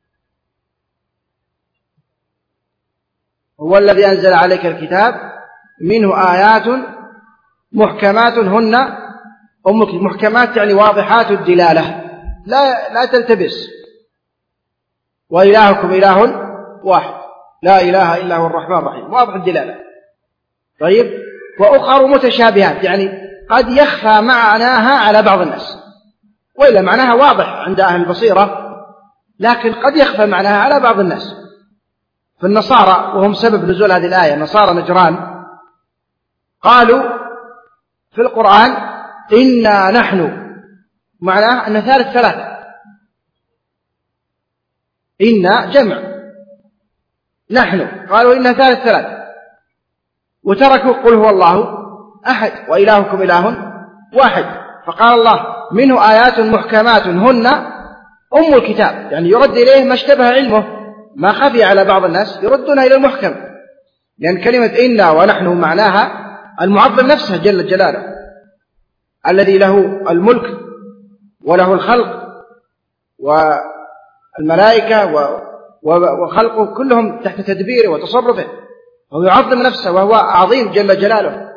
هو الذي أنزل عليك الكتاب منه آيات محكمات هن أم الكتاب. محكمات يعني واضحات الدلالة، لا تلتبس. وإلهكم إله واحد لا إله إلا هو الرحمن الرحيم، واضح الدلالة. طيب، وأخر متشابهات يعني قد يخفى معناها على بعض الناس، وإلا معناها واضح عند أهل البصيرة، لكن قد يخفى معناها على بعض الناس. فالنصارى، وهم سبب نزول هذه الآية، نصارى نجران، قالوا في القرآن إنا نحن، معناه أن ثالث ثلاثة، إنا جمع، نحن قالوا إنا ثالث ثلاثة، وتركوا قل هو الله أحد وإلهكم إله واحد. فقال الله منه آيات محكمات هن أم الكتاب، يعني يرد إليه ما اشتبه علمه، ما خفي على بعض الناس يردون إلى المحكم، لأن كلمة إنا ونحن معناها المعظم نفسه جل جلاله، الذي له الملك وله الخلق والملائكة وخلقه كلهم تحت تدبيره وتصرفه، وهو يعظم نفسه وهو عظيم جل جلاله.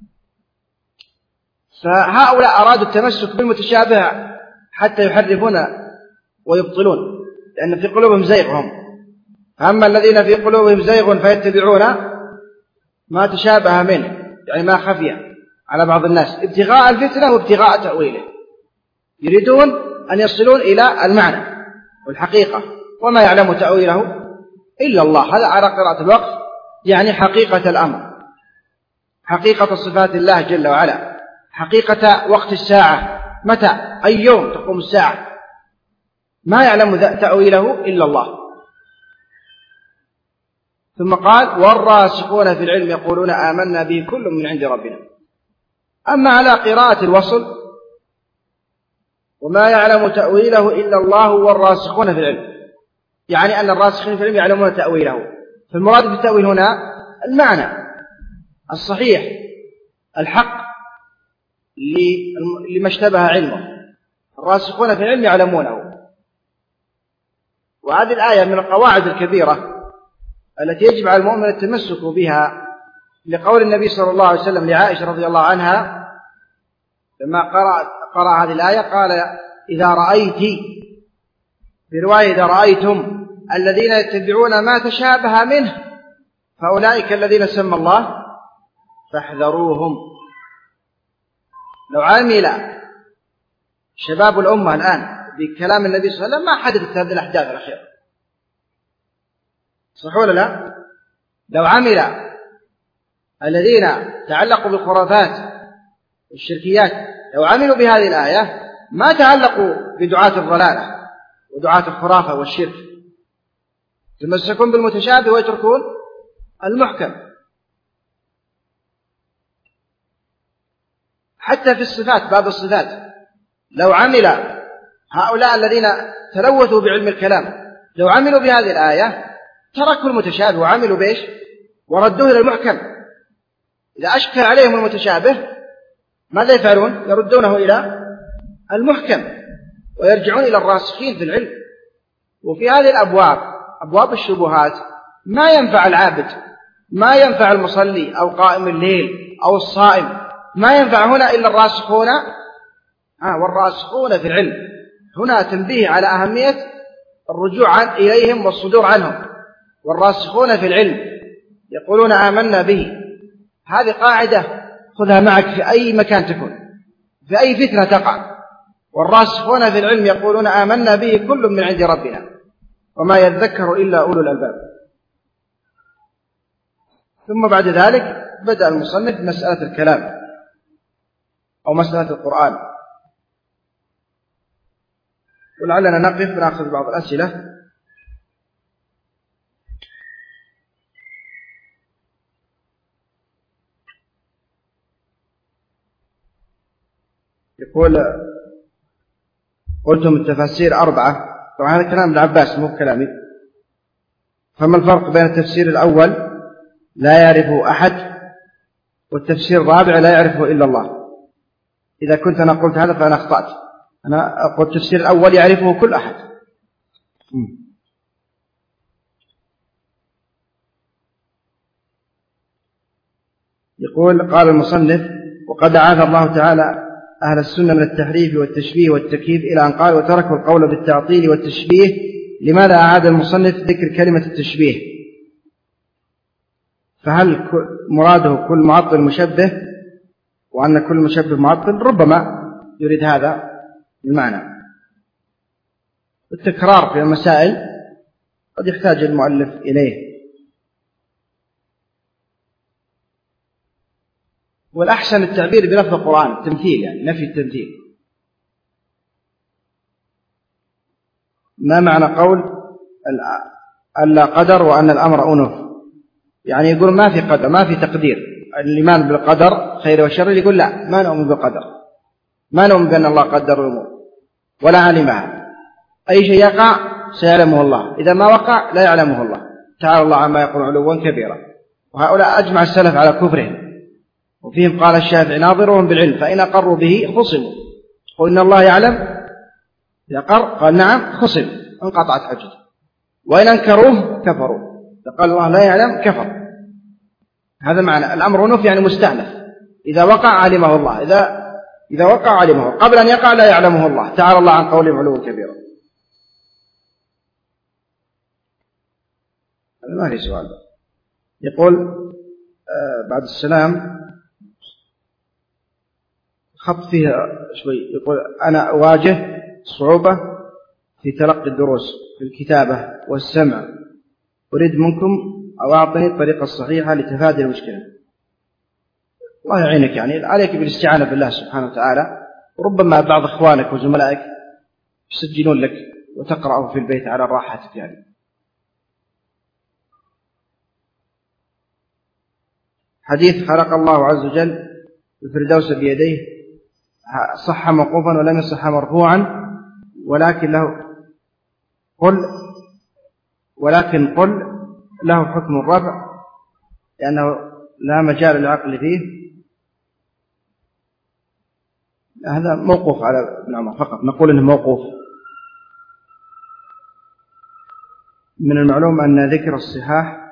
فهؤلاء أرادوا التمسك بالمتشابه حتى يحرفون ويبطلون، لأن في قلوبهم زيغ هم. أما الذين في قلوبهم زيغ فيتبعون ما تشابه منه، يعني ما خفي على بعض الناس ابتغاء الفتنة وابتغاء تأويله، يريدون أن يصلون إلى المعنى والحقيقة، وما يعلم تأويله إلا الله. هذا على قراءة الوقف، يعني حقيقة الأمر، حقيقة صفات الله جل وعلا، حقيقة وقت الساعة، متى أي يوم تقوم الساعة، ما يعلم تأويله إلا الله. ثم قال والراسخون في العلم يقولون آمنا به كل من عند ربنا. أما على قراءة الوصل وما يعلم تأويله إلا الله والراسخون في العلم، يعني أن الراسخين في العلم يعلمون تأويله. فالمراد بالتأويل هنا المعنى الصحيح الحق لما اشتبه علمه، الراسخون في العلم يعلمونه. وهذه الآية من القواعد الكبيرة التي يجب على المؤمن التمسك بها، لقول النبي صلى الله عليه وسلم لعائشة رضي الله عنها لما قرأ هذه الآية قال إذا رأيت، في رواية إذا رأيتم الذين يتبعون ما تشابه منه فأولئك الذين سمى الله فاحذروهم. لو عمل شباب الأمة الآن بكلام النبي صلى الله عليه وسلم ما حدثت هذه الأحداث الأخيرة، صح ولا لا؟ لو عمل الذين تعلقوا بالخرافات والشركيات، لو عملوا بهذه الآية ما تعلقوا بدعاة الضلالة ودعاة الخرافة والشرك، يتمسكون بالمتشابه ويتركون المحكم. حتى في الصفات، باب الصفات، لو عمل هؤلاء الذين تلوثوا بعلم الكلام لو عملوا بهذه الآية تركوا المتشابه وعملوا بإيش؟ وردوه إلى المحكم. إذا أشكل عليهم المتشابه ماذا يفعلون؟ يردونه إلى المحكم ويرجعون إلى الراسخين في العلم. وفي هذه الأبواب أبواب الشبهات ما ينفع العابد، ما ينفع المصلي أو قائم الليل أو الصائم، ما ينفع هنا إلا الراسخون والراسخون في العلم. هنا تنبيه على أهمية الرجوع إليهم والصدور عنهم. والراسخون في العلم يقولون آمنا به، هذه قاعدة خذها معك في أي مكان تكون، في أي فتنة تقع. والراسخون في العلم يقولون آمنا به كل من عند ربنا وما يذكر إلا أولو الألباب. ثم بعد ذلك بدأ المصنف مسألة الكلام أو مسألة القرآن. ولعلنا نقف ونأخذ بعض الأسئلة. يقول قلتم التفاسير 4، طبعا هذا كلام ابن عباس مو كلامي، فما الفرق بين التفسير الأول لا يعرفه أحد والتفسير الرابع لا يعرفه إلا الله؟ إذا كنت أنا قلت هذا فأنا أخطأت. أنا أقول التفسير الأول يعرفه كل أحد. يقول قال المصنف وقد أعاذ الله تعالى أهل السنة من التحريف والتشبيه والتكييف إلى أن قال وتركوا القول بالتعطيل والتشبيه. لماذا أعاد المصنف ذكر كلمة التشبيه؟ فهل مراده كل معطل مشبه وأن كل مشبه معطل؟ ربما يريد هذا المعنى. التكرار في المسائل قد يحتاج المؤلف إليه. والأحسن التعبير بلفظ القرآن التمثيل، يعني نفي التمثيل. ما معنى قول ألا قدر وأن الأمر أنف؟ يعني يقول ما في قدر، ما في تقدير. الإيمان بالقدر خير وشر يقول لا، ما نؤمن بالقدر، ما نؤمن بأن الله قدر الأمور ولا علمها. أي شيء يقع سيعلمه الله، إذا ما وقع لا يعلمه الله تعالى الله عما يقول علوا كبيرا. وهؤلاء أجمع السلف على كفرهم. وفيهم قال الشافعي ناظرهم بالعلم فإن أقروا به خصموا. وإن الله يعلم، إذا قر قال نعم خصم انقطعت حجته. وإن أنكروه كفروا، إذا قال الله لا يعلم كفر. هذا معنى الأمر أنف، يعني مستأنف. إذا وقع علمه الله، إذا وقع علمه، قبل أن يقع لا يعلمه الله تعالى الله عن قولهم علوا كبيرا. هذا ما في سؤال. يقول بعد السلام خط فيها شوي. يقول أنا أواجه صعوبة في تلقي الدروس في الكتابة والسمع، أريد منكم أو أعطني الطريقة الصحيحة لتفادي المشكلة. الله يعينك، يعني عليك بالاستعانة بالله سبحانه وتعالى. وربما بعض إخوانك وزملائك يسجلون لك وتقرأه في البيت على راحتك. يعني حديث خلق الله عز وجل الفردوس بيديه صح موقوفا ولم يصح مرفوعا، ولكن قل له حكم الرفع لأنه لا مجال للعقل فيه. هذا موقوف على ابن عمر فقط، نقول إنه موقوف. من المعلوم أن ذكر الصحاح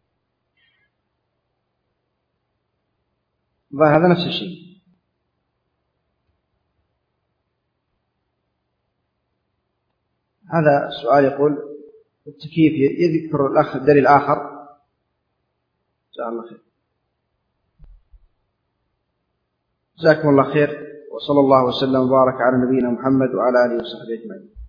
هذا نفس الشيء. هذا السؤال يقول التكييف يذكر الأخ الدليل الآخر. جزاك الله خير. جزاكم الله خير، وصلى الله وسلم وبارك على نبينا محمد وعلى آله وصحبه أجمعين.